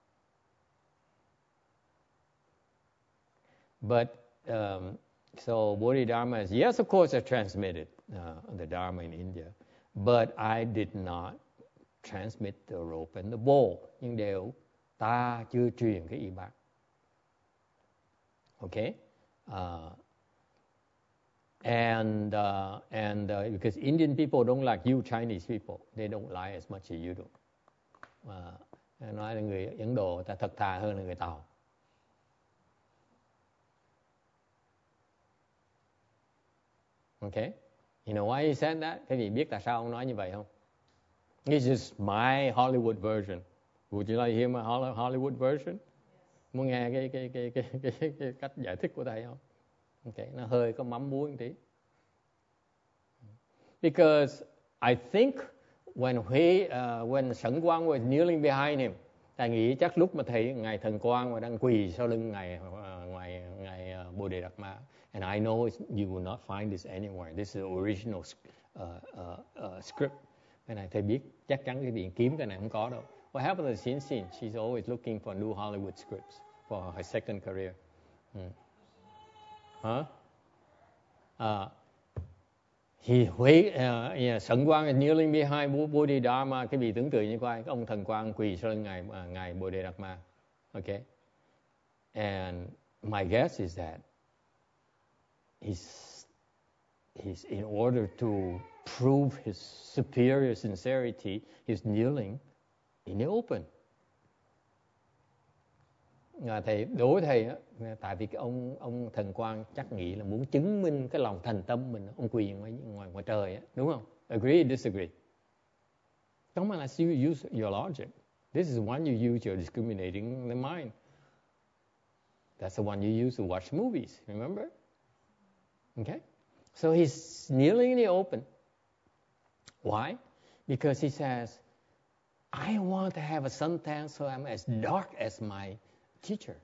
But um, so Bodhidharma is, yes, of course I transmitted uh, the Dharma in India, but I did not transmit the rope and the bowl, nhưng đều ta chưa truyền cái y bác. Okay, uh, and uh, and uh, because Indian people don't like you Chinese people, they don't lie as much as you do. Uh, nói là người Ấn Độ người ta thật thà hơn là người Tàu. Okay, you know why he said that? Các vị biết tại sao ông nói như vậy không? It's just my Hollywood version. Would you like to hear my Hollywood version? Muốn nghe cái cái cái cái cái, cái, cái cách giải thích của thầy không? Okay, nó hơi có mắm muối một tí. Because I think when he, uh, when Sẩn Quang was kneeling behind him, thầy nghĩ chắc lúc mà thầy ngài Thần Quang mà đang quỳ sau lưng ngài uh, ngài ngài uh, Bồ Đề Đạt Ma, and I know you will not find this anywhere. This is the original uh, uh, uh, script. Cái này thầy biết chắc chắn cái việc kiếm cái này không có đâu. What happened to Xin Xin? She's always looking for new Hollywood scripts for her second career. Hmm. Huh? Uh, he wait, uh, yeah, Sẩn Quang is kneeling behind Bodhidharma. Cái vị tưởng tượng như coi, ông Thần Quang quỳ sau lưng ngài uh, ngài Bồ Đề Đạt Ma. Okay, and my guess is that he's he's in order to prove his superior sincerity, he's kneeling in the open. À, thầy đối với thầy á, tại vì cái ông ông Thần Quang chắc nghĩ là muốn chứng minh cái lòng thành tâm mình, ông quỳ ngoài ngoài, ngoài trời á, đúng không? Agree, disagree? Come on, let's you use your logic. This is one you use your discriminating the mind. That's the one you use to watch movies. Remember? Okay. So he's kneeling in the open. Why? Because he says, I want to have a suntan so I'm as dark as my teacher.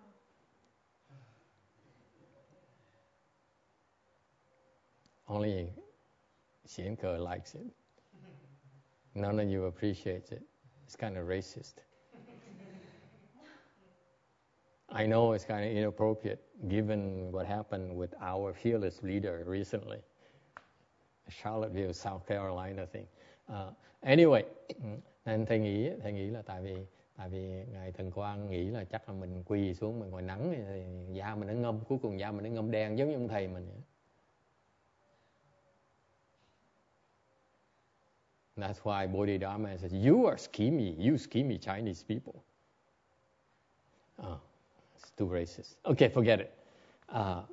Only Xian Ke likes it. None of you appreciate it. It's kind of racist. I know it's kind of inappropriate given what happened with our fearless leader recently. Charlottesville, South Carolina thing. Uh, anyway, nên thầy nghĩ thầy nghĩ là tại vì tại vì ngài Thần Quang nghĩ là chắc là mình quỳ xuống mình ngồi nắng thì da mình nó ngâm, cuối cùng da mình nó ngâm đen giống như ông thầy mình. That's why Bodhidharma says, you are schemy, you schemy Chinese people. Oh, it's too racist. Okay, forget it. Uh,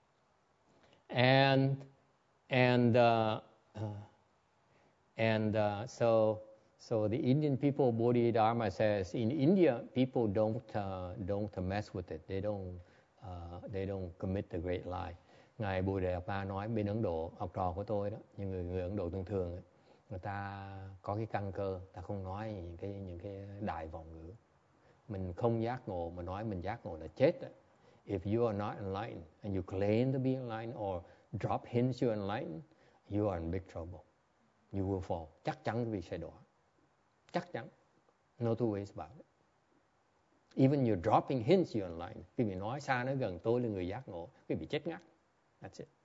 and and uh, uh, and uh, so so the Indian people, Bodhidharma says, in India, people don't uh, don't mess with it. They don't uh, they don't commit the great lie. Ngài Bồ Đề Đạt Ma nói bên Ấn Độ, học trò của tôi đó, những người người Ấn Độ thường thường ấy, người ta có cái căn cơ, ta không nói những cái những cái đại vọng ngữ. Mình không giác ngộ mà nói mình giác ngộ là chết đó. If you are not enlightened and you claim to be enlightened or drop hints you're enlightened, you are in big trouble. You will fall. Chắc chắn quý vị sẽ đọa. Chắc chắn. No two ways about it. Even you're dropping hints you're enlightened. Quý vị nói xa nói gần tôi là người giác ngộ, quý vị chết ngắt. That's it.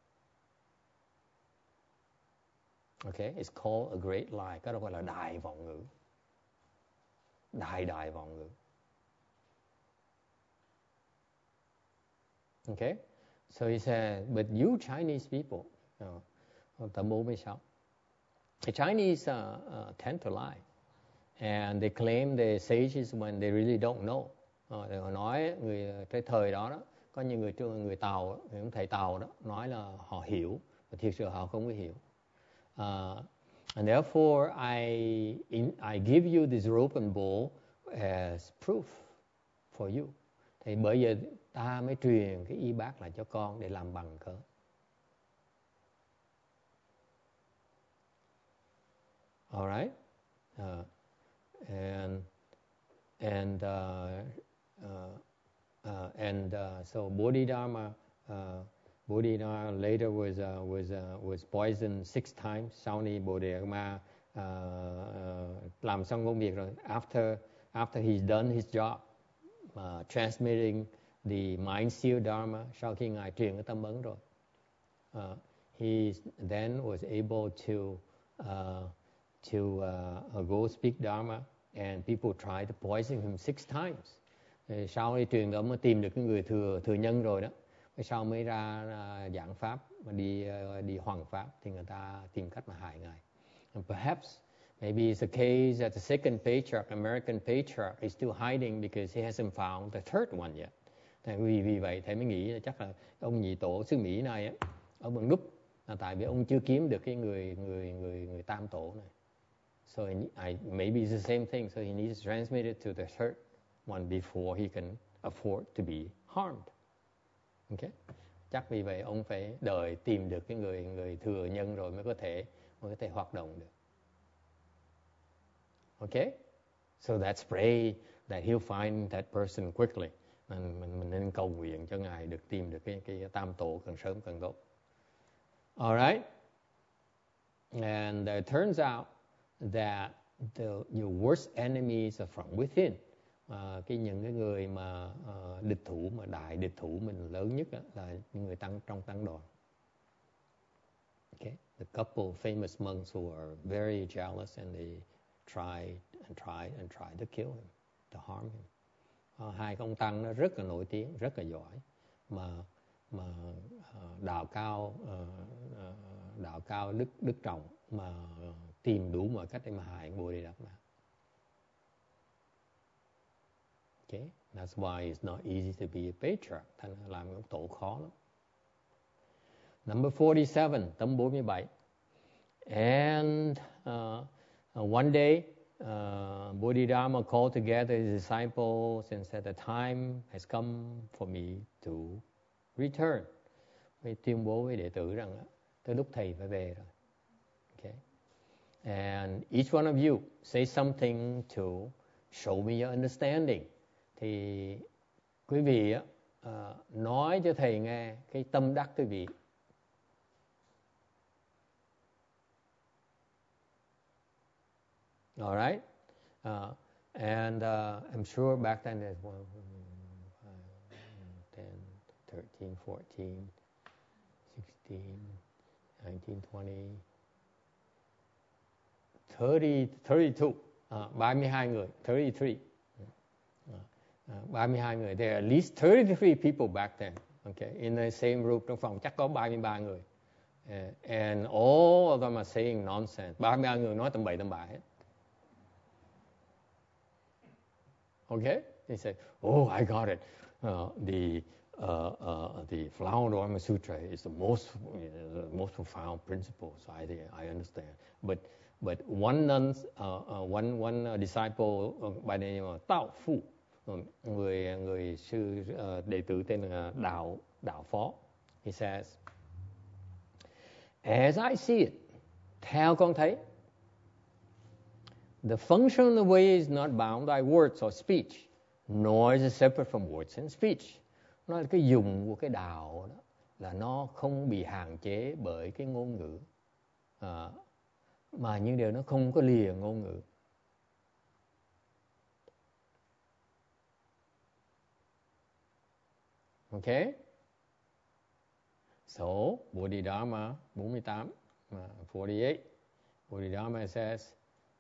Okay, it's called a great lie. Cái đó gọi là đại vọng ngữ. Đại đại vọng ngữ. Okay, so he said, but you Chinese people, tầm bốn mươi sáu, the Chinese uh, uh, tend to lie, and they claim they're sages when they really don't know. Uh, họ nói người cái thời đó đó, có những người người Tàu, những thầy Tàu đó nói là họ hiểu, mà thực sự họ không có hiểu. Uh, and therefore, I in, I give you this rope and bowl as proof for you. Thì bởi giờ ta mới truyền cái y bác lại cho con để làm bằng cớ. All right, uh, and and uh, uh, uh, and uh, so Bodhidharma, uh, Bodhidharma later was uh, was uh, was poisoned six times. Sau này Bồ Đề Ma uh, uh, làm xong công việc rồi. After after he's done his job, uh, transmitting the mind seal dharma, sau khi ngài truyền cái tâm ấn rồi, uh, he then was able to uh, to uh, go speak Dharma, and people tried to poison him six times. Thì sau đi truyền đó mới tìm được cái người thừa thừa nhân rồi đó. Cái sau mới ra uh, giảng pháp mà đi uh, đi hoằng pháp thì người ta tìm cách mà hại ngài. And perhaps maybe it's the case that the second patriarch, American patriarch, is still hiding because he hasn't found the third one yet. Thì vì vì vậy thầy mới nghĩ là chắc là ông nhị tổ xứ Mỹ này á, ở bằng núp là tại vì ông chưa kiếm được cái người người người người tam tổ này. So I, maybe it's the same thing. So he needs to transmit it to the third one before he can afford to be harmed. Okay? Chắc vì vậy ông phải đợi tìm được cái người người thừa nhân rồi mới có thể mới có thể hoạt động được. Okay? So let's pray that he'll find that person quickly. Mình, mình, mình nên cầu nguyện cho ngài được tìm được cái cái tam tổ càng sớm càng tốt. All right? And it turns out that the, your worst enemies are from within. Uh, cái những cái người mà uh, địch thủ mà đại địch thủ mình lớn nhất đó, là những người tăng trong tăng đoàn. Okay, the couple of famous monks who are very jealous and they tried and tried and tried to kill him, to harm him. Uh, hai ông tăng nó rất là nổi tiếng, rất là giỏi, mà mà uh, đạo cao uh, uh, đạo cao đức đức trọng mà uh, tìm đủ mọi cách để mà hại Bodhidharma. Okay, that's why it's not easy to be a patriarch. Thành làm ông tổ khó lắm. Number forty-seven, tấm bốn mươi bảy. And uh, one day, uh, Bodhidharma called together his disciples and said, the time has come for me to return. Mới tuyên bố với đệ tử rằng tới lúc thầy phải về rồi. Okay. And each one of you say something to show me your understanding. Thì quý vị uh, nói cho thầy nghe cái tâm đắc quý vị. All right? Uh, and uh, I'm sure back then there's one, five, ten, thirteen, fourteen, sixteen, nineteen, twenty, thirty, thirty-two, uh, ba mươi hai người, thirty-three. Uh, ba mươi hai người. There are at least thirty-three people back then. Okay, in the same room, trong phòng chắc có ba mươi ba người. Uh, and all of them are saying nonsense. ba mươi ba người nói tầm bậy tầm bạ hết. Okay, they say, oh, I got it. Uh, the uh, uh, the Flower Dharma Sutra is the most you know, the most profound principle. So I think I understand. But but one nun, uh, uh, one one uh, disciple by the name of Tao Fu, người người sư uh, đệ tử tên là Đạo Đạo Phó. He says, as I see it, theo con thấy, the function of the way is not bound by words or speech, nor is it separate from words and speech. Nó là cái dùng của cái đạo đó, là nó không bị hạn chế bởi cái ngôn ngữ, à, mà những điều nó không có lìa ngôn ngữ. Okay? So, Bodhidharma bốn mươi tám, uh, forty-eight, Bodhidharma says,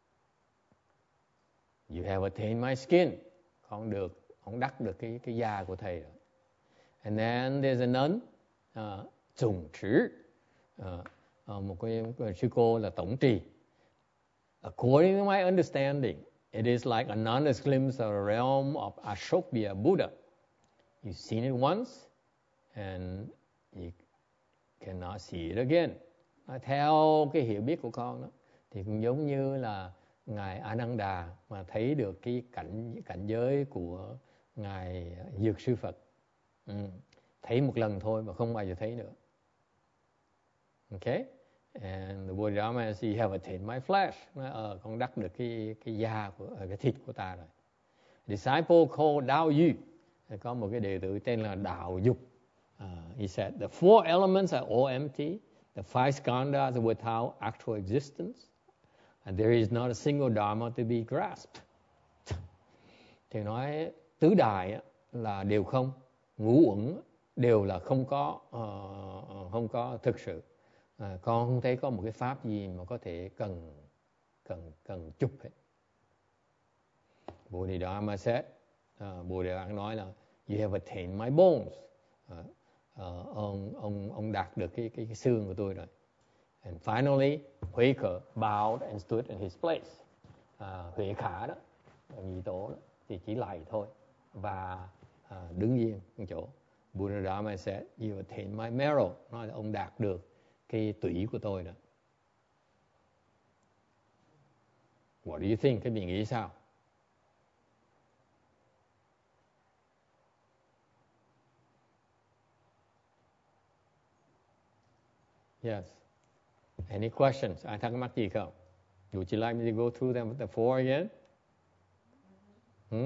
you have attained my skin. Con được, con đắc được cái cái da của thầy rồi. And then there's a nun, uh, Trùng Trữ, uh, uh, một cái, cái sư cô là tổng trì. According to my understanding, it is like Ananda's glimpse of the realm of Ashokvya Buddha. You've seen it once, and you cannot see it again. Theo cái hiểu biết của con đó, thì cũng giống như là Ngài Ananda mà thấy được cái cảnh cảnh giới của Ngài Dược Sư Phật. Ừ. Thấy một lần thôi mà không bao giờ thấy nữa. Okay? And the Bodhidharma says, you have attained my flesh. Nói, ờ, con đắc được cái cái da của cái thịt của ta rồi. Disciple called Dao Yu. Có một cái đệ tử tên là Đạo Dục. Uh, he said, the four elements are all empty. The five skandhas are without actual existence. And there is not a single dharma to be grasped. Thì nói tứ đại là đều không, ngũ uẩn đều là không có uh, không có thực sự. Uh, con không thấy có một cái pháp gì mà có thể cần cần cần chụp hết. Bodhidharma said, uh, Bodhidharma nói là you have attained my bones. Uh, uh, ông ông ông đạt được cái cái, cái xương của tôi rồi. And finally, Huệ Khả bowed and stood in his place. Uh, Huệ Khả đó, nhị tổ đó, thì chỉ lạy thôi và uh, đứng yên ở chỗ. Bodhidharma said, you attained my marrow. Nói là ông đạt được cái tủy của tôi đó. What do you think? Các vị nghĩ sao? Yes. Any questions? Ai thắc mắc gì không? Would you like me to go through them the four again? Hmm?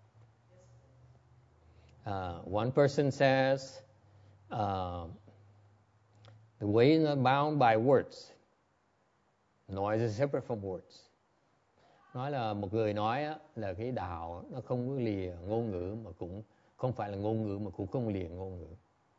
Uh, one person says, uh, the way is not bound by words. Noise is separate from words. Nói là một người nói á, là cái đạo nó không có lìa ngôn ngữ, mà cũng không phải là ngôn ngữ mà cũng không lìa ngôn ngữ.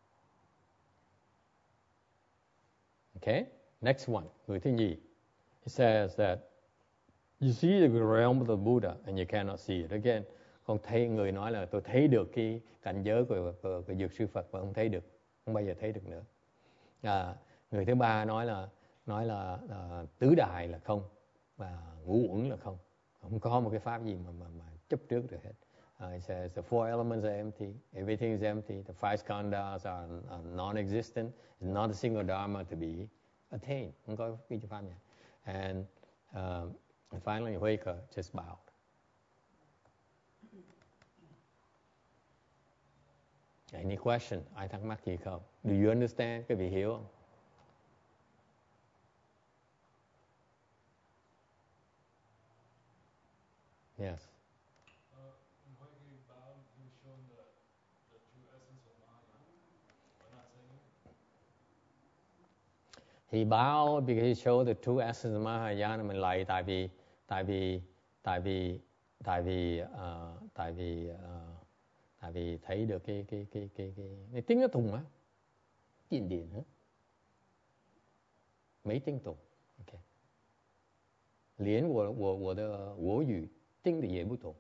Okay, next one, người thứ nhì. It says that you see the realm of the Buddha and you cannot see it again. Con thấy người nói là tôi thấy được cái cảnh giới của, của, của Dược Sư Phật mà không thấy được, không bao giờ thấy được nữa. À, người thứ ba nói là nói là uh, tứ đại là không và ngũ uẩn là không, không có một cái pháp gì mà mà, mà chấp trước được hết. Uh, it says the four elements are empty, everything is empty, the five skandhas are, are non-existent, it's not a single dharma to be attained. Không có cái pháp này. And, uh, and finally, Huệ Khả just bowed. Any question? Ai thắc mắc gì không? Do you understand? Các vị hiểu không? Yes. He bowed because he showed the true essence of Mahayana. Mình lạy tại vì tại vì tại vì tại vì uh, tại vì uh, tại vì thấy được cái cái cái cái cái, cái tiếng nó tùng á, điện điện hả? Mấy tiếng tùng, ok. Liên của của của the 我语 tiếng thì dễ不同.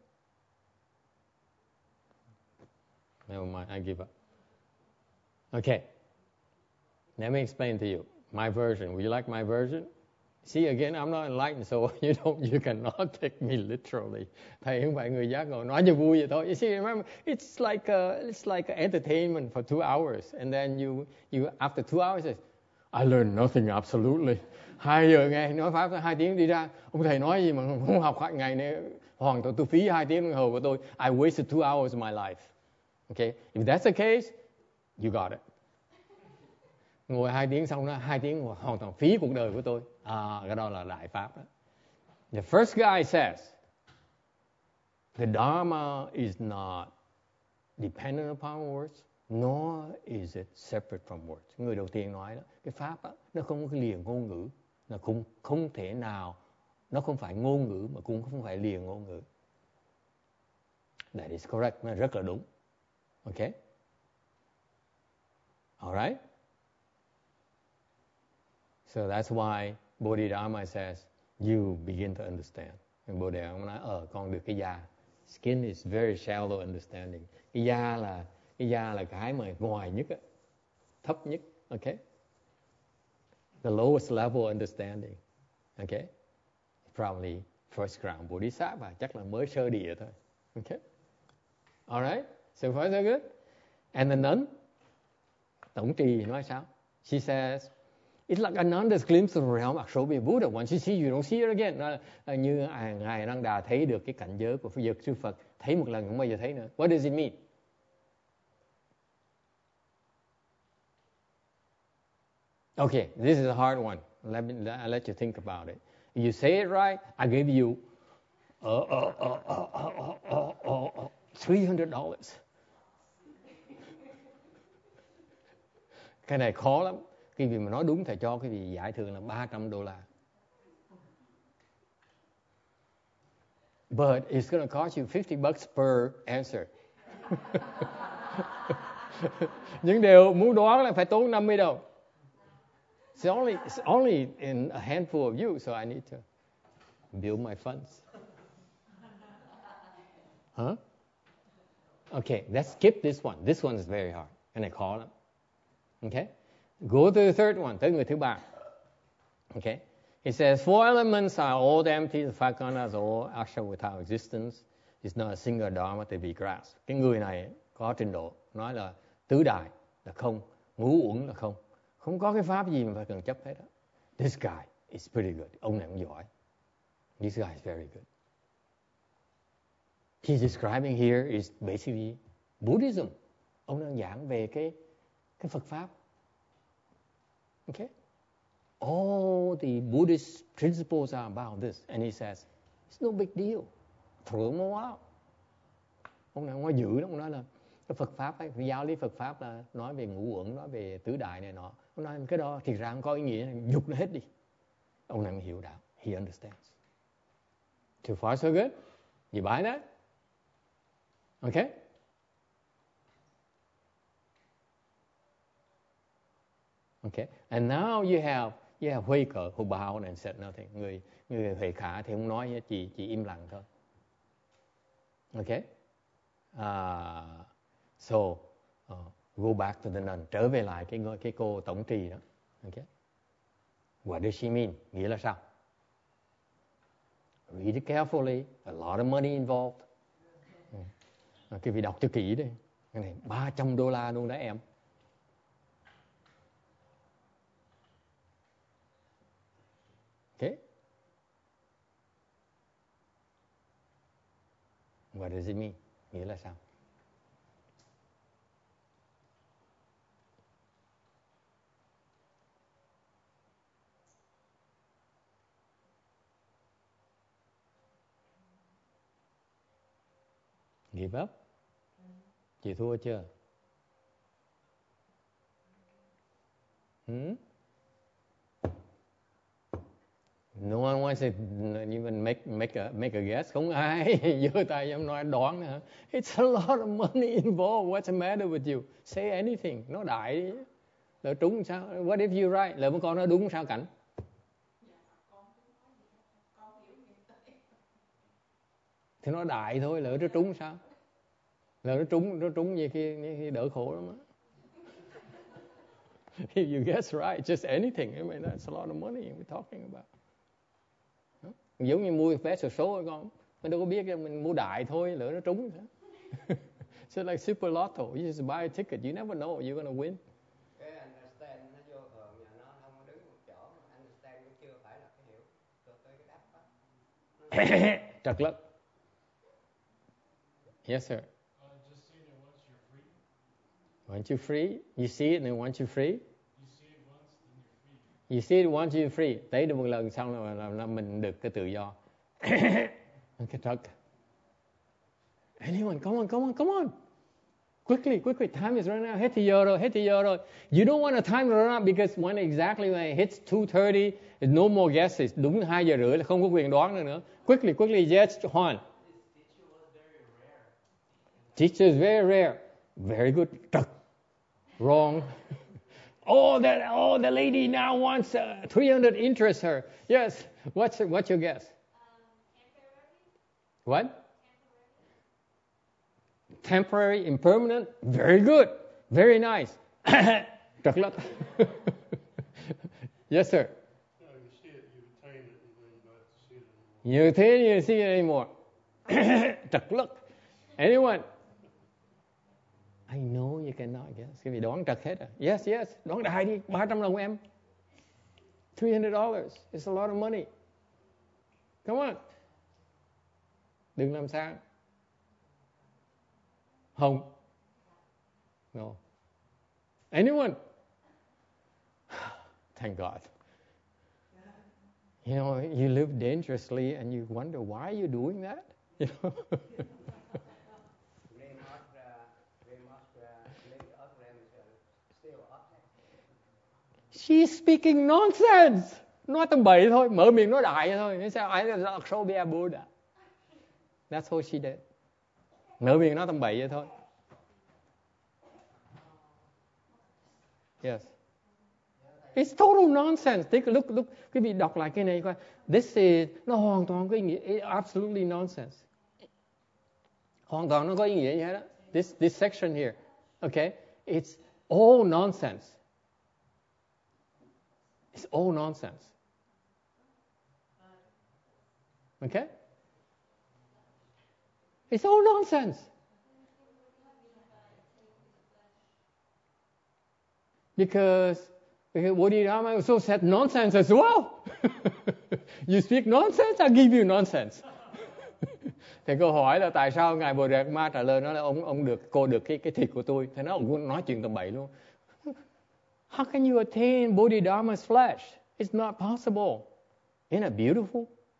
Never mind, I give up. Okay. Let me explain to you. My version. Would you like my version? See, again, I'm not enlightened, so you don't, you cannot take me literally. Thầy không phải người giác ngộ, nói cho vui vậy thôi. You see, remember, it's like a, it's like a entertainment for two hours, and then you, you after two hours, I learned nothing absolutely. Hai giờ nghe nói pháp hai tiếng đi ra, ông thầy nói gì mà không học hai ngày này, hoàn toàn tôi phí hai tiếng đồng hồ của tôi. I wasted two hours of my life. Okay, if that's the case, you got it. Ngồi hai tiếng xong đó, hai tiếng hoàn toàn phí cuộc đời của tôi. À, cái đó là đại pháp đó. The first guy says, the Dharma is not dependent upon words, nor is it separate from words. Người đầu tiên nói đó, cái pháp đó, nó không có liền ngôn ngữ, nó cũng không thể nào, nó không phải ngôn ngữ mà cũng không phải liền ngôn ngữ. That is correct, nó rất là đúng. Okay? Alright? So that's why Bodhidharma says, you begin to understand. And Bodhidharma nói, ờ, con được cái da. Skin is very shallow understanding. Cái da là, cái da là cái mà ngoài nhất, á, thấp nhất. Okay? The lowest level understanding. Okay? Probably first ground Bodhisattva, chắc là mới sơ địa thôi. Okay? Alright? So far so good? And the nun, tổng trì nói sao? She says, it's like a nun that glimpses the realm of Akshobhya Buddha. Once you see, you don't see it again. Nó, như à, Ngài Ananda thấy được cái cảnh giới của Dược Sư Phật, thấy một lần không bao giờ thấy nữa. What does it mean? Okay, this is a hard one. Let me I'll let you think about it. If you say it right, I give you uh, uh, uh, uh, uh, uh, uh, uh, three hundred dollars. Cái này khó lắm. Cái gì mà nói đúng thầy cho cái gì giải thưởng là ba trăm đô la. But it's going to cost you fifty bucks per answer. Những điều muốn đoán là phải tốn năm mươi đồng. It's only, it's only in a handful of you, so I need to. build my funds. Huh? Okay, let's skip this one. This one is very hard. Cái này khó lắm. Okay? Go to the third one. Tới người thứ ba. Okay? It says, four elements are all empty. The five khandhas are all actual without existence. It's not a single dharma to be grasped. Cái người này có trình độ nói là tứ đại là không, ngũ uẩn là không. Không có cái pháp gì mà phải cần chấp hết đó. This guy is pretty good. Ông này cũng giỏi. This guy is very good. He's describing here is basically Buddhism. Ông đang giảng về cái cái Phật pháp. Okay? All the Buddhist principles are about this. And he says, it's no big deal. Throw them all out. Ông này ông nói dữ lắm. Ông nói là cái Phật pháp ấy, cái giáo lý Phật pháp là nói về ngũ uẩn, nói về tứ đại này nọ. Ông nói cái đó thì ra không có ý nghĩa, dục nó hết đi. Ông này hiểu đạo. He understands. So far so good. You buy that? Okay? Okay. And now you have you have Huệ Khả who bowed and said nothing. Người người Huệ Khả thì không nói, chỉ chỉ im lặng thôi. Okay? Uh, so uh, go back to the nun. Trở về lại cái cái cô tổng trì đó. Okay? What does she mean? Nghĩa là sao? Read it carefully. A lot of money involved. À, cái vị đọc cho kỹ đi. Cái này ba trăm đô la luôn đó em. Okay. What does it mean? Nghĩa là sao? Give up? Chị thua chưa? Hmm? No one wants to even make make a make a guess. Không ai giơ tay em nói đoán nữa. It's a lot of money involved. What's the matter with you? Say anything. Nó đại đi. Lỡ trúng sao? What if you right? Lỡ một con nó đúng sao cảnh? Thì nó đại thôi. Lỡ nó trúng sao? Lỡ nó trúng nó trúng như khi, như khi đỡ khổ lắm á. If you guess right, just anything. I mean, that's a lot of money we're talking about. Giống như mua vé số số con, mình đâu có biết mình mua đại thôi, lỡ nó trúng. So like super lotto, you just buy a ticket, you never know you're gonna win. Cái understand nó vô thường nhà nó không có đứng một chỗ, understand cũng chưa phải là cái hiểu cho tới cái đáp á. Trật lắm. Yes sir. Uh, just say that once you're free. Once you're free, you see it and once you're free. You see it once, then You see it once you're free. you're free. Thấy được một lần xong là, là, là mình được cái tự do. Okay, truck. Anyone, come on, come on, come on. Quickly, quickly. Time is running out. Hết thì giờ rồi, hết thì giờ rồi. You don't want a time to run out because when exactly when it hits two thirty, there's no more guesses. Đúng hai giờ rưỡi là không có quyền đoán nữa nữa. Quickly, quickly, yes, Juan. Teacher is very rare. Very good. Truck. Wrong. Oh, that oh, the lady now wants uh, three hundred interests her. Yes. What's what's your guess? Um, what? Temporary, impermanent. Very good. Very nice. Trật lắm. Yes, sir. No, you see it, you attain it, and then you don't have to see it anymore. You think you see it anymore? Trật lắm. Anyone? I know you cannot guess. Cái vị đoán trật hết à? Yes, yes. Đoán đại đi. ba trăm đồng em. three hundred dollars. It's a lot of money. Come on. Đừng làm sao. Không. No. Anyone? Thank God. You know, you live dangerously and you wonder why are you doing that? You know? She's speaking nonsense. Nói tầm bậy thôi, mở miệng nói đại thôi. Nó sao I so be a Buddha. That's what she did. Mở miệng nói tầm bậy vậy thôi. Yes. It's total nonsense. Take a look, look. Quý vị đọc lại cái này coi. This is, nó hoàn toàn có ý nghĩa, it's absolutely nonsense. Hoàn toàn nó có ý nghĩa như thế đó. This, this section here, okay, it's all nonsense. It's all nonsense. Okay? It's all nonsense. Because, because Bodhidharma also said nonsense as well. You speak nonsense, I give you nonsense. Thì câu hỏi là tại sao ngài Bodhidharma trả lời nó là ông ông được cô được cái cái thịt của tôi, thì nó ông nói chuyện tầm bậy luôn. How can you attain Bodhidharma's flesh? It's not possible. Isn't it beautiful?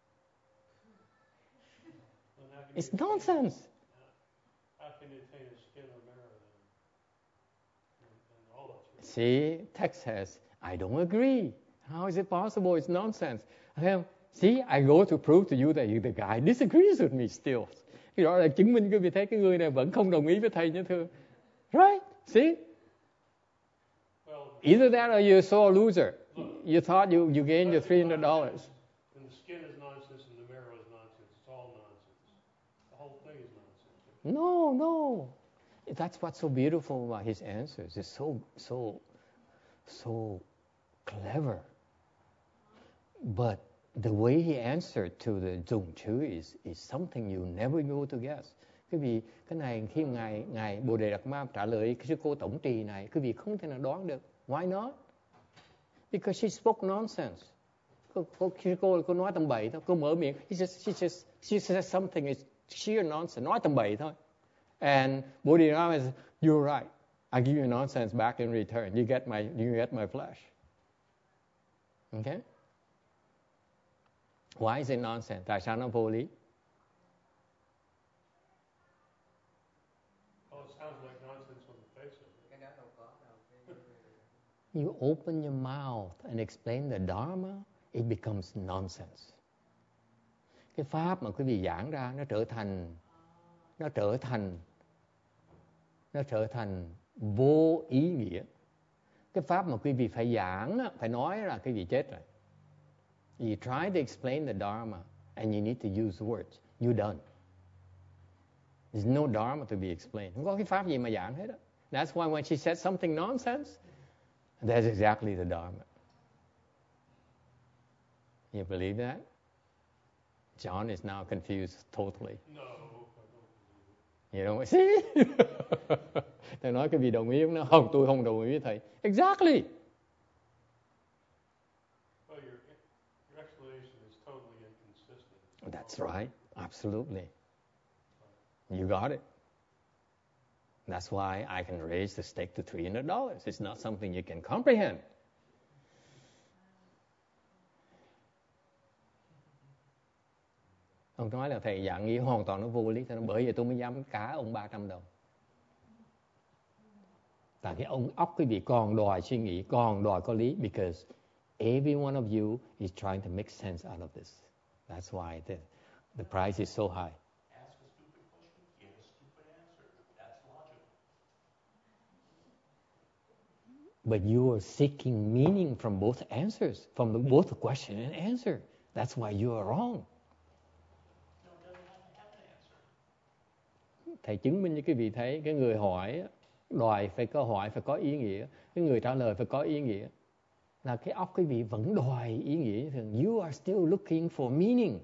It's nonsense. How can you attain the skin of mirror then? And, and all that. See, text says, I don't agree. How is it possible? It's nonsense. Okay. See, I go to prove to you that the guy disagrees with me still. Cái đó là chứng minh quý vị thấy cái người này vẫn không đồng ý với thầy như thưa. Right? See? Well, Either that or you're so a loser. You thought you, you gained your three hundred dollars. and the skin is nonsense and the mirror is nonsense. It's all nonsense. The whole thing is nonsense. No, no. That's what's so beautiful about his answers. It's so, so, so clever. But the way he answered to the Zhong Chu is, is something you never go to guess. Quý vị, cái này khi ngài ngài Bồ Đề Đạt Ma trả lời cái sư cô tổng trì này, quý vị không thể nào đoán được. Why not? Because she spoke nonsense. Cô, cô, sư cô cô nói tầm bậy thôi, cô mở miệng, she just she just she says something is sheer nonsense, nói tầm bậy thôi. And Bodhidharma says, you're right. I give you nonsense back in return. You get my you get my flesh. Okay? Why is it nonsense? Tại sao nó vô lý? Oh, it sounds like nonsense on the face of it. Cái đó đâu có đâu. Cái- You open your mouth and explain the Dharma, it becomes nonsense. Cái pháp mà quý vị giảng ra nó trở thành nó trở thành nó trở thành vô ý nghĩa. Cái pháp mà quý vị phải giảng, phải nói là quý vị chết rồi. You try to explain the Dharma and you need to use words. You're done. There's no Dharma to be explained. Không có cái pháp gì mà giảng hết á. That's why when she said something nonsense, that's exactly the Dharma. You believe that? John is now confused totally. No, I don't believe it. You know, see? Thầy nói cái vị đồng ý nó không, tôi không đồng ý với thầy. Exactly. Well, your, your explanation is totally inconsistent. That's right. Absolutely. You got it. That's why I can raise the stake to three hundred dollars. It's not something you can comprehend. Ông nói là thầy dạng nghĩ hoàn toàn nó vô lý, cho nên bởi vậy tôi mới dám cá ông ba trăm đồng. Tại cái ông óc quý vị còn đòi suy nghĩ, còn đòi có lý, because every one of you is trying to make sense out of this. That's why the, the price is so high. Ask a stupid question, get a stupid answer. That's logical. But you are seeking meaning from both answers, from the, both the question and answer. That's why you are wrong. No, it doesn't have to have an answer. Thầy chứng minh cho quý vị thấy cái người hỏi, đòi phải có hỏi, phải có ý nghĩa. Cái người trả lời phải có ý nghĩa. Là cái óc quý vị vẫn đòi ý nghĩa. You are still looking for meaning.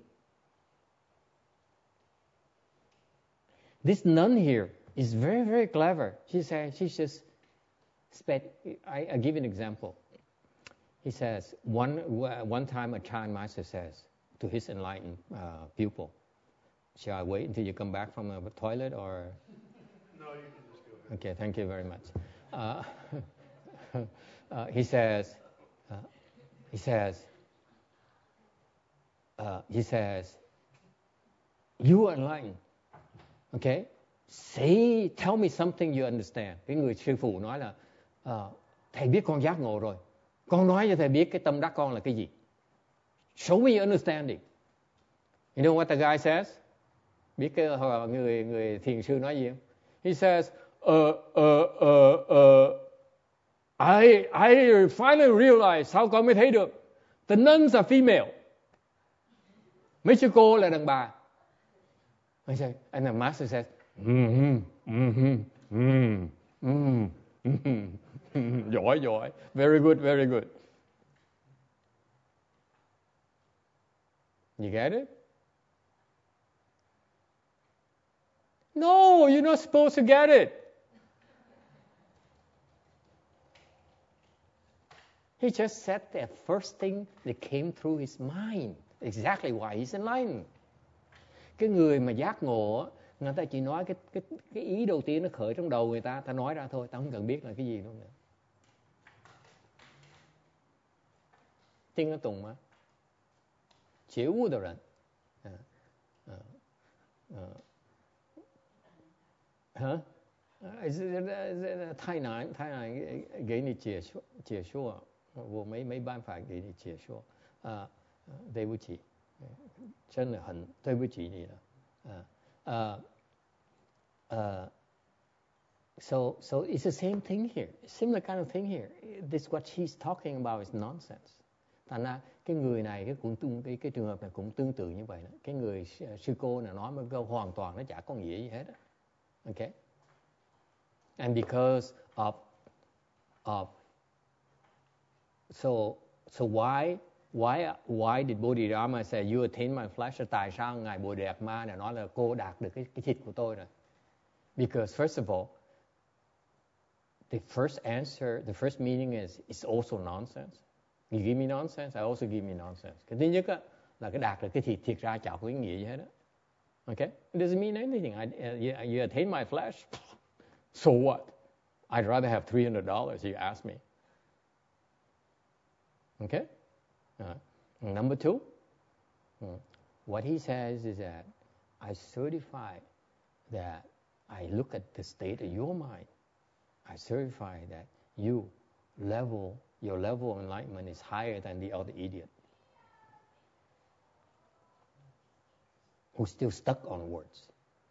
This nun here is very, very clever. She says, she just spent, I, I give an example. He says, one, one time a Chan master says to his enlightened uh, pupil, shall I wait until you come back from the toilet or... No, you can just go ahead. Okay, thank you very much. Uh, uh, he says, uh, he says, uh, he says, you are enlightened. Okay, say, tell me something you understand. Cái người sư phụ nói là, uh, thầy biết con giác ngộ rồi. Con nói cho thầy biết cái tâm đắc con là cái gì. Show me your understanding. You know what the guy says? Biết cái người người thiền sư nói gì không? He says, uh, uh, uh, uh, I, I finally realized, sau con mới thấy được, the nuns are female. Mấy sư cô là đàn bà. I say, and the master says, mm-hmm, mm-hmm, mm-hmm, mm-hmm, mm-hmm. Giỏi, giỏi. Very good, very good. You get it? No, you're not supposed to get it. He just said the first thing that came through his mind. Exactly why he's enlightened. Cái người mà giác ngộ, người ta chỉ nói cái, cái, cái ý đầu tiên nó khởi trong đầu người ta, ta nói ra thôi, ta không cần biết là cái gì đâu nữa. Tin nó tùng mà. 觉悟的人，嗯嗯嗯，啊，这太难太难给你解说解说，我没没办法给你解说啊，对不起，真的很对不起你了，啊啊呃 ，so so it's the same thing here, similar kind of thing here. This what she's talking about is nonsense. Thành ra cái người này cái cũng tương cái cái trường hợp này cũng tương tự như vậy đó. Cái người sư cô này nói một câu hoàn toàn nó chả có nghĩa gì hết đó. Okay. And because of of so so why why why did Bodhidharma say you attain my flesh? Tại sao ngài Bodhidharma này nói là cô đạt được cái cái thịt của tôi rồi? Because first of all, the first answer, the first meaning is it's also nonsense. You give me nonsense, I also give me nonsense. Cái thứ nhất á, là cái đạt được cái thịt thiệt ra chả có ý nghĩa gì hết á. Okay? It doesn't mean anything. I, uh, you, you attain my flesh. So what? I'd rather have three hundred dollars, you ask me. Okay? Uh, number two, uh, what he says is that I certify that I look at the state of your mind. I certify that you level your level of enlightenment is higher than the other idiot who's still stuck on words.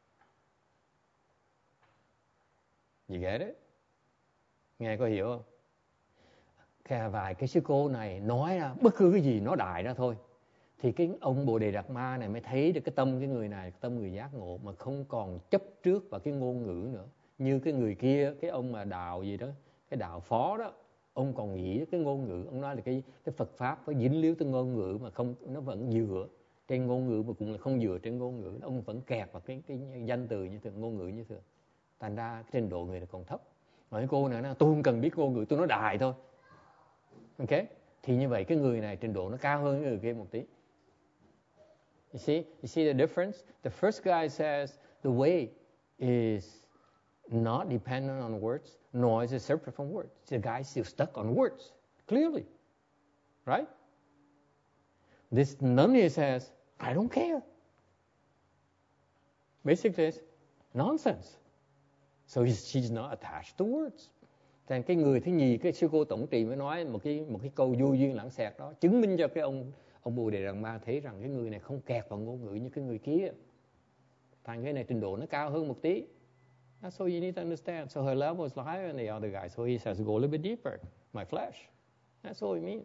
You get it? Nghe có hiểu không? Cái vài cái sư cô này nói ra bất cứ cái gì nó đại ra thôi. Thì cái ông Bồ Đề Đạt Ma này mới thấy được cái tâm cái người này, cái tâm người giác ngộ mà không còn chấp trước vào cái ngôn ngữ nữa. Như cái người kia, cái ông mà đạo gì đó, cái đạo Phó đó, ông còn nghĩ cái ngôn ngữ, ông nói là cái cái Phật pháp có dính líu tới ngôn ngữ mà không, nó vẫn dựa trên ngôn ngữ mà cũng là không dựa trên ngôn ngữ, ông vẫn kẹt vào cái cái danh từ như thường, ngôn ngữ như thường. Thành ra cái trình độ người này còn thấp. Mà cái cô này nó tôi không cần biết ngôn ngữ, tôi nói đại thôi. Ok? Thì như vậy cái người này trình độ nó cao hơn cái người kia một tí. You see, you see the difference? The first guy says the way is not dependent on words, nor is it separate from words. The guy's still stuck on words, clearly. Right? This nun here says, I don't care. Basically, it's nonsense. So she's not attached to words. Thành cái người thứ nhì, cái sư cô tổng trì mới nói một cái một cái câu vô duyên lãng xẹt đó, chứng minh cho cái ông ông Bồ Đề Đạt Ma thấy rằng cái người này không kẹt vào ngôn ngữ như cái người kia. Thành cái này trình độ nó cao hơn một tí. That's all you need to understand. So her level is higher than the other guy. So he says, go a little bit deeper. My flesh. That's all it means.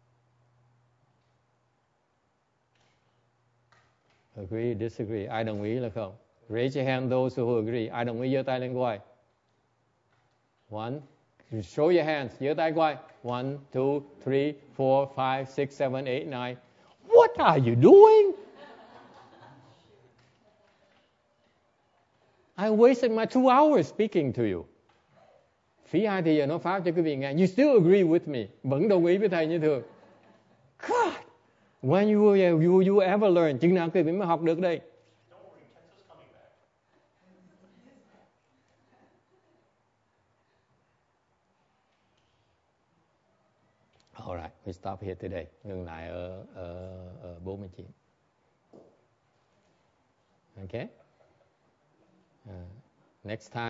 Agree, disagree. Ai đồng ý là không? Raise your hand those who agree. Ai đồng ý giơ tay lên coi. One. Show your hands. Giơ tay coi. One, two, three, four, five, six, seven, eight, nine. What are you doing? I wasted my two hours speaking to you. Phí hai thì giờ nói pháp cho quý vị nghe. You still agree with me. Vẫn đồng ý với thầy như thường. God, when you you you ever learn? Chừng nào quý vị mới học được đây? Don't worry, Tenso's coming back. All right, we stop here today. Ngừng lại ở ở, ở bốn mươi chín. Okay? Uh, next time.